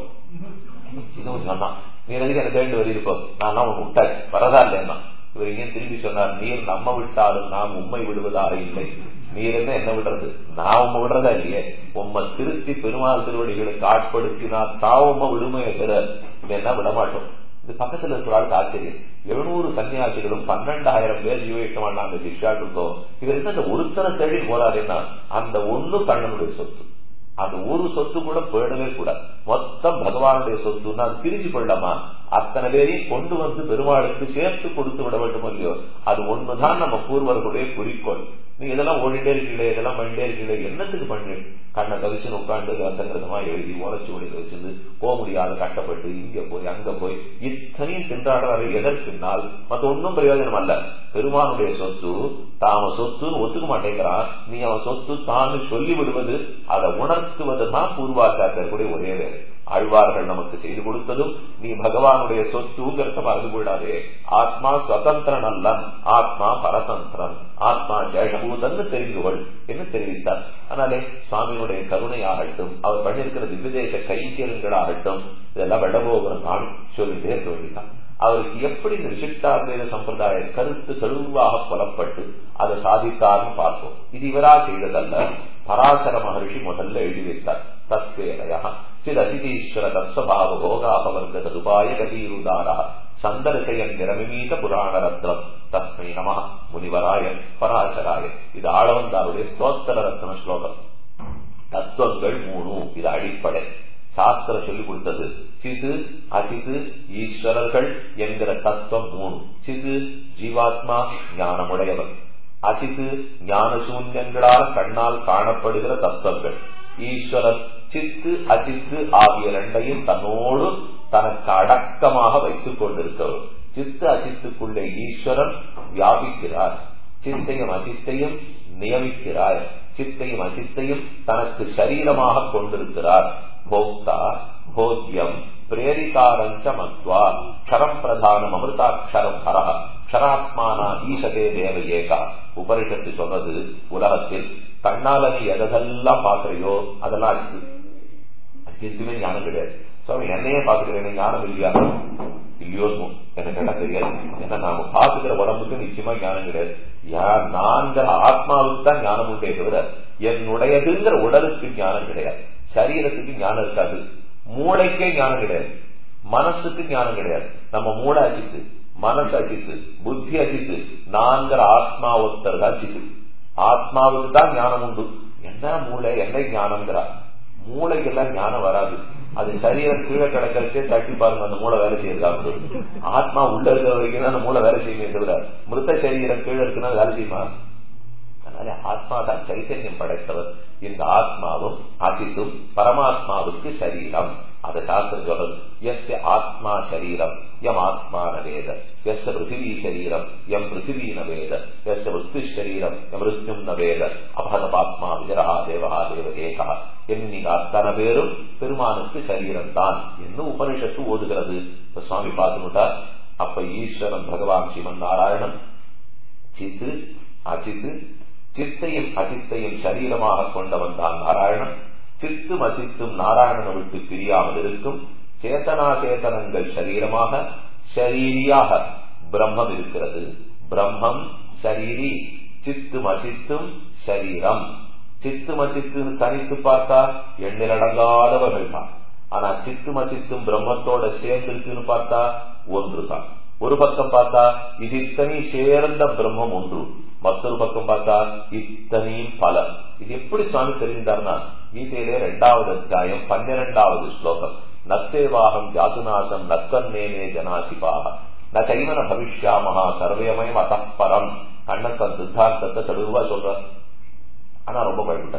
இதுவும் சொன்னான், நீ எதுக்கு எனக்கு வேண்டு வரியிருப்போம், நான் உனக்கு விட்டாச்சு வரதா இல்லைன்னா. இவர் இங்கே திரும்பி சொன்னார், நீர் நம்ம விட்டாலும் நாம் உண்மை விடுவதாக இல்லை. நீர் என்ன என்ன விடுறது, நான் உண்மை விடுறதா இல்லையே. உண்மை திருத்தி பெருமாள் திருவடிகளுக்கு ஆட்படுத்தினா தான் உண்மை விடுமையை பெற என்ன விடமாட்டோம். இது பக்கத்துல இருக்கிறாளுக்கு ஆச்சரியம். எழுநூறு சன்னியாசிகளும் பன்னெண்டாயிரம் பேர் ஜீவிக்கமான அந்த சிஷ்யாட்டு இருக்கோம். இவர் என்ன அந்த ஒருத்தனை தேடி போறாருன்னா அந்த ஒண்ணு கண்ணனுடைய சொத்து. அந்த ஒரு சொத்து கூட போயிடவே கூடாது. மொத்தம் பகவானுடைய சொத்துன்னா அது பிரிச்சு கொள்ளலாமா? அத்தனை பேரையும் கொண்டு வந்து பெருமாளுக்கு சேர்த்து கொடுத்து விட வேண்டும் இல்லையோ? அது ஒண்ணுதான் நம்ம பூர்வர்களுடைய குறிக்கோள். நீ இதெல்லாம் ஓடிட்டே இருக்கீங்களே, இதெல்லாம் பண்ணிட்டே இருக்கீங்களே, என்னத்துக்கு பண்ணு? கண்ணை கவிச்சு உட்காந்து அசங்கிரதமா எழுதி உழைச்சு ஒளி வச்சிருந்து போக முடியாத கஷ்டப்பட்டு இங்க போய் அங்க போய் இத்தனையும் தின்றாடுறாரு. எதற்குனால் மற்ற ஒன்னும் பிரயோஜனம் அல்ல. பெருமானுடைய சொத்து தாம சொத்துன்னு ஒத்துக்க மாட்டேங்கிறான். நீ அவன் சொத்து தான் சொல்லி விடுவது, அதை உணர்த்துவதுதான் பூர்வாச்சாரியர்களுடைய ஒரே வேலை. ஆழ்வார்கள் நமக்கு செய்து கொடுத்ததும் நீ பகவானுடைய சொத்துங்கிறத மறந்து விடாதே. ஆத்மா சுதந்திரன் அல்லன், ஆத்மா பரதந்திரன், ஆத்மா ஜெயபூதன்னு தெரிந்துகொள் என்று தெரிவித்தார். அதனாலே சுவாமியினுடைய கருணை ஆகட்டும், அவர் பண்ணிருக்கிற திவ்யதேச கைங்கரியங்களாகட்டும், இதெல்லாம் விடபோகிற நான் சொல்லிட்டே இருக்க வேண்டியதான். அவருக்கு எப்படி இந்த விசிஷ்டாத்வைத சம்பிரதாய கருத்து தெளிவாக புலப்பட்டு அதை சாதித்தார்னு பார்ப்போம். இது இவரா செய்ததல்ல, பராசர மகர்ஷி முதல்ல எழுதி வைத்தார். தத்வேலயா சிதீஸ்வர தத்ஸ்வபாவ போகாபவர்கதுபாய கதீருதாரா சந்தரசயன் நிரமிமீத புராண ரத்னம் தஸ்மை நம முனிவராய பராசராய. இது ஆளவந்தாருடைய ஸ்தோத்திர ரத்ன ஸ்லோகம். தத்துவங்கள் மூணு, இது அடிப்படை. சாஸ்திரம் சொல்லிக் கொடுத்தது சிது அசிது ஈஸ்வரர்கள் என்கிற தத்துவம் மூணு. சிது ஜீவாத்மா ஞானமுடையவர், அசிது ஞான சூன்யங்களால் கண்ணால் காணப்படுகிற தத்துவங்கள், ஈஸ்வரன் சித்து அசித்து ஆகிய இரண்டையும் தன்னோடு தனக்கு அடக்கமாக வைத்துக் கொண்டிருக்கிறவர். சித்து அசித்துக்குள்ளே ஈஸ்வரன் வியாபிக்கிறார், சித்தையும் அசித்தையும் நியமிக்கிறார், சித்தையும் அசித்தையும் தனக்கு சரீரமாக கொண்டிருக்கிறார். போக்தா போத்யம் பிரேரிகாரஞ்ச மத்வா க்ஷரம் பிரதானம் அமிர்தாட்சரம் ஹரஹ க்ஷராத்மானா ஈசதே தேவ ஏகா. உபனிஷத்து சொல்றது, உலகத்தில் கண்ணால நீ எதெல்லாம் பாக்குறையோ அதெல்லாம் அடிச்சு அடிச்சுமே ஞானம் கிடையாது. சுவாமி என்னையே பாத்துக்கிறேன், ஞானம் இல்லையா? இல்லையோ எனக்கு கேட்டா தெரியாது. ஏன்னா நாம பாத்துக்கிற உடம்புக்கு நிச்சயமா ஞானம் கிடையாது. நான்கிற ஆத்மாவுக்கு தான் ஞானம் உண்டே தவிர என்னுடையதுங்கிற உடலுக்கு ஞானம் கிடையாது, சரீரத்துக்கு ஞானம் இருக்காது, மூளைக்கே ஞானம் கிடையாது, மனசுக்கு ஞானம் கிடையாது. நம்ம மூளை அச்சித்து, மனசு அச்சித்து, புத்தி அச்சித்து, நான்கிற ஆத்மா ஒருத்தர் அச்சித்து. ஆத்மாவுக்கு தான் ஞானம் உண்டு. என்ன மூளை என்ன ஞானம்ங்கிறா? மூளைக்கெல்லாம் ஞானம் வராது. அது சரீரம் கீழே கிடக்கிறச்சே தட்டி பாருங்க, அந்த மூளை வேலை செய்யறதா. ஆத்மா உள்ள இருக்கிற வரைக்கும் தான் அந்த மூளை வேலை செய்யுமே தவிர மிருத சரீரம் கீழே இருக்குன்னா வேலை செய்யுமா? அதனால ஆத்மா தான் சைத்தன்யம் படைத்தவர். இந்த ஆத்மாவும் அசித்தும் பரமாத்மாவுக்கு சரீரம். அதை சாஸ்திரம் சொல்றது, எஸ் ஆத்மா சரீரம் எம் ஆத்மா நவேத, எஸ் பிருத்திவி சரீரம் எம் பிருத்திவி நவேத, எஸ் மிருத்து சரீரம் எம் மிருத்யும் நவேத, அபகதபாத்மா விஜரஹா தேவஹா தேவதேகா. என்னீங்க அத்தனை பேரும் பெருமானுக்கு சரீரம் தான் என்று உபனிஷத்து ஓதுகிறது. இப்ப சுவாமி பார்த்துட்டா, அப்ப ஈஸ்வரன் பகவான் சிவன் நாராயணன் சித்து அசித்து, சித்தையும் அசித்தையும் சரீரமாக கொண்டவன் தான் நாராயணன். சித்தும் அசித்தும் நாராயணனை விட்டு பிரியாமல் இருக்கும். சேத்தனா சேத்தனங்கள் சரீரமாக, ஷரீரியாக பிரம்மம் இருக்கிறது. பிரம்மம் ஷரீரி, சித்தும் அசித்தும் சரீரம். சித்தும் அசித்தும் தனித்து பார்த்தா எண்ணிலடங்காதவர்கள் தான். ஆனா சித்தும் அசித்தும் பிரம்மத்தோட சேர்ந்து இருக்குன்னு பார்த்தா ஒன்று தான். ஒரு பக்கம் பார்த்தா இது இத்தனை சேர்ந்த பிரம்மம் ஒன்று, மற்றொரு பக்கம் பார்த்தா இத்தனையும் பல. இது எப்படி சுவாமி தெரிந்தார்னா, கீதையிலே இரண்டாவது அத்தியாயம் பன்னிரெண்டாவது ஸ்லோகம், நத்தேவாகம் ஜாதுநாசம் நத்தன்னேனே ஜனாசிபாக ந கைவன பவிஷ்யாமஹா சர்வயமயம் அத்தப்பரம். கண்ணத்தன் சித்தாந்தத்தை தெளிவா சொல்ற. ஆனா ரொம்ப பயப்பட்டேன்.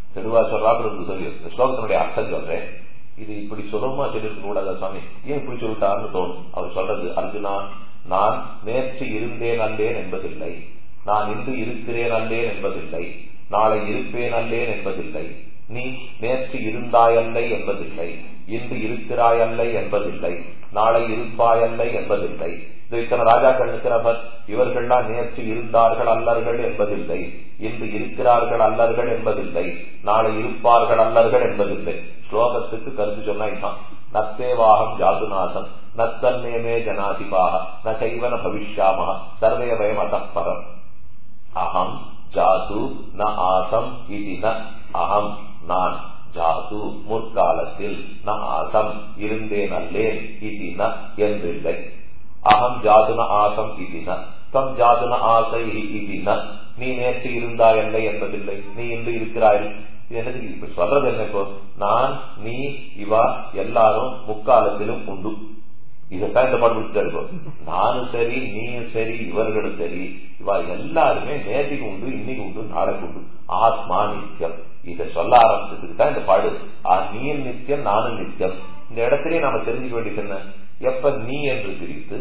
தெளிவா சொல்றாப்புல சொல்லி இந்த ஸ்லோகத்தினுடைய அர்த்தம் சொல்றேன். இது இப்படி சுலபமா சொல்லிருக்க கூடாதா சுவாமி, ஏன் இப்படி சொல்லிட்டாருன்னு தோணும். அவர் சொல்றது, அர்ஜுனா, நான் நேற்று இருந்தேன் அல்லேன் என்பதில்லை, நான் இன்று இருக்கிறேன் அல்லேன் என்பதில்லை, நாளை இருப்பேன் அல்லேன் என்பதில்லை, நீ நேற்று இருந்தாயல்லை என்பதில்லை, இன்று இருக்கிறாயல்லை என்பதில்லை, நாளை இருப்பாயல்லை என்பதில்லை. இத்தனை ராஜாக்கள் நிற்கிறவர், இவர்கள்லாம் நேற்று இருந்தார்கள் அல்லர்கள் என்பதில்லை, இன்று இருக்கிறார்கள் அல்லர்கள் என்பதில்லை, நாளை இருப்பார்கள் அல்லர்கள் என்பதில்லை. ஸ்லோகத்துக்கு கருத்து சொன்னா நத்தேவாகம் ஜாதுநாசம் நத்தன்னேமே ஜனாதிபாக ந சைவன பவிஷ்யாம சர்வே வயம் அத்தப்பரம். அகம் ஜாது ந ஆசம் இது ந, அகம் நான், ஜாது முற்காலத்தில், ந ஆசம் இருந்தேன் அல்லேன், இது ந என்றில்லை. அகம் ஜாதுன ஆசம் இது ந, தம் ஜாதுன ஆசை இது ந, நீ நேற்று இருந்தாயல்லை என்பதில்லை, நீ இன்று இருக்கிறாய். எனக்கு இப்ப சொல்றது என்ன, இப்போ நான் நீ இவா எல்லாரும் முக்காலத்திலும் உண்டு. இதைத்தான் இந்த பாட்டு கொடுத்துருக்கோம். நானும் சரி, நீயும் சரி, இவர்களும் சரி, இவா எல்லாருமே நேற்றுக்கு உண்டு, இன்னைக்கு உண்டு, நாளைக்கு உண்டு. ஆத்மா நித்தியம். இதை சொல்ல ஆரம்பிச்சதுக்கு தான் இந்த பாடு. நீயும் நித்தியம், நானும் நித்தியம். இந்த இடத்திலேயே நாம தெரிஞ்சுக்க வேண்டியது என்ன, எப்ப நீ என்று பிரித்து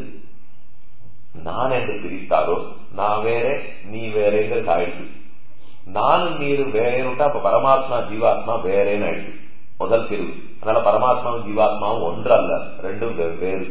நான் என்று பிரித்தாரோ நான் வேற நீ வேறேங்கிறது ஆயிடுச்சு. நானும் நீரும் வேறேன்னு அப்ப பரமாத்மா ஜீவாத்மா வேறேன்னு ஆயிடுச்சு முதல் பிரிவு. அதனால பரமாத்மாவும் ஜீவாத்மாவும் ஒன்றல்ல, ரெண்டும் வெவ்வேறு.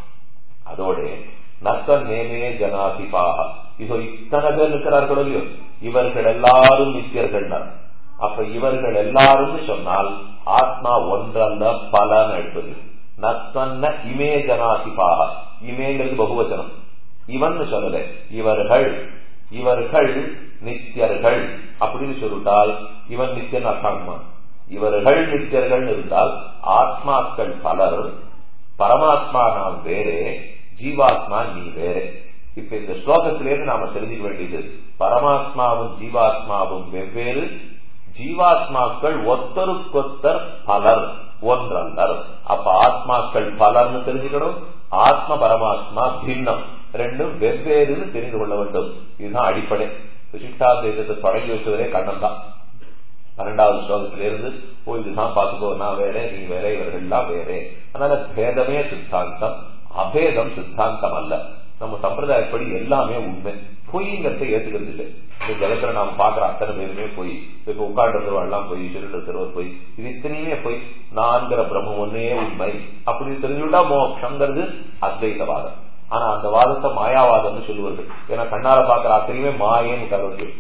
அதோட நத்தன் நேமே ஜனாதிபாக, இதோ இத்தனை பேர் இருக்கிறார்களோ இல்லையோ, இவர்கள் எல்லாரும் நித்தியர்கள். அப்ப இவர்கள் எல்லாரும் சொன்னால் ஆத்மா ஒன்றல்ல பலன் எடுப்பது. நத்தன்ன இமே ஜனாதிபாக, இமேங்கிறது பகுவச்சனம், இவன் சொல்லல, இவர்கள் இவர்கள் நித்தியர்கள் அப்படின்னு சொல்லிட்டால் இவன் நித்தியன் அர்த்தமா. இவர்கள் நித்தியர்கள் இருந்தால் ஆத்மாக்கள் பலர், பரமாத்மா நாம் வேறே, ஜீவாத்மா நீ வேறே. இப்ப இந்த ஸ்லோகத்திலேருந்து நாம தெரிஞ்சுக்க வேண்டியது, பரமாத்மாவும் ஜீவாத்மாவும் வெவ்வேறு, ஜீவாத்மாக்கள் ஒத்தருக்கொத்தர் பலர், ஒன்றல்லர். அப்ப ஆத்மாக்கள் பலர்னு தெரிஞ்சுக்கணும், ஆத்ம பரமாத்மா பின்னம், ரெண்டும் வெவ்வேறுன்னு தெரிந்து கொள்ள வேண்டும். இதுதான் அடிப்படை. விசிஷ்டாத்வைதத்தை தொடங்கி வச்சவரே கண்ணன் தான். பன்னெண்டாவது ஸ்லோகத்திலிருந்து ஓ இதுதான் பார்த்துக்கோ, நான் வேற நீ வேற இவர்கள்லாம் வேறே. அதனால பேதமே சித்தாந்தம், அபேதம் சித்தாந்தம் அல்ல. நம்ம சம்பிரதாயப்படி எல்லாமே உண்மை, பொய்ங்கிறத ஏத்துக்கிறது இல்லை. இந்த ஜலத்துல நாம பாக்குற அத்தனை பேருமே போய், இப்ப உட்கார்ந்துருவாள்லாம் போய், சொல்லிட்டு போய், இது இத்தனையுமே போய், நான்கிற பிரம்மம் ஒன்னே உண்மை அப்படின்னு தெரிஞ்சுட்டா மோட்சங்கிறது அத்வைதவாதம். ஆனா அந்த வாதத்தை மாயாவாதம்னு சொல்லுவார்கள். ஏன்னா கண்ணால பாக்குற அத்தனையுமே மாயேன்னு கருவர்கள்.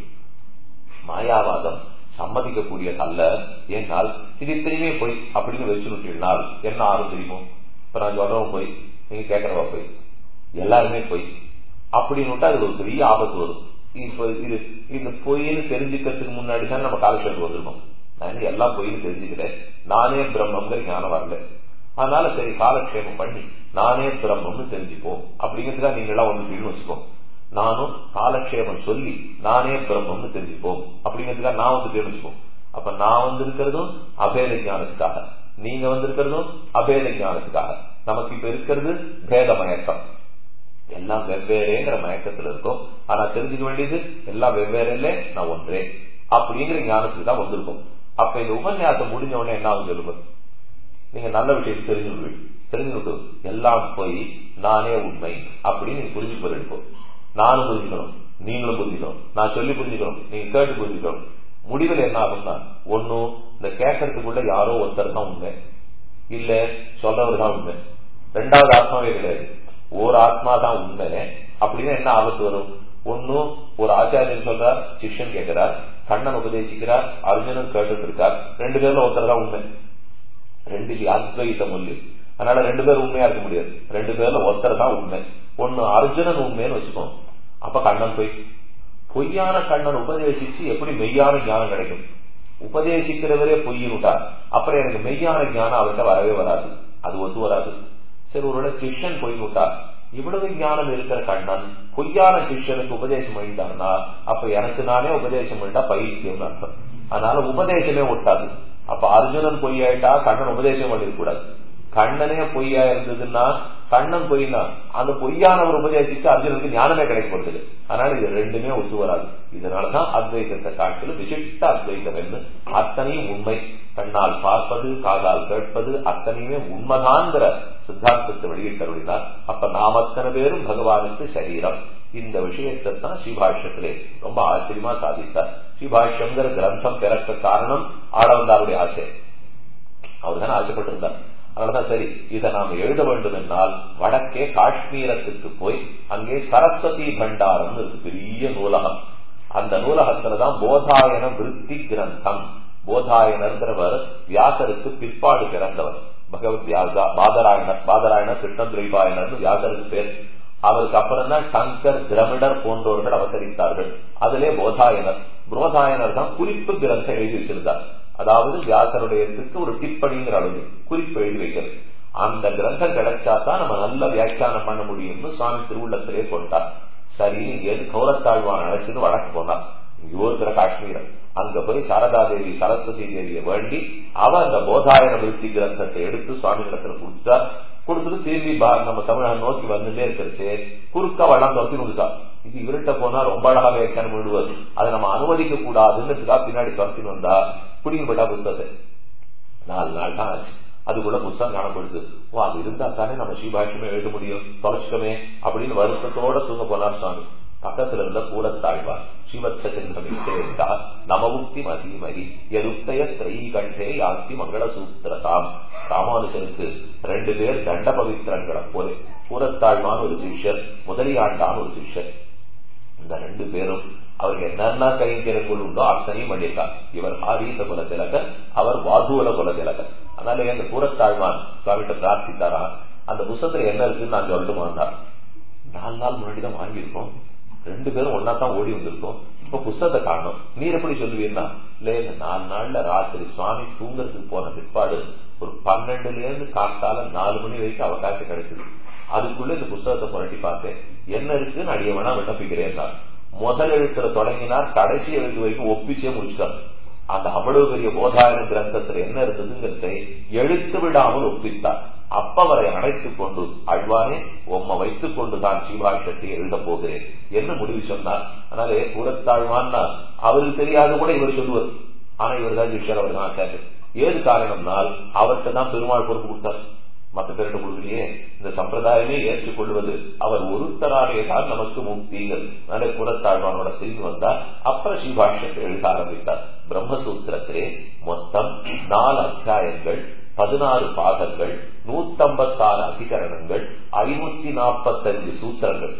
மாயாவாதம் சம்மதிக்கக்கூடியது அல்ல. ஏனால் இது இத்தனையுமே போய் அப்படின்னு வச்சுட்டால் என்ன ஆகும் தெரியுமோ, இப்ப நான் சொல்றவன் போய், நீங்க கேட்கறவா போய், எல்லாருமே போய் அப்படின்னு அது ஒரு பெரிய ஆபத்து வரும். இப்ப இது இந்த பொய்ன்னு தெரிஞ்சுக்கிறதுக்கு முன்னாடிதான் நம்ம காலக்ஷேபம் வந்திருக்கோம். நான் எல்லாம் பொய்ன்னு தெரிஞ்சுக்கிறேன், நானே பிரம்மங்கிற ஞானம் வரல. அதனால சரி காலக்ஷேபம் பண்ணி நானே பிரம்மம்னு தெரிஞ்சுப்போம் அப்படிங்கிறதுக்காக நீங்க எல்லாம் ஒன்று வச்சுப்போம். நானும் காலக்ஷேபம் சொல்லி நானே பிரம்மம்னு தெரிஞ்சுப்போம் அப்படிங்கிறதுக்காக நான் வந்து தெரிஞ்சுப்போம். அப்ப நான் வந்து இருக்கிறதும் அபேத ஞானத்துக்காக, நீங்க வந்து இருக்கிறதும் அபேத ஞானத்துக்காக. நமக்கு இப்ப இருக்கிறது பேத மயக்கம், எல்லாம் வெவ்வேறேங்கிற மயக்கத்துல இருக்கும். ஆனா தெரிஞ்சுக்க வேண்டியது எல்லாம் வெவ்வேறு இல்லை, நான் ஒன்றே அப்படிங்கிற ஞானத்துக்கு தான் வந்திருக்கும். அப்ப இந்த உபன்யாசம் முடிஞ்ச உடனே என்ன ஆகும் சொல்லுங்க, நீங்க நல்ல விஷயத்தை தெரிஞ்சு தெரிஞ்சுக்கிட்டு எல்லாம் போய் நானே உண்மை அப்படின்னு நீங்க புரிஞ்சு போயிருப்போம். நானும் புரிஞ்சுக்கணும், நீங்களும் புரிஞ்சுக்கணும், நான் சொல்லி புரிஞ்சுக்கணும், நீங்க கேட்டு புரிஞ்சுக்கணும். முடிவில் என்ன ஆகும்னா, ஒன்னும் இந்த கேட்கறதுக்குள்ள யாரோ ஒருத்தர் தான் உண்மை, இல்ல சொல்றவர் தான் உண்மை, ரெண்டாவது ஆத்மாவே கிடையாது, ஒரு ஆத்மா தான் உண்மை. அப்படின்னு என்ன ஆபத்து வரும், ஒன்னும் ஒரு ஆச்சாரியன் சொல்றார், சிஷ்யன் கேட்கிறார், கண்ணன் உபதேசிக்கிறார், அர்ஜுனன் கேட்டு இருக்கார், ரெண்டு பேர்ல ஒருத்தர் தான் உண்மை. ரெண்டு அத்வைதம் இல்லை. அதனால ரெண்டு பேரும் உண்மையா இருக்க முடியாது, ரெண்டு பேர்ல ஒருத்தர் தான் உண்மை. ஒன்னு அர்ஜுனன் உண்மைன்னு வச்சுக்கோம். அப்ப கண்ணன் போய், பொய்யான கண்ணன் உபதேசிச்சு எப்படி மெய்யான ஞானம் கிடைக்கும்? உபதேசிக்கிறவரே பொய்யினுட்டார், அப்புறம் எனக்கு மெய்யான ஞானம் அவர்கிட்ட வரவே வராது, அது ஒத்து வராது. சரி, ஒரு சிஷ்யன் பொய்னுட்டார், இவ்வளவு ஞானம் இருக்கிற கண்ணன் பொய்யான சிஷ்யனுக்கு உபதேசம் பண்ணிட்டான்னா அப்ப எனக்கு நானே உபதேசம் பண்ணிட்டா பைத்தியம் அர்த்தம். அதனால உபதேசமே ஒட்டாது. அப்ப அர்ஜுனன் பொய்யாயிட்டா கண்ணன் உபதேசம் பண்ணிருக்க கூடாது. கண்ணனே பொய்யா இருந்ததுன்னா கண்ணன் பொய்னா அந்த பொய்யானவர் உபதேசிச்சு அர்ஜுனுக்கு ஞானமே கிடைக்கப்பட்டது. அதனால இது ரெண்டுமே ஒத்து வராது. இதனாலதான் அத்வைதத்தை காட்டிலும் விசிஷ்ட அத்வைதம் என்று அத்தனையும் உண்மை, கண்ணால் பார்ப்பது காதால் கேட்பது அத்தனையுமே உண்மைதான்ங்கிற சித்தாந்தத்தை வெளியிட்டருளினார். அப்ப நாம் அத்தனை பேரும் பகவானுக்கு சரீரம். இந்த விஷயத்தை தான் ஸ்ரீபாஷ்யத்திலே ரொம்ப ஆச்சரியமா சாதித்தார். ஸ்ரீபாஷ்யங்கிற கிரந்தம் பிறக்க காரணம் ஆளவந்தாருடைய ஆசை. அவர் தான் ஆசைப்பட்டிருந்தார். அதனாலதான் சரி இதை நாம் எழுத வேண்டும் என்றால் வடக்கே காஷ்மீரத்துக்கு போய் அங்கே சரஸ்வதி பண்டாரம் இருக்கு, பெரிய நூலகம். அந்த நூலகத்துலதான் போதாயன விருத்தி கிரந்தம். போதாயனர்கிறவர் வியாசருக்கு பிற்பாடு பிறந்தவர். பகவத் வியாசா பாதராயணர் பாதராயணர் கிருஷ்ணத்வைபாயனர் வியாசருக்கு பேர். அவருக்கு அப்புறம் தான் சங்கர் திரமிடர் போன்றவர்கள் அவதரித்தார்கள். அதிலே போதாயனர் போதாயனர் தான் குறிப்பு கிரந்தம் எழுதி வச்சிருந்தார். அதாவது வியாசருடையத்துக்கு ஒரு டிப்பணிங்கிற அளவு குறிப்பு எழுதி வைக்கிறது. அந்த கிரந்தம் கிடைச்சாதான் நம்ம நல்ல வியாக்கியானம் பண்ண முடியும்னு சுவாமி திருவுள்ளத்திலே கொண்டார். சரி எது கௌரத்தாழ்வான் அழைச்சிட்டு வடக்கு போனார். இங்க இருக்கிற காஷ்மீரம் அங்க போய் சாரதா தேவி சரஸ்வதி தேவியை வேண்டி அவ அந்த போதாயன விருத்தி கிரந்தத்தை எடுத்து சுவாமி இடத்துல கொடுத்தா. கொடுத்துட்டு திரும்பி நம்ம தமிழ்நாடு நோக்கி வந்துட்டே இருக்கிறச்சு குறுக்க வளம் துரத்தி கொடுத்தா. இது இருட்ட போனா ரொம்ப அழகா வியாக்கியானம் விடுவது, அதை நம்ம அனுமதிக்க கூடாதுன்னு பின்னாடி துரத்தின்னு வந்தா பிடிக்கப்பட்டா புத்தகத்தை. நாலு நாள் தான் ஆச்சு. அதுக்குள்ள புத்தகம் காணப்படுது. ஓ அது இருந்தா தானே நம்ம ஸ்ரீபாஷ்யமே எழுத முடியும், தொலைச்சிட்டோமே அப்படின்னு வருத்தத்தோட தூங்க போனார் சுவாமி. பக்கத்துல இருந்த கூடத்தாழ்வார் ஸ்ரீவத்சந்திரா நமமுக்தி மதிமதி எருத்தைய திரை கண்டே யாத்தி மங்கள சூத்திரதாம். ராமானுஜருக்கு ரெண்டு பேர் தண்ட பவித்திரன்களை போல, கூடத்தாழ்வான் ஒரு சிஷ்யர், முதலியாண்டான் ஒரு சிஷ்யர். இந்த ரெண்டு பேரும் அவருக்கு என்னென்ன கைங்கரங்கள் உண்டோ அத்தனையும் பண்ணியிருக்கார். இவர் ஆரீத குல திலகர், அவர் வாதுவல குல திலகர். அதனால அந்த கூடத்தாழ்வான் சுவாமிகிட்ட பிரார்த்தித்தாரா, அந்த புத்தகத்துல என்ன இருக்குன்னு நான் சொல்லட்டுமா இருந்தார். நாலு நாள் முன்னாடிதான் வாங்கியிருக்கோம், ரெண்டு பேரும் ஒன்னா தான் ஓடி வந்திருக்கோம், இப்ப புத்தகத்தை காணும், நீர் எப்படி சொல்லுவீர்னா இல்ல இந்த நாலு நாள்ல ராத்திரி சுவாமி தூங்குறதுக்கு போன பிற்பாடு ஒரு பன்னெண்டுல இருந்து காத்தால நாலு மணி வரைக்கும் அவகாசம் கிடைச்சது. அதுக்குள்ள இந்த புத்தகத்தை புரட்டி பார்த்தேன், என்ன இருக்குன்னு அடியவனா விண்ணப்பிக்கிறேன். முதல் எழுத்துல தொடங்கினார், கடைசி எழுத்து வரைக்கும் ஒப்பிச்சே முடிச்சிட்டார். அந்த அவ்வளவு பெரிய போதாயன கிரந்தத்துல என்ன இருந்ததுங்கிறதை எழுத்து விடாமல் ஒப்பித்தார். அப்ப அவரை அழைத்துக் கொண்டு அழ்வானே உம்மை வைத்துக் கொண்டுதான் ஸ்ரீபாஷ்யத்தை எழுத போகிறேன் என்று முடிவு சொன்னார். அதனாலே கூடத்தாழ்வான்னா அவருக்கு தெரியாத கூட இவர் சொல்லுவார். ஆனா இவர் தான் விஷயம், அவர் தான் ஆச்சாரியர். ஏது காரணம்னால் அவர்கிட்ட தான் பெருமாள் பொறுப்பு கொடுத்தார், மற்ற பேரிட்ட கொடுக்கலையே. இந்த சம்பிரதாயமே ஏற்றுக்கொள்வது அவர் ஒருத்தராலே தான் நமக்கு முக்திகள். அதனால கூடத்தாழ்வானோட திரும்பி வந்தார். அப்புறம் ஸ்ரீபாஷ்யத்தை எழுத ஆரம்பித்தார். பிரம்மசூத்திரத்திலே மொத்தம் நாலு அத்தியாயங்கள், பதினாறு பாகங்கள், நூத்தம்பத்தாறு அதிகரணங்கள், ஐநூத்தி நாற்பத்தஞ்சு சூத்திரங்கள்.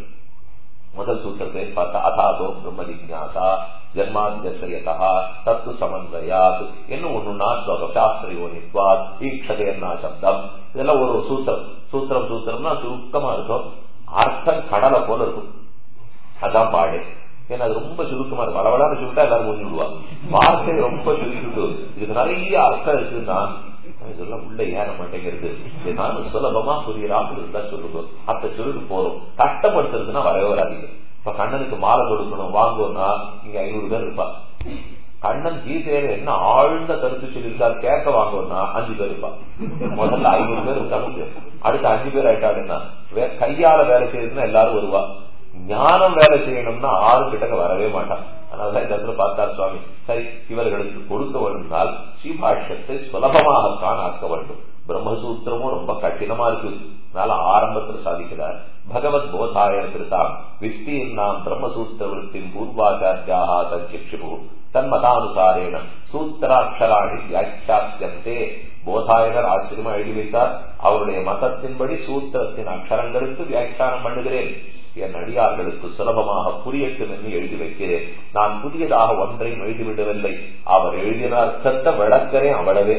முதல் சூத்திரத்தை பார்த்தா அதாதோ பிரம்ம ஜிக்ஞாசா ஜன்மாத்யசயதா தத்து சமன்வயாத் என்ன ஒண்ணுன்னா சாஸ்திரயோனித்வாத் ஈக்ஷதேன்னா சப்தம். இதெல்லாம் ஒரு சூத்திரம். சூத்திரம் சூத்திரம்னா சுருக்கமா இருக்கும், அர்த்தம் கடலை போல இருக்கும். அதான் பாடு. ஏன்னா அது ரொம்ப சுருக்கமா இருக்கும். வளவளான்னு சொல்லிட்டா எல்லாரும் முடிஞ்சுடுவா. வார்த்தை ரொம்ப சுருக்கிட்டு இதுக்கு நிறைய அர்த்தம் இருக்குன்னா இதெல்லாம் உள்ள ஏற மாட்டேங்கிறது, நானும் சுலபமா புரியுறான்னு இருந்தா சொல்லுவோம். அத்த சொல்லிட்டு போறோம். கஷ்டப்படுத்துறதுன்னா வரவே வராதிங்க. இப்ப கண்ணனுக்கு மாலை கொடுக்கணும் வாங்கணும்னா இங்க ஐநூறு பேர் இருப்பா. கண்ணன் கீதையில என்ன ஆழ்ந்த கருத்து சொல்லியிருக்காரு கேட்க வாங்கணும்னா அஞ்சு பேர் இருப்பா. முதல்ல ஐநூறு பேர் இருக்கா முடியும், அடுத்த அஞ்சு பேர் ஆயிட்டாங்கன்னா கையால வேலை செய்யறதுன்னா எல்லாரும் வருவா. ஞானம் வேலை செய்யணும்னா ஆறு கிட்டக்க வரவே மாட்டான். அதனாலதான் இந்த இடத்துல பார்த்தார் சுவாமி, சரி இவர்களுக்கு கொடுக்க வேண்டும்னால் ஸ்ரீபாஷ்யத்தை சுலபமாகத்தான் ஆக்க வேண்டும். பிரம்மசூத்திரமும் ரொம்ப கடினமா இருக்கு. அதனால ஆரம்பத்தில் சாதிக்கிறார் பகவத் போதாய கிருதாம் விஸ்தீர்ணாம் பிரம்மசூத்திர விற்பின் பூர்வாச்சாரியாக சஞ்சிக்ஷு தன்மதானுசாரேன சூத்திராட்சராணி வியாக்கியாசியந்தே. போதாயனர் ஆச்சரியமா எழுதி வைத்தார். அவருடைய மதத்தின்படி சூத்திரத்தின் அக்ஷரங்களுக்கு வியாக்கியானம் பண்ணுகிறேன், என் அடியார்களுக்கு சுலபமாக புரியட்டும் என்று எழுதி வைக்கிறேன். நான் புதியதாக ஒன்றையும் எழுதிவிடவில்லை, அவர் எழுதின அர்த்தத்தை விளக்கிறேன், அவ்வளவே.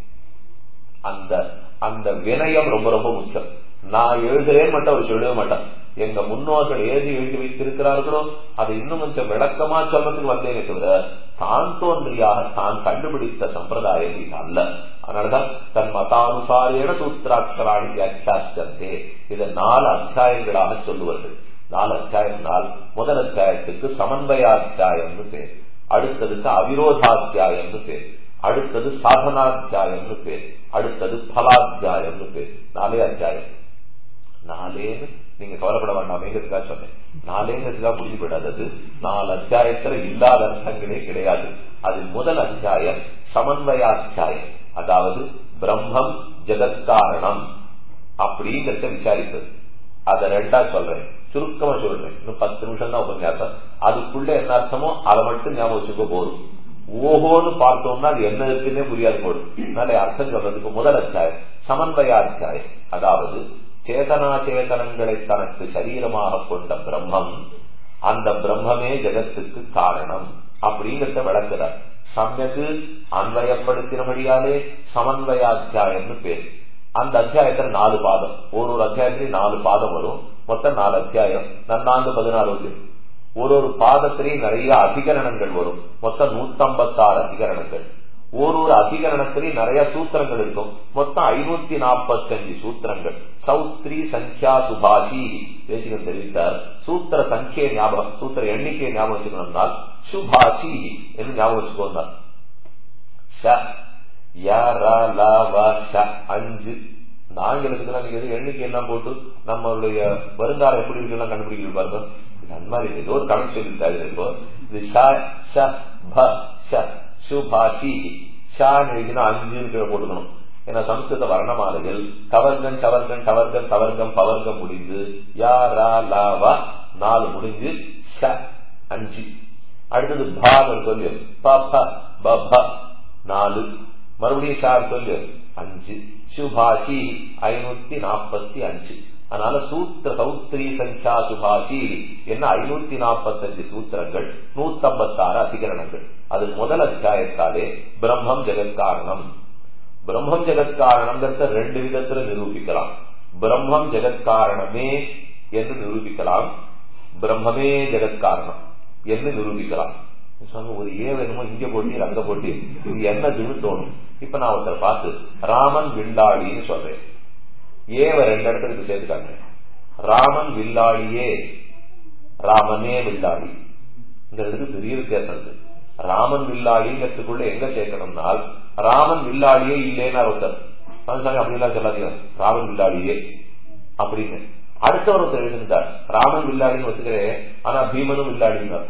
அந்த அந்த வினயம் ரொம்ப ரொம்ப முக்கியம். நான் எழுதுறேன் மட்டும் அவர் சொல்லவே மாட்டான். எங்க முன்னோர்கள் ஏது எழுதி வைத்திருக்கிறார்களோ அதை இன்னும் கொஞ்சம் விளக்கமா சொல்றதுக்கு வந்தேனே தவிர தான் தோன்றியாக தான் கண்டுபிடித்த சம்பிரதாயம் இது அல்ல. அதனாலதான் தன் மதானுசாரேன சூத்திராட்சராணி வியாக்கியாசியந்தே. இதை நாலு அத்தியாயங்களாக சொல்லுவார்கள். நாலு அத்தியாயம்னால் முதல் அத்தியாயத்துக்கு சமன்வயாத்தியாயம்னு பேர், அடுத்ததுக்கு அவிரோதாத்தியாயம்னு பேர். அடுத்தது சாதனாத்தியாயம்னு பேர், அடுத்தது பலாத்தியாயம்னு பேர். நாலே அத்தியாயம். நாலேன்னு நீங்க கவலைப்பட வேண்டாமேங்கிறதுக்காக சொன்னேன். நாலேங்கிறதுக்காக முடிவு விடாதது. நாலு அத்தியாயத்துல இல்லாத அர்த்தங்களே கிடையாது. அது முதல் அத்தியாயம் சமன்வயாத்தியாயம், அதாவது பிரம்மம் ஜெகத்காரணம் அப்படிங்கிறத விசாரிப்பது. அத ரெண்டா சொல்றேன், சுருக்கமா சொல்றேன். இன்னும் பத்து நிமிஷம் தான் உபன்யாசம். அதுக்குள்ள என்ன அர்த்தமோ அதை மட்டும் ஞாபகம் வச்சுக்க போதும். ஓஹோன்னு பார்த்தோம்னா அது என்ன இருக்குன்னே புரியாது போடும். அதனால அர்த்தம் சொல்றதுக்கு முதல் அத்தியாயம் சமன்வயாத்தியாயம், அதாவது சேதனா சேதனங்களை தனக்கு சரீரமாக கொண்ட பிரம்மம், அந்த பிரம்மமே ஜெகத்துக்கு காரணம் அப்படிங்கிறத விளக்குறார். சமயக்கு அன்வயப்படுத்தினபடியாலே சமன்வயாத்தியாயம்னு பேர். அந்த அத்தியாயத்துல நாலு பாதம், ஒரு ஒரு அத்தியாயத்திலையும் நாலு பாதம் வரும். மொத்தம் நாலு அத்தியாயம், நன்னாண்டு பதினாறு வரும். ஒரு ஒரு பாதத்திலேயும் நிறைய அதிகரணங்கள் வரும். மொத்தம் நூத்தி ஐம்பத்தி ஆறு அதிகரணங்கள். ஒரு ஒரு அதிகரணத்திலேயும் நிறைய சூத்திரங்கள் இருக்கும். மொத்தம் ஐநூத்தி நாற்பத்தி அஞ்சு சூத்திரங்கள். சௌத்ரி சங்கியா சுபாஷி தேசிகன் தெரிவித்தார். சூத்திர சங்கிய ஞாபகம், சூத்திர எண்ணிக்கையை ஞாபகம் வச்சுக்கணும்னால் சுபாஷி என்று ஞாபகம் வச்சுக்கோங்க. அஞ்சு நாங்களுக்குலாம் நீங்க எண்ணிக்கை எல்லாம் போட்டு நம்மளுடைய வருங்கால எப்படி இருக்கலாம் கண்டுபிடிக்க பாருங்க. அந்த மாதிரி ஏதோ ஒரு கணக்கு சொல்லியிருக்காரு. இப்போ இது சுபாஷி ஷான்னு அஞ்சுன்னு போட்டுக்கணும். ஏன்னா சம்ஸ்கிருத வர்ணமாலைகள் கவர்கன் சவர்கன் டவர்கன் தவர்க்கம் பவர்க்கம் முடிந்து யாரா லாவா நாலு முடிஞ்சு ஷ அஞ்சு. அடுத்தது பான்னு சொல்லு ப நாலு, மறுபடியும் ஷார் சொல்லு அஞ்சு. சுபாஷி ஐநூத்தி நாற்பத்தி அஞ்சு. அதனால சூத்திர சௌத்ரி சங்கியா சுபாஷி என்ன ஐநூத்தி நாற்பத்தி அஞ்சு சூத்திரங்கள், நூத்தி ஐம்பத்தி ஆறு அதிகரணங்கள். அது முதல் அத்தியாயத்தாலே பிரம்மம் ஜெகத்காரணம். பிரம்மம் ஜெகத்காரணம்ங்கிறத ரெண்டு விதத்துல நிரூபிக்கலாம். பிரம்மம் ஜெகத்காரணமே என்று நிரூபிக்கலாம், பிரம்மமே ஜெகத்காரணம் என்று நிரூபிக்கலாம். ஒரு ஏ வேணுமோ இங்க போட்டி அங்க போட்டி இது என்னதுன்னு தோணும். இப்ப நான் ஒருத்தர் பார்த்து ராமன் வில்லாளின்னு சொல்றேன். ஏவ ரெண்டு இடத்துக்கு சேர்த்துக்காங்க. ராமன் வில்லாளியே, ராமனே வில்லாளி. இந்த இடத்துக்கு பெரிய வித்தியாசம் இருக்கு. ராமன் வில்லாளிங்கிறதுக்குள்ள எங்க சேர்க்கணும்னால் ராமன் வில்லாளியே இல்லைன்னா ஒருத்தர் அப்படிலாம் சொல்லாதீங்க, ராமன் வில்லாளியே அப்படின்னு. அடுத்தவர் ஒருத்தர் எழுதிருந்தார் ராமன் வில்லாளின்னு வச்சுக்கிறேன், ஆனா பீமனும் வில்லாளினார்.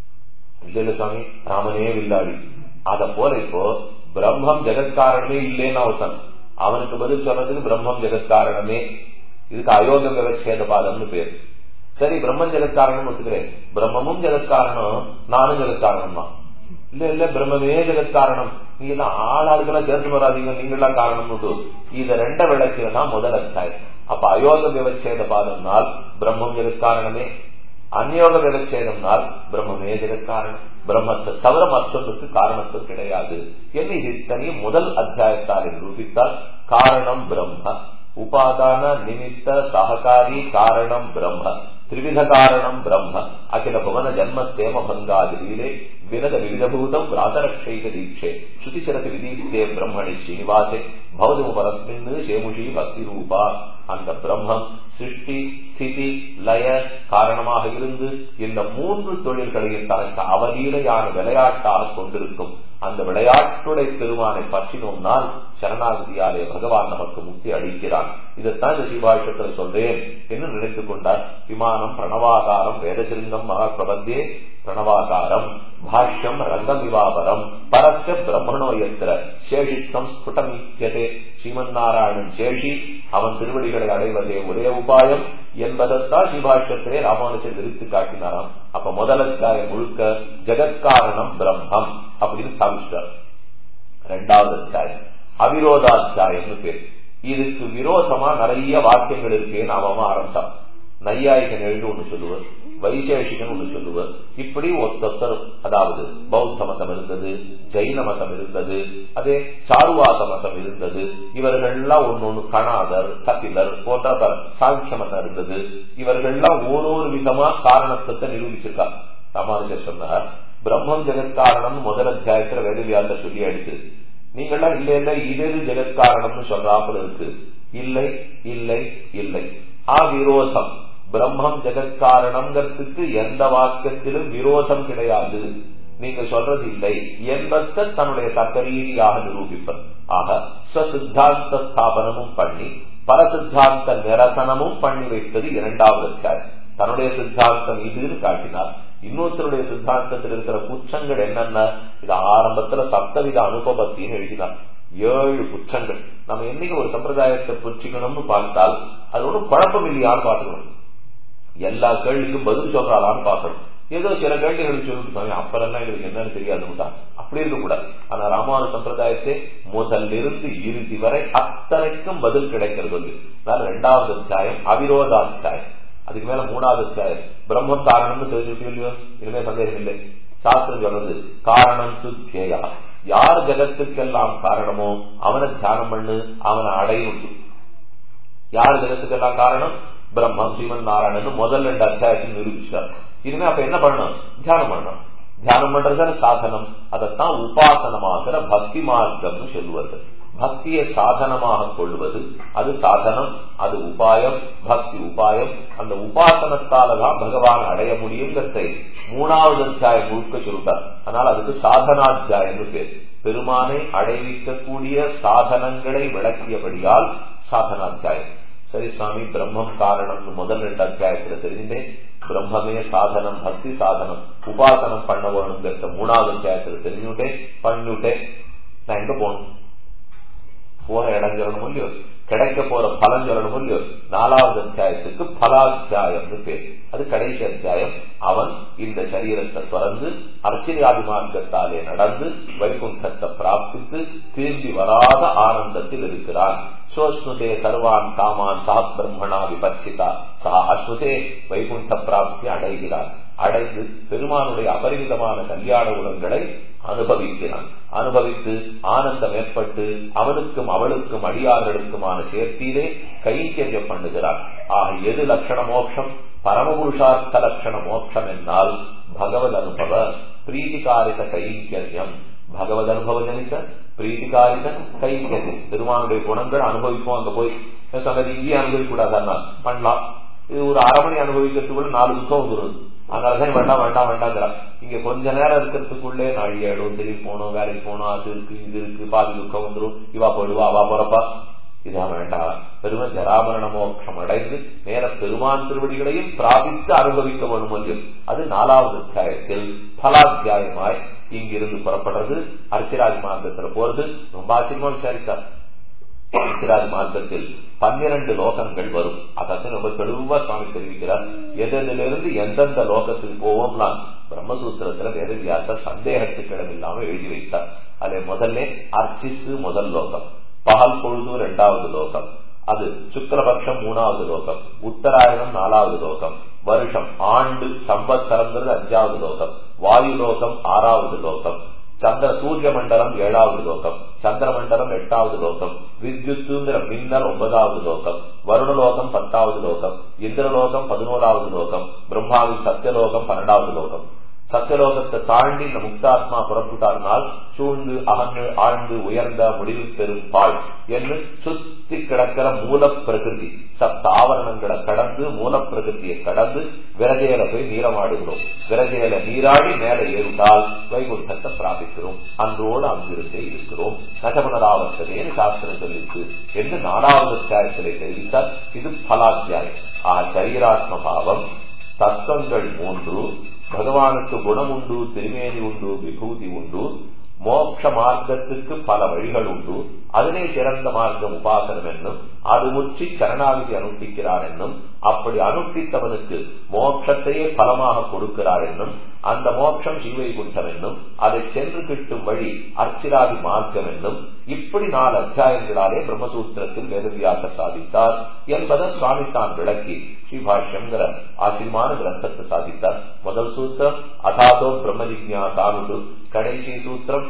இல்ல இல்ல சாமி ராமனே வில்லாளி. அத போல இப்போ பிரம்மம் ஜெகத்காரணமே இல்லைன்னா ஒருத்தன், அவனுக்கு பதில் சொல்றதுக்கு பிரம்மம் ஜெகத்காரணமே, இதுக்கு அயோக விவச்சேத பாதம்னு பேரு. சரி பிரம்மம் ஜெகத்காரணம் ஒத்துக்கிறேன், பிரம்மமும் ஜெகத்காரணம் நானும் ஜெகத்காரணம் தான். இல்ல இல்ல பிரம்மமே ஜெகத்காரணம், நீங்க எல்லாம் ஆளாளுக்கெல்லாம் சேர்த்து வராதீங்க, நீங்க எல்லாம் காரணம். இத ரெண்ட விளக்குதான் முதல் அத்தியாயம். அப்ப அயோக விவச்சேத பாதம்னால் பிரம்மம் ஜெகத்காரணமே, அந்யோக விவச்சேதம்னால் பிரம்மமே ஜெகத்காரணம், பிரம்மத்தை தவிர மற்றொன்றுக்கு காரணத்தும் கிடையாது என்று இது தனியும் முதல் அத்தியாயத்தால் நிரூபித்தால் காரணம் பிரம்ம, உபாதான நிமித்த சககாரி காரணம் பிரம்ம, திரிவித காரணம் பிரம்ம, அகில புவன ஜன்ம சேம பங்காதிலே வினத விவிதபூதம் ராதரக்ஷைக தீட்சே சுதிசரதி விதீப்தே பிரம்மணி ஸ்ரீனிவாசே பௌதம பரஸ்மின் சேமுஷி பக்தி ரூபா. அந்த பிரம்மம் சிருஷ்டி ஸ்திதி லய காரணமாக இருந்து இந்த மூன்று தொழில்களையும் தனக்கு அவலீலையான விளையாட்டாக கொண்டிருக்கும். அந்த விளையாட்டுடைய பெருமானை பற்றினோம்னால் சரணாகதியாலே பகவான் நமக்கு முக்தி அளிக்கிறான். இதைத்தான் இந்த சிவாஷத்தில் சொல்றேன் என்று நினைத்துக் கொண்டார். விமானம் பிரணவாகாரம் வேதசிருங்கம் மகா பிரபந்தே பிரணவாகாரம் பாஷ்யம் ரங்கமிவாபரம் பரஸ்ய பிரம்மணோ எத்திர சேஷித்தம் ஸ்புடமிக்கதே. ஸ்ரீமன் நாராயணன் சேஷி, அவன் திருவடிகளை அடைவதே ஒரே உபாயம் என்பதைத்தான் சிவாஷ்யத்திலே ராமானுஜர் விரித்து காட்டினாராம். அப்ப முதல் அத்தியாயம் முழுக்க ஜெகத்காரணம் பிரம்மம் அப்படின்னு சாதிச்சார். இரண்டாவது அத்தியாயம் அவிரோதாத்தியாயம்னு பேர். இதுக்கு விரோதமா நிறைய வாக்கியங்கள் இருக்கேன்னு அவன் ஆரம்பிச்சான். நையாயிகன் எழுந்து ஒண்ணு சொல்லுவர், வைசேஷிகன் ஒண்ணு சொல்லுவர். இப்படி ஒருத்தர், அதாவது பௌத்த மதம் இருந்தது, ஜெயின மதம் இருந்தது, அதே சாருவாத மதம் இருந்தது. இவர்கள்லாம் ஒன்னொன்னு கணாதர் கபிலர் போன்ற சாங்கிய மதம் இருந்தது. இவர்கள்லாம் ஓரொரு விதமா காரணத்தை நிரூபிச்சிருக்கார். ராமானுஜர் சொன்னார் பிரம்மம் ஜெகத்காரணம் முதல் அத்தியாயத்துல வேதவியாசர் சொல்லி அடிச்சு, நீங்கள்லாம் இல்ல இல்ல இது ஜெகத்காரணம்னு சொல்றாப்புல இருக்கு. இல்லை இல்லை இல்லை அவிரோதம். பிரம்மம் ஜெகத்காரணம்ங்கிறதுக்கு எந்த வாக்கியத்திலும் விரோதம் கிடையாது. நீங்க சொல்றது இல்லை என்பதை தன்னுடைய தர்க்கரீதியாக நிரூபிப்பது. ஆக ஸ்வசித்தாந்த ஸ்தாபனமும் பண்ணி பல சித்தாந்த நிரசனமும் பண்ணி வைத்தது இரண்டாவது அத்தியாயம். தன்னுடைய சித்தாந்தம் இதுன்னு காட்டினார். இன்னொருத்தருடைய சித்தாந்தத்தில் இருக்கிற குற்றங்கள் என்னென்ன, இது ஆரம்பத்துல சப்தவித அனுபவத்தின்னு எழுதினார். ஏழு குற்றங்கள். நம்ம என்னைக்கு ஒரு சம்பிரதாயத்தை புரிச்சுக்கணும்னு பார்த்தால் அது ஒன்றும் குழப்பம் இல்லையான்னு பார்த்துக்கணும். எல்லா கேள்விக்கும் பதில் சொல்றாளான்னு பார்க்கணும். ஏதோ சில கேள்விகள் சொல்லிட்டு அப்பெல்லாம் எங்களுக்கு என்னன்னு தெரியாதுன்னு அப்படி இருக்க கூடாது. ஆனா ராமானு சம்பிரதாயத்தை முதலிருந்து இறுதி வரை அத்தனைக்கும் பதில் கிடைக்கிறது. இரண்டாவது அத்தியாயம் அவிரோதாத்தியாயம். அதுக்கு மேல மூணாவது அத்தியாயம் பிரம்மம் காரணம்னு தெரிஞ்சுட்டு இல்லையோ, இனிமே சந்தேகம் இல்லை. சாஸ்திரம் சொல்றது காரணம் துத்தியா, யார் ஜகத்துக்கெல்லாம் காரணமோ அவனை தியானம் பண்ணு, அவனை அடையும். யார் ஜகத்துக்கெல்லாம் காரணம்? பிரம்மம் ஸ்ரீமன் நாராயணன் முதல் ரெண்டு அத்தியாயத்தில் நிரூபிச்சார். இனிமே அப்ப என்ன பண்ணணும்? தியானம் பண்ணணும். தியானம் பண்றது சாதனம். அதைத்தான் உபாசனமாகிற பக்தி மார்க்கம்னு சொல்லுவது. பக்தியை சாதனமாக கொள்வது அது சாதனம், அது உபாயம், பக்தி உபாயம். அந்த உபாசனத்தாலதான் பகவான் அடைய முடியுங்கிறதை மூணாவது அத்தியாயம் முழுக்க சொல்றார். அதனால அதுக்கு சாதனாத்தியாயம் பேர். பெருமானை அடைவிக்கக்கூடிய சாதனங்களை விளக்கியபடியால் சாதனாத்தியாயம். சரி சுவாமி, பிரம்மம் காரணம் முதல் ரெண்டு அத்தியாயத்துல தெரிஞ்சுட்டேன். பிரம்மமே சாதனம், பக்தி சாதனம், உபாசனம் பண்ண வேணுங்கிறத மூணாவது அத்தியாயத்துல தெரிஞ்சுட்டேன், பண்ணிவிட்டேன். நான் எங்க போகணும்? போற இடம் சொல்லணும் இல்லையோ, கிடைக்க போற பலன் சொல்லணும் இல்லையோ. நாலாவது அத்தியாயத்துக்கு பலாத்தியாயம்னு பேர். அது கடைசி அத்தியாயம். அவன் இந்த சரீரத்தை தொடர்ந்து அர்ச்சனாதி மார்க்கத்தாலே நடந்து வைகுண்டத்தை பிராப்தித்து திரும்பி வராத ஆனந்தத்தில் இருக்கிறான். சோஸ்னுதே சர்வான் காமான் சா பிரம்மணா விபர்சிதா சா அஸ்னுதே வைகுண்ட பிராப்தி அடைகிறான். அடைந்து பெருமானுடைய அபரிமிதமான கல்யாண குணங்களை அனுபவிக்கிறான். அனுபவித்து ஆனந்தம் ஏற்பட்டு அவனுக்கும் அவளுக்கும் அடியார்களுக்குமான சேர்த்தியிலே கைங்கரியம் பண்ணுகிறான். ஆக எது லட்சண மோட்சம்? பரமபுருஷார்த்த லட்சண மோட்சம் என்னால் பகவத் அனுபவ பிரீதிகாரித கைங்கரியம். பகவத் அனுபவ ஜனித்த பிரீதிகாரித கைங்கரியம். பெருமானுடைய குணங்கள் அனுபவிப்போம். அங்க போய் சொன்னது இங்கே அனுபவிக்க கூடாது, பண்ணலாம். இது ஒரு அரமணி அனுபவிக்கிறதுக்குள்ள நாலு துக்கம் வந்துடுது. அதனாலதான் வேண்டாம் வேண்டாம் வேண்டாங்கிறா. இங்க கொஞ்ச நேரம் இருக்கிறதுக்குள்ளே நாழி ஆயிடும், திரும்பி போகணும், வேலைக்கு போகணும், அது இருக்கு இது இருக்கு, பாதி துக்கம் வந்துடும், இவா போயிடுவா அவா போறப்பா, இதான் வேண்டாம். பெருமை ஜராமரண மோட்சம் அடைந்து நேர பெருமான் திருவடிகளையும் பிராபித்து அனுபவிக்க வேணும். அது நாலாவது அத்தியாயத்தில் பலாத்தியாயமாய் இங்கிருந்து புறப்படுறது. அர்ச்சராஜ் மார்க்கத்துல போறது ரொம்ப ஆச்சரியமா விசாரித்தார். அர்ச்சராஜ் மார்க்கத்தில் பன்னிரண்டு லோகங்கள் வரும். அதாவது ரொம்ப தெளிவா சுவாமி தெரிவிக்கிறார். எதிலிருந்து எந்தெந்த லோகத்துக்கு போவோம்னா பிரம்மசூத்திரத்துல வேதவியாசர் சந்தேகத்துக்கு இடமில்லாம எழுதி வைத்தார். அதே முதல்ல அர்ச்சிசு முதல் லோகம், பகல் பொழுது இரண்டாவது லோகம், அது சுக்லபக்ஷம் மூணாவது லோகம், உத்தராயணம் நாலாவது லோகம், வருஷம் ஆண்டு சம்பத்சரங்கிறது அஞ்சாவது லோகம், வாயு லோகம் ஆறாவது லோகம், சந்திர சூரிய மண்டலம் ஏழாவது லோகம், சந்திர மண்டலம் எட்டாவது லோகம், வித்யுத்துங்கிற மின்னல் ஒன்பதாவது லோகம், வருணலோகம் பத்தாவது லோகம், இந்திரலோகம் பதினோராவது லோகம், பிரம்மாவின் சத்தியலோகம் பன்னெண்டாவது லோகம். சத்தியலோகத்தை தாண்டி இந்த முக்தாத்மா புறப்பட்டார்னால் சூழ்ந்து அகன்று ஆழ்ந்து உயர்ந்த முடிவு பெறும் பால் என்று சுத்தி கிடக்கிற மூல பிரகிருதி சப்த ஆவரணங்களை கடந்து மூல பிரகிருதியை கடந்து விரஜையில போய் நீரமாடுகிறோம். விரஜையில நீராடி மேல ஏறிட்டால் வைகுண்டத்தை பிராபிக்கிறோம். அன்றோடு அங்கிருந்தே இருக்கிறோம். நகபுனராவர்த்ததேன்னு சாஸ்திரம் சொல்லிருக்கு என்று நாலாவது அத்தியாயத்திலே தெரிவித்தார். இது பலாத்தியாயம். ஆ சரீராத்ம பாவம், தத்துவங்கள் மூன்று, பகவானுக்கு குணம் உண்டு, திருமேனி உண்டு, விபூதி உண்டு, மோட்ச மார்க்கத்துக்கு பல வழிகள் உண்டு, அதிலே சிறந்த மார்க்கம் உபாசனம் என்னும், அது முற்றி சரணாகதி அனுஷ்டிக்கிறார் என்னும், அப்படி அனுஷ்டித்தவனுக்கு மோட்சத்தையே பலமாக கொடுக்கிறார் என்னும், அந்த மோட்சம் ஸ்ரீவைகுண்டம் என்னும், அதை சென்று கிட்டும் வழி அர்ச்சிராதி மார்க்கம் என்னும், இப்படி நாலு அத்தியாயங்களாலே பிரம்மசூத்திரத்தில் வேதவியாசர் சாதித்தார் என்பதை சுவாமி தான் விளக்கி ஸ்ரீபாஷ்யங்கிற ஆசிரியமான கிரந்தத்தை சாதித்தார். முதல் சூத்திரம் அதாதோ பிரம்ம ஜிக்ஞாசானு, கடைசி சூத்திரம்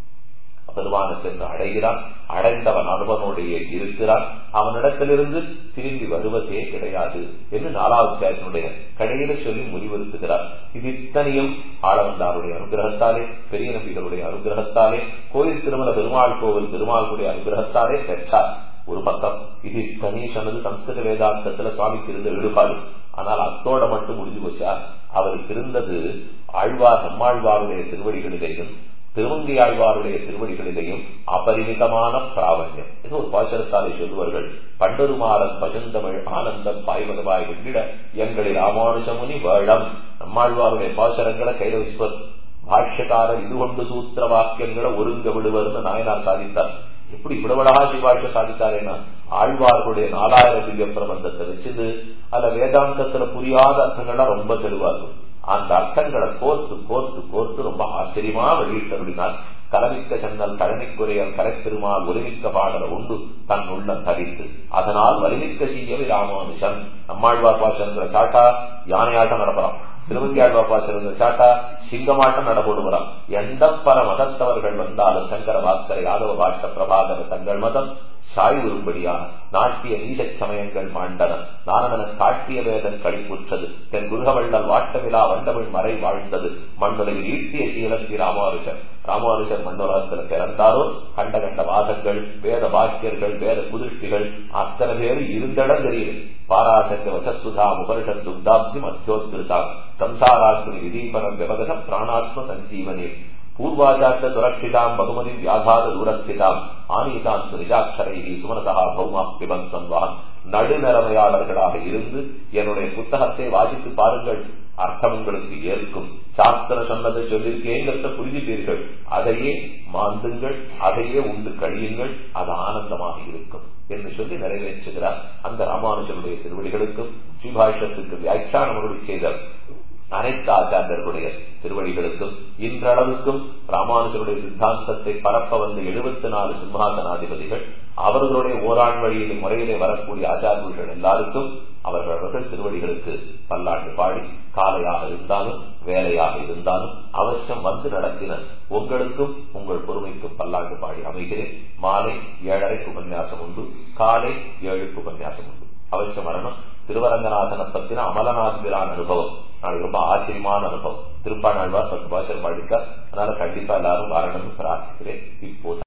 பெருமான சென்று அடைகிறான். அடைந்தவன் அனுபவனுடைய இருக்கிறான். அவனிடத்திலிருந்து திரும்பி வருவதே கிடையாது என்று நாலாவது அத்தியாயத்தினுடைய கடையில சொல்லி முடிவெடுத்துகிறார். இது இத்தனையும் ஆளவந்தாருடைய அனுகிரகத்தாலே, பெரிய நம்பிகளுடைய அனுகிரகத்தாலே, கோயில் திருமல பெருமாள் கோவில் பெருமாளுடைய அனுகிரகத்தாலே பெற்றார். ஒரு பக்கம் இது இத்தனை சொன்னது சம்ஸ்கிருத வேதாந்தத்துல சுவாமிக்கு இருந்த ஈடுபாடு. ஆனால் அத்தோட மட்டும் முடிஞ்சு போச்சா? அவருக்கு இருந்தது ஆழ்வார் நம்மாழ்வாருடைய திருவடிகளிலேயும் திருமங்கை ஆழ்வாருடைய திருவடிகளிலேயும் அபரிமிதமான பிராவண்யம். இது ஒரு பாசனத்தாலே சொல்லுவார்கள். பண்டருமாறன் பஜந்தமிழ் ஆனந்தம் பாய்வதவாய் விட எங்களில் ராமானுஜமுனி வேளம். நம்மாழ்வாருடைய பாசனங்களை கையில வச்சுவர். பாஷ்யக்காரர் இது கொண்டு சூத்திர வாக்கியங்களை ஒருங்க விடுவர்னு நாயனார் சாதித்தார். எப்படி விடவடா சிவாழ்க்கை சாதித்தாரேன்னா ஆழ்வார்களுடைய நாலாயிரம் திவ்ய பிரபந்தத்தை வச்சுது அல்ல வேதாந்தத்துல புரியாத அர்த்தங்கள்லாம் ரொம்ப தெளிவாகும். அந்த அர்த்தங்களை கோர்த்து கோர்த்து கோர்த்து ரொம்ப ஆச்சரியமா வெளியிட்டபடினால் கலமிக்க சென்னல் கழனிக்குறையல் கரைப்பெருமாள் ஒருமிக்க பாடல உண்டு தன் உள்ள தரித்து அதனால் வலிமிக்க செய்யவே ராமானுஷன். நம்மாழ்வார் பாசனங்கிற சாட்டா யானையாட்டம் நடப்பலாம், திருமங்கியாழ்வார் பாசனங்கிற சாட்டா சிங்கமாட்டம் நடபோடுவலாம். எந்த பல மதத்தவர்கள் வந்தாலும் சங்கர பாஸ்கர யாதவ பாஷ்ட பிரபாகர தங்கள் மதம் சாய் உரும்படியான நாட்டிய நீச சமயங்கள் மாண்டன. நாரணன காட்டிய வேதன் கழிப்புற்றது. தென் குருகவள்ளல் வாட்டவிழா வண்டமிழ் மறை வாழ்ந்தது. மண்ணுலகில் ஈட்டிய சீலத்தி ராமானுஷர். ராமானுஷர் மண்ணுலகத்தில் பிறந்தாரோ கண்ட கண்ட வாதங்கள் வேத வாக்கியர்கள் வேத குதிர்ச்சிகள் அத்தனை பேர் இருந்தடம் தெரியுது. பாராசத்த வசஸ்துதா முபரிஷத் துக்தாப்தி மத்தியோத்கிருதா சம்சாராத்மனி விதீபனம் விவகச பிராணாத்ம சஞ்சீவனே பூர்வாச்சார்த்த சுரட்சிதாம் பகுமதி வியாகாத தூரஸ்திதாம் ஆனீதாந்து நிஜாட்சரை சுமனதா பௌமா பிபந்தன்வான். நடுநிலைமையாளர்களாக இருந்து என்னுடைய புத்தகத்தை வாசித்து பாருங்கள், அர்த்தம் உங்களுக்கு ஏற்கும். சாஸ்திரம் சொன்னதை சொல்லியிருக்கேங்கிறத புரிஞ்சுப்பீர்கள். அதையே மாந்துங்கள், அதையே உண்டு கழியுங்கள், அது ஆனந்தமாக இருக்கும் என்று சொல்லி நிறைவேற்றுகிறார். அந்த ராமானுஜனுடைய திருவடிகளுக்கும் ஸ்ரீபாஷ்யத்துக்கு வியாக்கியானமருடைய செய்த அனைத்து ஆச்சாரியர்களுடைய திருவடிகளுக்கும் இன்றளவுக்கும் ராமானுஜருடைய சித்தாந்தத்தை பரப்ப வந்த எழுபத்தி நாலு சிம்ஹாசனாதிபதிகள் அவர்களுடைய ஓராண் வழியிலே முறையிலே வரக்கூடிய ஆச்சாரியர்கள் எல்லாருக்கும் அவர்கள் திருவடிகளுக்கு பல்லாண்டு பாடி காலையாக இருந்தாலும் வேலையாக இருந்தாலும் அவசியம் வந்து நடத்தின உங்களுக்கும் உங்கள் பொறுமைக்கும் பல்லாண்டு பாடி அமைகிறேன். மாலை ஏழரைக்கு உபன்யாசம் உண்டு, காலை ஏழுக்கு உபன்யாசம் உண்டு. அவசியம் வரணும். திருவரங்கநாதனை பத்தின அமலநாதிரான அனுபவம் நாளைக்கு ரொம்ப ஆச்சரியமான அனுபவம். திருப்பாணாழ்வார் பத்து பாசம் பாடித்தார். அதனால கண்டிப்பா எல்லாரும் வரணும்னு பிரார்த்திக்கிறேன். இப்போ